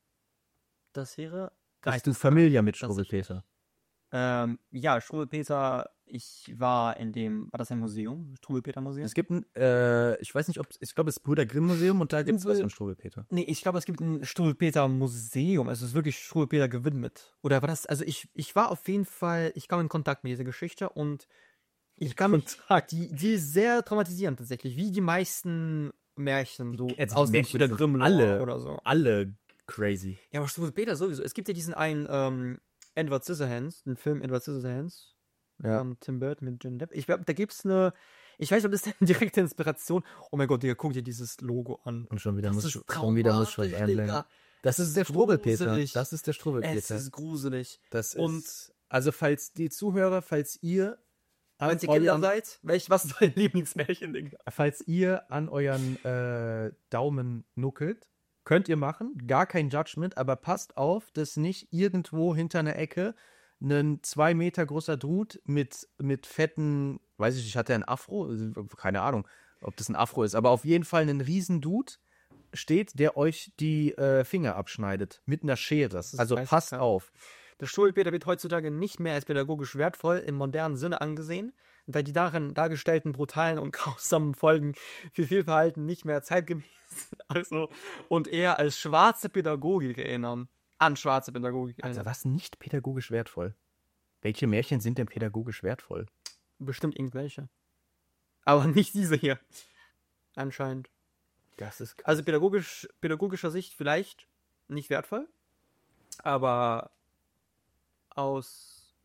Das wäre.
Bist du familiar mit
Das-
Struwwelpeter?
Ähm, ja, Struwwelpeter, ich war in dem, war das ein Museum? Struwwelpeter-Museum?
Es gibt ein, äh, ich weiß nicht, ob, ich glaube, es ist Brüder Grimm Museum und da gibt es was von Struwwelpeter.
Nee, ich glaube, es gibt ein Struwwelpeter-Museum. Also es ist wirklich Struwwelpeter gewidmet. Oder war das, also ich, ich war auf jeden Fall, ich kam in Kontakt mit dieser Geschichte und ich kam in Kontakt. Die, die ist sehr traumatisierend tatsächlich, wie die meisten Märchen so
Jetzt
aus dem
Märchen
Brüder
sind
Grimm
alle-
oder so.
Alle crazy.
Ja, aber Struwwelpeter sowieso. Es gibt ja diesen einen ähm, Edward Scissorhands, den Film Edward Scissorhands
Ja.
von Tim Burton mit Johnny Depp. Ich glaube, da gibt's eine, ich weiß nicht, ob das eine direkte Inspiration. Oh mein Gott, Digga, guck dir dieses Logo an.
Und schon wieder
Das
muss
ist
ich, schon wieder muss ich was
traumatisch,
einblenden.
Digga.
Das ist der Struwwelpeter.
gruselig.
Das ist der
Es
Struwwelpeter.
ist gruselig.
Das
Und
ist, also falls die Zuhörer, falls ihr an
wenn ihr Kinder
euren,
seid, welch, was ist dein Lieblingsmärchen, Digga?
falls ihr an euren äh, Daumen nuckelt, könnt ihr machen, gar kein Judgment, aber passt auf, dass nicht irgendwo hinter einer Ecke ein zwei Meter großer Dude mit, mit fetten, weiß ich nicht, hat er ein Afro? Keine Ahnung, ob das ein Afro ist, aber auf jeden Fall ein riesen Dude steht, der euch die äh, Finger abschneidet mit einer Schere.
ist
Also
meistens,
passt
ja.
auf.
Der Struwwelpeter wird heutzutage nicht mehr als pädagogisch wertvoll im modernen Sinne angesehen, da die darin dargestellten brutalen und grausamen Folgen für Fehlverhalten nicht mehr zeitgemäß sind, also, und eher als schwarze Pädagogik erinnern. An schwarze Pädagogik
Also
erinnern.
was nicht pädagogisch wertvoll? Welche Märchen sind denn pädagogisch wertvoll?
Bestimmt irgendwelche. Aber nicht diese hier. Anscheinend.
Das ist
Also pädagogisch, pädagogischer Sicht vielleicht nicht wertvoll, aber aus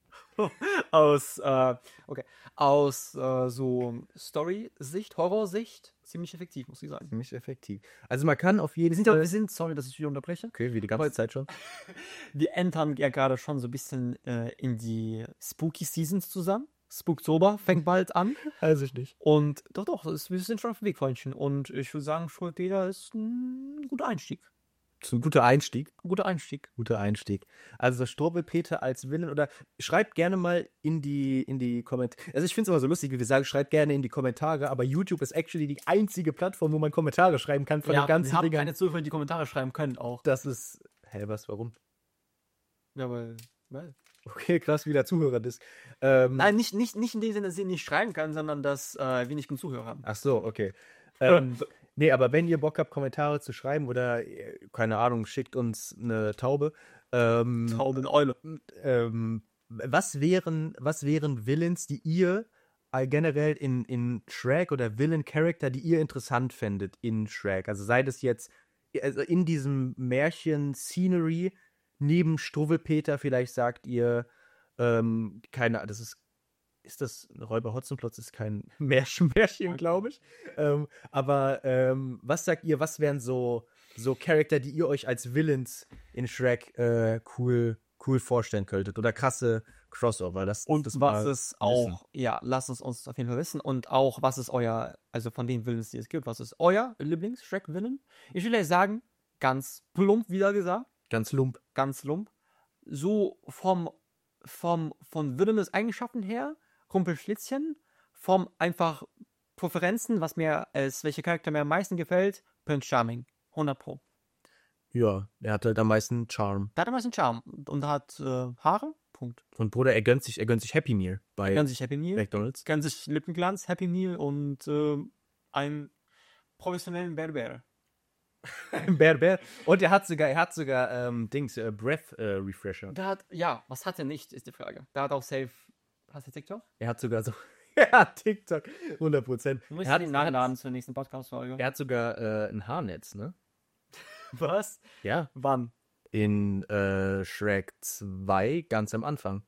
aus äh, okay aus äh, so Story-Sicht, Horror-Sicht ziemlich effektiv, muss ich sagen.
ziemlich effektiv. Also man kann auf jeden
Wir sind ja,
Fall...
wir sind, sorry, dass ich wieder unterbreche.
Okay, wie die ganze
Aber-
Zeit schon.
Wir entern ja gerade schon so ein bisschen äh, in die Spooky Seasons zusammen. Spooktober fängt bald an.
Weiß ich nicht.
Und doch, doch, es, wir sind schon auf dem Weg, Freundchen. Und ich würde sagen, Struwwelpeter ist ein guter Einstieg.
Das ist ein guter Einstieg.
Ein guter Einstieg.
Guter Einstieg. Also Struwwelpeter als Villain oder schreibt gerne mal in die, in die Kommentare. Also ich finde es immer so lustig, wie wir sagen, schreibt gerne in die Kommentare, aber YouTube ist actually die einzige Plattform, wo man Kommentare schreiben kann von
Ja,
den ganzen
wir haben
Dingern.
keine Zuhörer, die die Kommentare schreiben können auch.
Das ist. Hä, was, warum?
Ja, weil, weil.
Okay, krass, wieder Zuhörerdisk. Ähm,
Nein, nicht, nicht, nicht in dem Sinne, dass sie nicht schreiben kann, sondern dass äh, wir nicht genug Zuhörer haben.
Ach so, okay. Ähm, nee, aber wenn ihr Bock habt, Kommentare zu schreiben oder, äh, keine Ahnung, schickt uns eine Taube. Ähm,
Tauben Eule.
ähm, was wären, was wären Villains, die ihr all generell in, in Shrek oder Villain-Charakter, die ihr interessant fändet in Shrek? Also sei das jetzt also in diesem Märchen-Scenery neben Struwwelpeter, vielleicht sagt ihr, ähm, keine, das ist, ist das Räuber Hotzenplotz ist kein Märchen, Märchen, glaube ich. Ähm, aber ähm, was sagt ihr, was wären so, so Charakter, die ihr euch als Villains in Shrek äh, cool, cool vorstellen könntet? Oder krasse Crossover? Das,
Und
das
was
mal
ist
wissen.
auch, ja, lasst es uns auf jeden Fall wissen. Und auch, was ist euer, also von den Villains, die es gibt, was ist euer Lieblings-Shrek-Villain? Ich will euch sagen, ganz plump wieder gesagt,
Ganz lump.
ganz lump. So vom, vom, von Villainous-Eigenschaften her, Rumpelstilzchen, vom einfach Präferenzen, was mir als welcher Charakter mir am meisten gefällt, Prince Charming. hundert Pro.
Ja, er hat halt am meisten Charme.
Der hat am meisten Charme und hat äh, Haare. Punkt.
Und Bruder, er gönnt sich, er gönnt sich Happy Meal bei
Gönnt sich Happy Meal,
McDonald's.
gönnt sich Lippenglanz, Happy Meal und äh, ein professionellen Berber.
Bär, Bär. Und er hat sogar, er hat sogar, ähm, Dings, äh, Breath äh, Refresher.
Der hat, ja, was hat er nicht, ist die Frage. Der hat auch safe, hast du TikTok?
Er hat sogar so, ja, TikTok, hundert Prozent.
Du musst
Er hat,
ihn nachladen zur nächsten Podcast-Folge.
er hat sogar äh, ein Haarnetz, ne?
Was?
Ja.
Wann?
In äh, Shrek zwei, ganz am Anfang.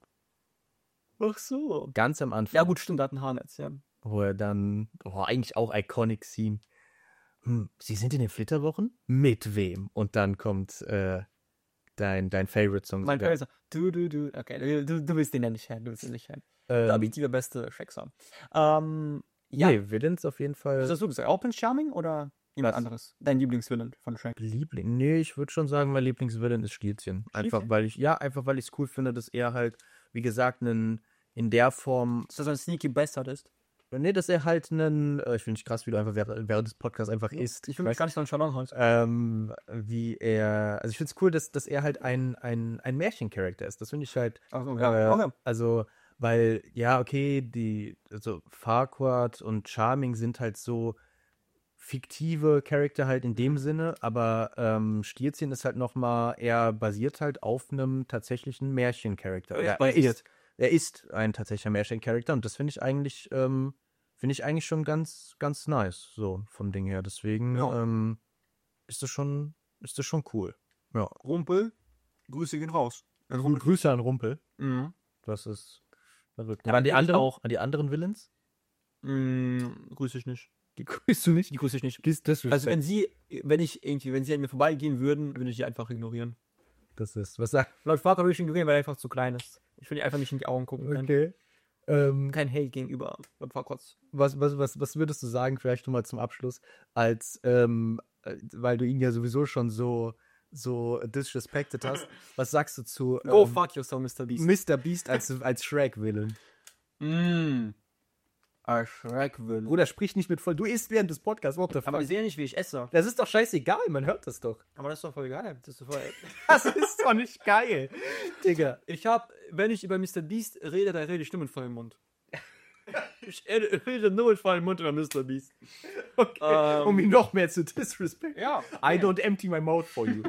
Ach so.
Ganz am Anfang.
Ja gut, stimmt, der hat ein Haarnetz, ja.
Wo er dann, oh, eigentlich auch Iconic Scene. Hm, Sie sind in den Flitterwochen? Mit wem? Und dann kommt äh, dein, dein Favorite-Song.
Mein Favorite du, du, du, okay, du, du, du willst den ja nicht hören, du willst den nicht hören.
Ähm,
Da bietet der beste Shrek-Song. Ähm,
ja.
ja.
Nee, Villains auf jeden Fall.
Was hast du gesagt? Auch Prince Charming oder jemand
Was?
anderes? Dein Lieblingsvillain von Shrek?
Liebling. Nee, ich würde schon sagen, mein Lieblingsvillain ist Stielchen. Einfach
Stielchen?
weil ich, ja, einfach weil ich es cool finde, dass er halt, wie gesagt, einen, in der Form,
Dass er so ein Sneaky Bastard ist.
nee, dass er halt einen, äh, ich finde es krass, wie du einfach während, während des Podcasts einfach isst.
Ich will mich gar nicht so ein Schalon
Ähm, wie er, also ich finde es cool, dass, dass er halt ein, ein, ein Märchencharakter ist. Das finde ich halt,
Also,
äh,
okay.
also, weil, ja, okay, die, also Farquaad und Charming sind halt so fiktive Charakter halt in dem Sinne, aber ähm, Stilzchen ist halt nochmal, er basiert halt auf einem tatsächlichen Märchencharakter.
Er ist
Er, er,
basiert.
ist, er ist ein tatsächlicher Märchencharakter und das finde ich eigentlich, ähm, finde ich eigentlich schon ganz, ganz nice, so vom Ding her. Deswegen
Ja.
ähm, ist das schon, ist das schon cool. Ja.
Rumpel, Grüße gehen raus.
Und Grüße an Rumpel.
Mhm.
Das ist verrückt.
Ja,
an die
ich
anderen
auch.
An die anderen Villains?
Mhm, grüße ich nicht.
Die grüßt du nicht?
Die grüße ich nicht.
Das, das,
Also wenn sie, wenn ich irgendwie, wenn sie an mir vorbeigehen würden, würde ich die einfach ignorieren.
das ist, was sagt?
Laut Vater würde ich ignorieren, weil er einfach zu klein ist. Ich will die einfach nicht in die Augen gucken können.
Okay. Ähm,
Kein Hate gegenüber Lord Farquaad.
was, was, was, was würdest du sagen, vielleicht nochmal zum Abschluss, als, ähm, äh, weil du ihn ja sowieso schon so, so disrespected hast, was sagst du zu ähm,
Go fuck yourself, Mister Beast.
Mister Beast als, als Shrek-Villain?
Mm. Ein Shrek-Villain.
Bruder, sprich nicht mit voll, du isst während des Podcasts, what the fuck?
Aber ich sehe ja nicht, wie ich esse.
Das ist doch scheißegal, man hört das doch.
Aber das ist doch voll geil. Das ist doch voll...
Das ist doch nicht geil, Digga.
Ich hab, wenn ich über Mister Beast rede, dann rede ich nur mit vollem Mund. Ich rede nur mit vollem Mund über Mister Beast.
Okay,
Ähm,
um ihn noch mehr zu disrespect.
Ja.
I don't empty my mouth for you.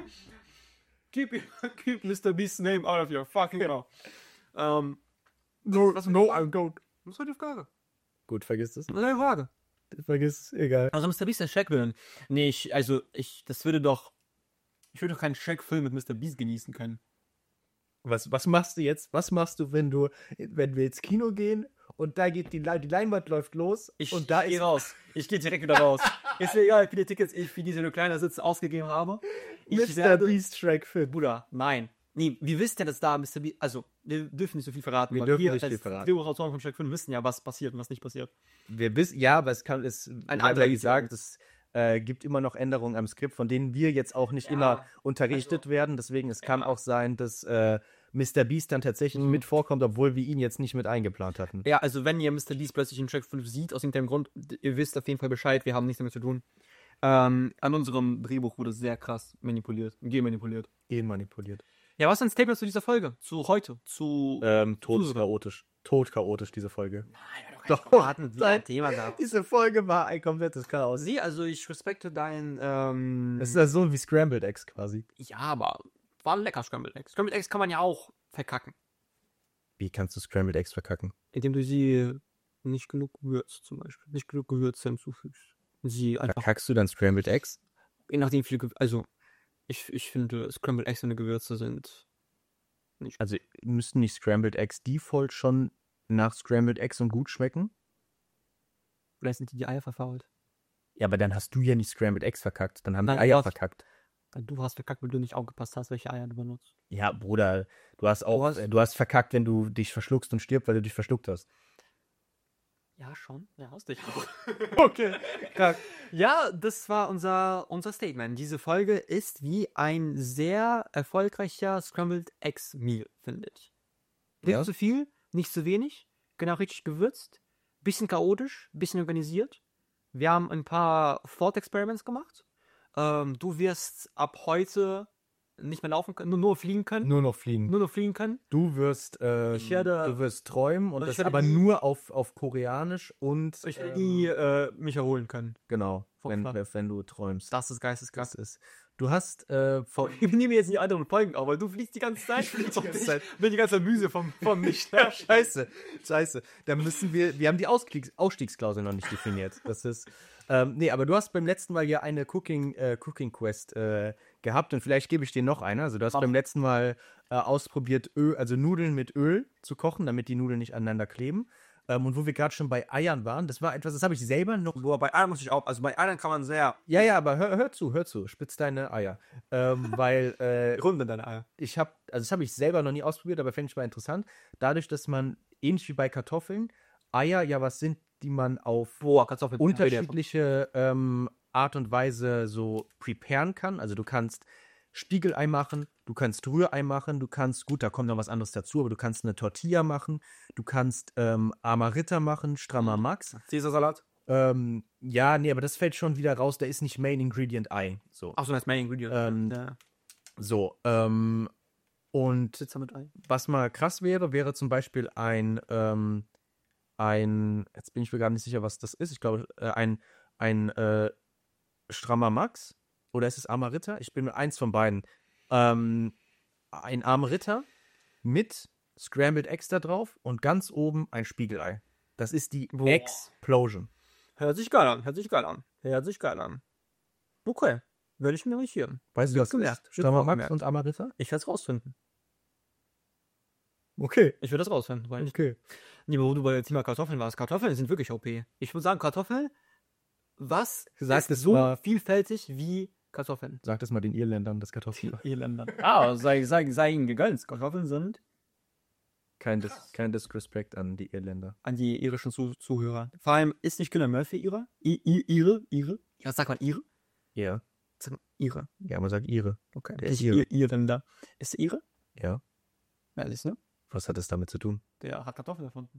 Keep, keep Mister Beast's name out of your fucking mouth. Ähm,
No,
Was-
no, I don't.
was war die Frage?
Gut, vergiss es.
Was war die Frage?
Vergiss, egal.
Also Mister Beast der Shrek-Villain. Nee, ich, also, ich, das würde doch, ich würde doch keinen Shrek-Film mit Mister Beast genießen können.
Was, was machst du jetzt? Was machst du, wenn du, wenn wir ins Kino gehen und da geht die, Le- die Leinwand läuft los
Ich
und da
geh
ist
raus. Ich gehe direkt wieder raus. Ist mir egal, wie viele Tickets ich für diese kleine Sitz ausgegeben habe. Ich
Mister
werde,
Beast Shrek Film.
Bruder, nein. Nee, wir wissen ja, dass da Mister Beast, also, wir dürfen nicht so viel verraten.
Wir
weil
dürfen
wir
nicht
als
viel verraten.
Drehbuchautoren von Shrek fünf wissen ja, was passiert und was nicht passiert.
Wir wissen, ja, aber es kann, es,
Ein
wie
anderer
gesagt, es äh, gibt immer noch Änderungen am Skript, von denen wir jetzt auch nicht
Ja,
immer unterrichtet werden. Deswegen, es kann
Ja.
auch sein, dass äh, Mister Beast dann tatsächlich
Mhm.
mit vorkommt, obwohl wir ihn jetzt nicht mit eingeplant hatten.
Ja, also wenn ihr Mister Beast plötzlich in Shrek fünf sieht, aus irgendeinem Grund, ihr wisst auf jeden Fall Bescheid, wir haben nichts damit zu tun. Ähm, an unserem Drehbuch wurde sehr krass manipuliert, gemanipuliert.
Ihn manipuliert.
Ja, was ist ein Statement zu dieser Folge? Zu heute? Zu...
Ähm, tot
Zuhörer.
chaotisch. Tot chaotisch, diese Folge.
Nein,
Doch,
doch hatten wir
nein.
ein Thema gehabt.
Diese Folge war ein komplettes Chaos.
Sie, also ich respekte dein, ähm...
Es ist ja so wie Scrambled Eggs quasi.
ja, aber war lecker Scrambled Eggs. Scrambled Eggs kann man ja auch verkacken.
Wie kannst du Scrambled Eggs verkacken?
Indem du sie nicht genug würzt, zum Beispiel. Nicht genug Gewürze hinzufügst. Sie einfach,
Verkackst du dann Scrambled Eggs?
je nachdem wie viel Gewürze, also, ich, ich finde, Scrambled Eggs und Gewürze sind nicht.
Also müssten nicht Scrambled Eggs default schon nach Scrambled Eggs und gut schmecken?
Vielleicht sind die, die Eier verfault.
Ja, aber dann hast du ja nicht Scrambled Eggs verkackt. Dann haben
Nein,
die Eier
was?
verkackt.
Du hast verkackt, weil du nicht aufgepasst hast, welche Eier du benutzt.
Ja, Bruder, du hast auch,
Du hast-
äh, du hast verkackt, wenn du dich verschluckst und stirbst, weil du dich verschluckt hast.
Ja, schon. Ja, hast dich.
Okay.
Ja, das war unser, unser Statement. Diese Folge ist wie ein sehr erfolgreicher Scrambled Eggs Meal, finde ich. Nicht
Ja.
zu viel, nicht zu wenig, genau richtig gewürzt, bisschen chaotisch, bisschen organisiert. Wir haben ein paar Thought Experiments gemacht. Ähm, du wirst ab heute nicht mehr laufen können, nur, nur fliegen können.
Nur noch fliegen.
Nur noch fliegen können.
Du wirst, äh,
Ich werde-
du wirst träumen und
Also ich
das
werde
aber
nie-
nur auf, auf Koreanisch und
Ich werde
ähm,
nie äh, mich erholen können.
genau,
Vom
wenn,
Schlaf.
wenn du träumst.
Das ist geisteskrank.
Das ist. Du hast äh, vor,
Ich nehme jetzt die anderen Folgen auf, weil du fliegst die ganze Zeit. Ich
flieg die ganze Zeit.
bin die ganze Zeit müde vom, vom nicht.
Ja, scheiße, scheiße. Da müssen wir, wir haben die Ausstiegs Ausstiegsklausel noch nicht definiert. Das ist, ähm, nee, aber du hast beim letzten Mal ja eine Cooking, äh, Cooking Quest äh, gehabt und vielleicht gebe ich dir noch eine. Also du hast
Mach.
beim letzten Mal äh, ausprobiert, Öl, also Nudeln mit Öl zu kochen, damit die Nudeln nicht aneinander kleben. Ähm, und wo wir gerade schon bei Eiern waren, das war etwas, das habe ich selber noch.
Boah, bei Eiern muss ich auch, also bei Eiern kann man sehr
Ja, ja, aber hör, hör zu, hör zu, spitz deine Eier. Ähm, weil äh,
runden deine Eier.
ich habe, also das habe ich selber noch nie ausprobiert, aber fände ich mal interessant. Dadurch, dass man, ähnlich wie bei Kartoffeln, Eier ja was sind, die man auf
Boah, Kartoffeln.
unterschiedliche ähm, Art und Weise so preparen kann. Also du kannst Spiegelei machen, du kannst Rührei machen, du kannst, gut, da kommt noch was anderes dazu, aber du kannst eine Tortilla machen, du kannst ähm, Amarita machen, strammer Max.
Caesarsalat.
Ähm, ja, nee, aber das fällt schon wieder raus, da ist nicht Main Ingredient Ei. So,
Achso, das ist Main Ingredient.
Ähm,
ja.
so ähm, und
Pizza mit Ei.
was mal krass wäre, wäre zum Beispiel ein, ähm, ein, jetzt bin ich mir gar nicht sicher, was das ist. Ich glaube, äh, ein, ein äh, strammer Max oder ist es Amarita? Ich bin mir eins von beiden. Ähm, ein Amarita mit Scrambled Eggs da drauf und ganz oben ein Spiegelei. Das ist die
Boah.
Explosion.
Hört sich geil an, hört sich geil an. Hört sich geil an. Okay, werde ich mir notieren.
Weißt du,
Wird
was
gemerkt.
ist?
Wird
Strammer
auch
Max
gemerkt.
und Amarita?
Ich werde es rausfinden.
Okay.
Ich werde das rausfinden, weil ich.
Okay.
Nee, wo du bei dem Thema Kartoffeln warst. Kartoffeln sind wirklich O P. Ich würde sagen, Kartoffeln, was
Sag
ist
es
so
mal.
vielfältig wie Kartoffeln?
Sag das mal den Irländern, das Kartoffeln.
Irländer. Ah, sei, sei, sei ihnen gegönnt. Kartoffeln sind
Kein, Dis kein Disrespect an die Irländer.
an die irischen Zu Zuhörer. Vor allem ist nicht Killian Murphy ihre? I I ihre? Ihre? Ja, sagt man ihre?
Ja.
Sag mal ihre.
Ja, man sagt ihre.
Okay.
Der ist
Nicht
ihre.
ihr Irländer. Ist er ihre?
Ja.
Ja, siehst du?
Was hat das damit zu tun?
Der hat Kartoffeln erfunden.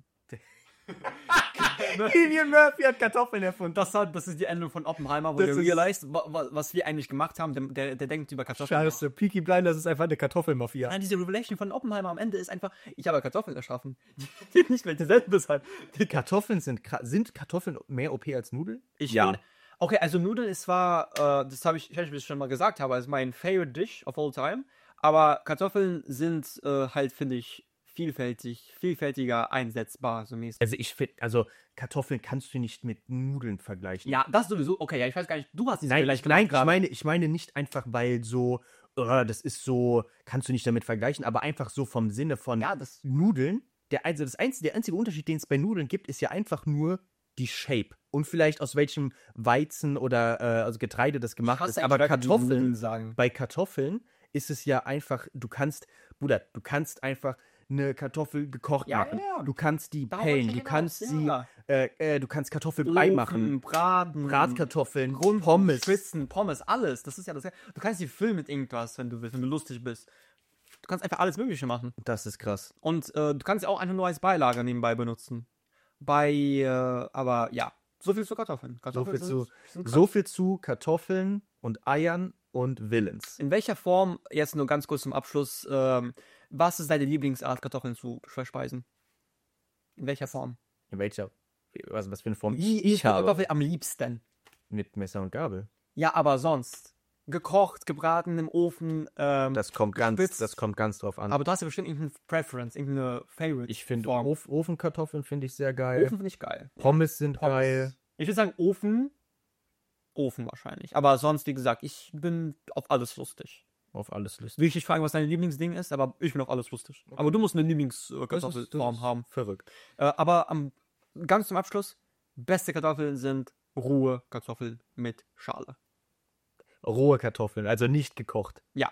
Cillian Murphy hat Kartoffeln erfunden.
Das, hat, das ist die Endung von Oppenheimer, wo
Das
der
ist-
realized, wa, wa, was wir eigentlich gemacht haben. Der, der, der denkt über Kartoffeln.
Scheiße, Peaky Blinders ist einfach eine Kartoffelmafia.
Nein, diese Revelation von Oppenheimer am Ende ist einfach, ich habe Kartoffeln erschaffen. Die nicht mehr dieselben ist halt.
Die Kartoffeln sind, kra- sind Kartoffeln mehr O P als Nudeln?
Ich
Ja.
finde- okay, also Nudeln ist zwar, äh, das habe ich, ich weiß schon mal gesagt habe, ist mein favorite dish of all time. Aber Kartoffeln sind äh, halt, finde ich, vielfältig, vielfältiger einsetzbar, so mäßig.
Also ich finde, also Kartoffeln kannst du nicht mit Nudeln vergleichen.
Ja, das sowieso. Okay, ja, ich weiß gar nicht, du hast diesen
Nein,
Vergleich
ich, nein,
gemacht
ich meine, ich meine nicht einfach, weil so, äh, das ist so, kannst du nicht damit vergleichen, aber einfach so vom Sinne von
Ja, das.
Nudeln. Der, also das einzige, der einzige Unterschied, den es bei Nudeln gibt, ist ja einfach nur die Shape. Und vielleicht aus welchem Weizen oder äh, also Getreide das gemacht ist. Aber Kartoffeln,
sagen.
bei Kartoffeln ist es ja einfach, du kannst, Bruder, du kannst einfach eine Kartoffel gekocht
Ja,
machen.
ja, ja.
Du kannst die
Darauf
pellen,
wollte
du
ich
kannst
hinaus,
sie,
ja.
äh, äh, du kannst Kartoffelbrei machen.
Braten,
Bratkartoffeln,
Grund,
Pommes.
Schwitzen, Pommes, alles. Das ist ja das. Du kannst die füllen mit irgendwas, wenn du willst, wenn du lustig bist. Du kannst einfach alles Mögliche machen.
Das ist krass.
Und äh, du kannst sie auch einfach nur als Beilage nebenbei benutzen. Bei, äh, aber ja, so viel zu Kartoffeln.
So
Kartoffeln
viel, zu,
sind, sind
so viel zu Kartoffeln und Eiern und Willens.
In welcher Form, jetzt nur ganz kurz zum Abschluss, ähm, was ist deine Lieblingsart, Kartoffeln zu verspeisen? In welcher Form?
In welcher, was, was für eine Form
Wie
ich, ich habe.
Kartoffel am liebsten.
Mit Messer und Gabel.
Ja, aber sonst. Gekocht, gebraten im Ofen. Ähm,
Das kommt ganz,
Spitz.
das kommt ganz drauf an.
aber du hast ja bestimmt irgendeine Preference, irgendeine Favorite.
ich finde
Form.
Of Ofenkartoffeln finde ich sehr geil.
Ofen finde ich geil.
Pommes sind
Pommes.
geil.
Ich würde sagen Ofen. Ofen wahrscheinlich. Aber sonst, wie gesagt, ich bin auf alles lustig.
Auf alles lustig.
Will ich dich fragen, was dein Lieblingsding ist, aber ich bin auf alles lustig. Aber du musst eine Lieblingskartoffelform haben.
Verrückt.
Äh, aber am, ganz zum Abschluss, beste Kartoffeln sind rohe Kartoffeln mit Schale.
Rohe Kartoffeln, also nicht gekocht.
Ja.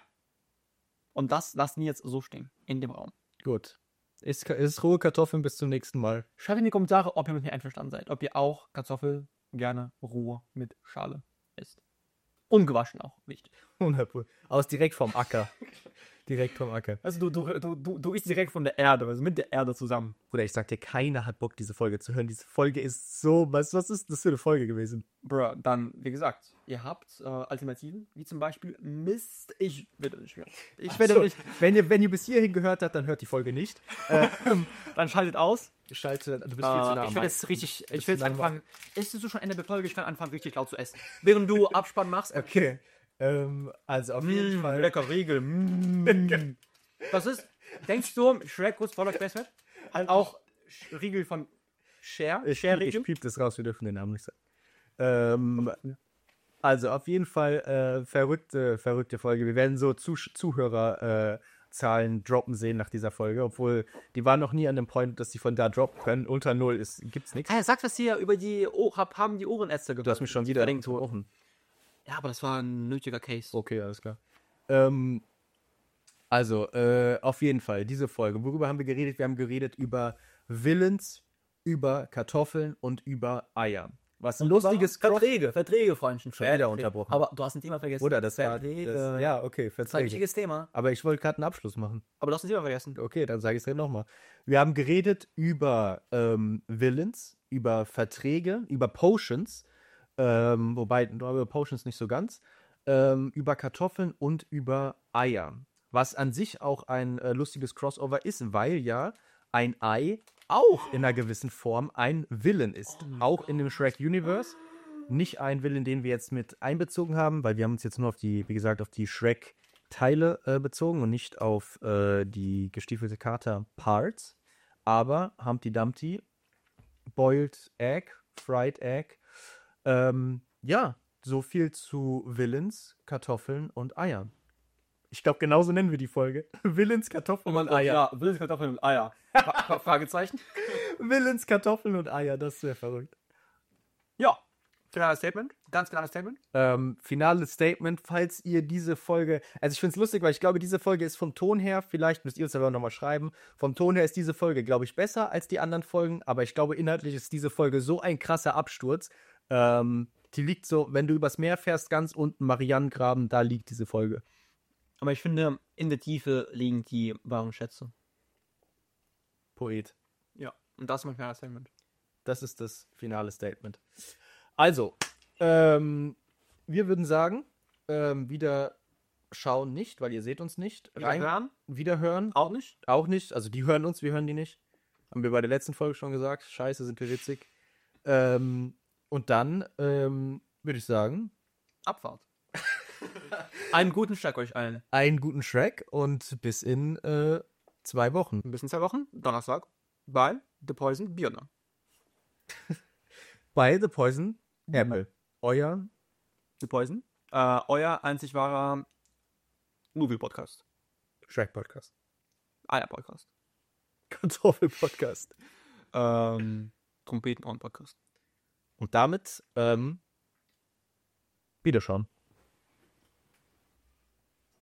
Und das lassen wir jetzt so stehen, in dem Raum.
Gut. Ist, ist rohe Kartoffeln bis zum nächsten Mal.
Schreibt in die Kommentare, ob ihr mit mir einverstanden seid. Ob ihr auch Kartoffeln gerne roh mit Schale isst. Ungewaschen auch, wichtig.
hundert Prozent. Aus direkt vom Acker. Direkt vom Acker.
Also du, du, du, du, du isst direkt von der Erde, also mit der Erde zusammen.
Bruder, ich sag dir, keiner hat Bock, diese Folge zu hören. Diese Folge ist so, was, was ist das für eine Folge gewesen?
Bruh, dann, wie gesagt, ihr habt äh, Alternativen, wie zum Beispiel Mist, ich werde nicht hören. Ich werde
So,
nicht,
wenn ihr, wenn ihr bis hierhin gehört habt, dann hört die Folge nicht. Äh,
dann schaltet aus.
schalte, du bist viel zu
Äh,
nah
ich
am
werde
Mic.
jetzt richtig,
Bist
ich will jetzt
zu nah am
anfangen, ist es so schon Ende der Folge, ich kann anfangen, richtig laut zu essen. Während du Abspann machst,
Okay, ähm, also auf jeden
mm,
Fall.
lecker Riegel. Mm. Was ist, denkst du, Shrek kurz Product Placement? Halt auch Sch- Riegel von Share?
Ich,
Share
piep-
Riegel?
ich piep das raus, wir dürfen den Namen nicht sagen. Ähm, also auf jeden Fall äh, verrückte, verrückte Folge. Wir werden so Zuh Zuhörerzahlen äh, Zahlen droppen sehen nach dieser Folge, obwohl die waren noch nie an dem Point, dass sie von da droppen können. Unter null ist, gibt's nichts.
Ah, sag was hier über die, oh, hab, haben die Ohrenärzte
Du hast mich schon wieder
verlinkt.
unterbrochen.
Ja, aber das war ein nötiger Case.
Okay, alles klar. Ähm, also, äh, auf jeden Fall, diese Folge. Worüber haben wir geredet? Wir haben geredet über Villains, über Kartoffeln und über Eier. Was ein lustiges Cross-
Verträge, Verträge, Freundchen.
Schon wieder unterbrochen.
Aber du hast ein Thema vergessen.
Oder das war
Verträge.
das, ja, okay,
Das ist ein
Verträge.
wichtiges Thema.
Aber ich wollte gerade einen Abschluss machen.
Aber du hast ein Thema vergessen.
Okay, dann sage ich es dir nochmal. Wir haben geredet über ähm, Villains, über Verträge, über Potions, ähm, wobei über Potions nicht so ganz, ähm, über Kartoffeln und über Eier. Was an sich auch ein äh, lustiges Crossover ist, weil ja ein Ei auch in einer gewissen Form ein Villain ist. Auch in dem Shrek-Universe. Nicht ein Villain, den wir jetzt mit einbezogen haben, weil wir haben uns jetzt nur auf die, wie gesagt, auf die Shrek-Teile äh, bezogen und nicht auf äh, die gestiefelte Kater-Parts. Aber Humpty Dumpty, Boiled Egg, Fried Egg, ähm, ja, so viel zu Villains, Kartoffeln und Eiern. Ich glaube, genauso nennen wir die Folge. Villains, Kartoffeln und Eier.
Ja, wilde Kartoffeln und Eier. Fra Fra Fragezeichen?
Villains, Kartoffeln und Eier, das wäre verrückt.
Ja. Klares Statement. Ganz klares Statement.
Ähm, finales Statement, falls ihr diese Folge, also ich finde es lustig, weil ich glaube, diese Folge ist vom Ton her, vielleicht müsst ihr uns aber nochmal schreiben, vom Ton her ist diese Folge, glaube ich, besser als die anderen Folgen, aber ich glaube, inhaltlich ist diese Folge so ein krasser Absturz. Ähm, die liegt so, wenn du übers Meer fährst, ganz unten, Marianengraben, da liegt diese Folge.
Aber ich finde, in der Tiefe liegen die wahren Schätze.
Poet.
Ja. Und das ist mein klares Statement.
Das ist das finale Statement. Also, ähm, wir würden sagen, ähm, wieder schauen nicht, weil ihr seht uns nicht. Rein,
hören?
wieder hören,
Auch nicht?
auch nicht. Also die hören uns, wir hören die nicht. Haben wir bei der letzten Folge schon gesagt. Scheiße, sind wir witzig. Ähm, und dann ähm, würde ich sagen,
Abfahrt. Einen guten Start euch allen.
einen guten Shrek und bis in äh, zwei Wochen.
Bis in zwei Wochen, Donnerstag, bei The Poison Björn.
Bei The Poison Apple. Euer
The Poison. Äh, euer einzig wahrer Movie-Podcast.
Shrek-Podcast.
Eier-Podcast.
Kartoffel-Podcast.
Ähm, Trompeten-Podcast.
Und damit ähm, wiederschauen.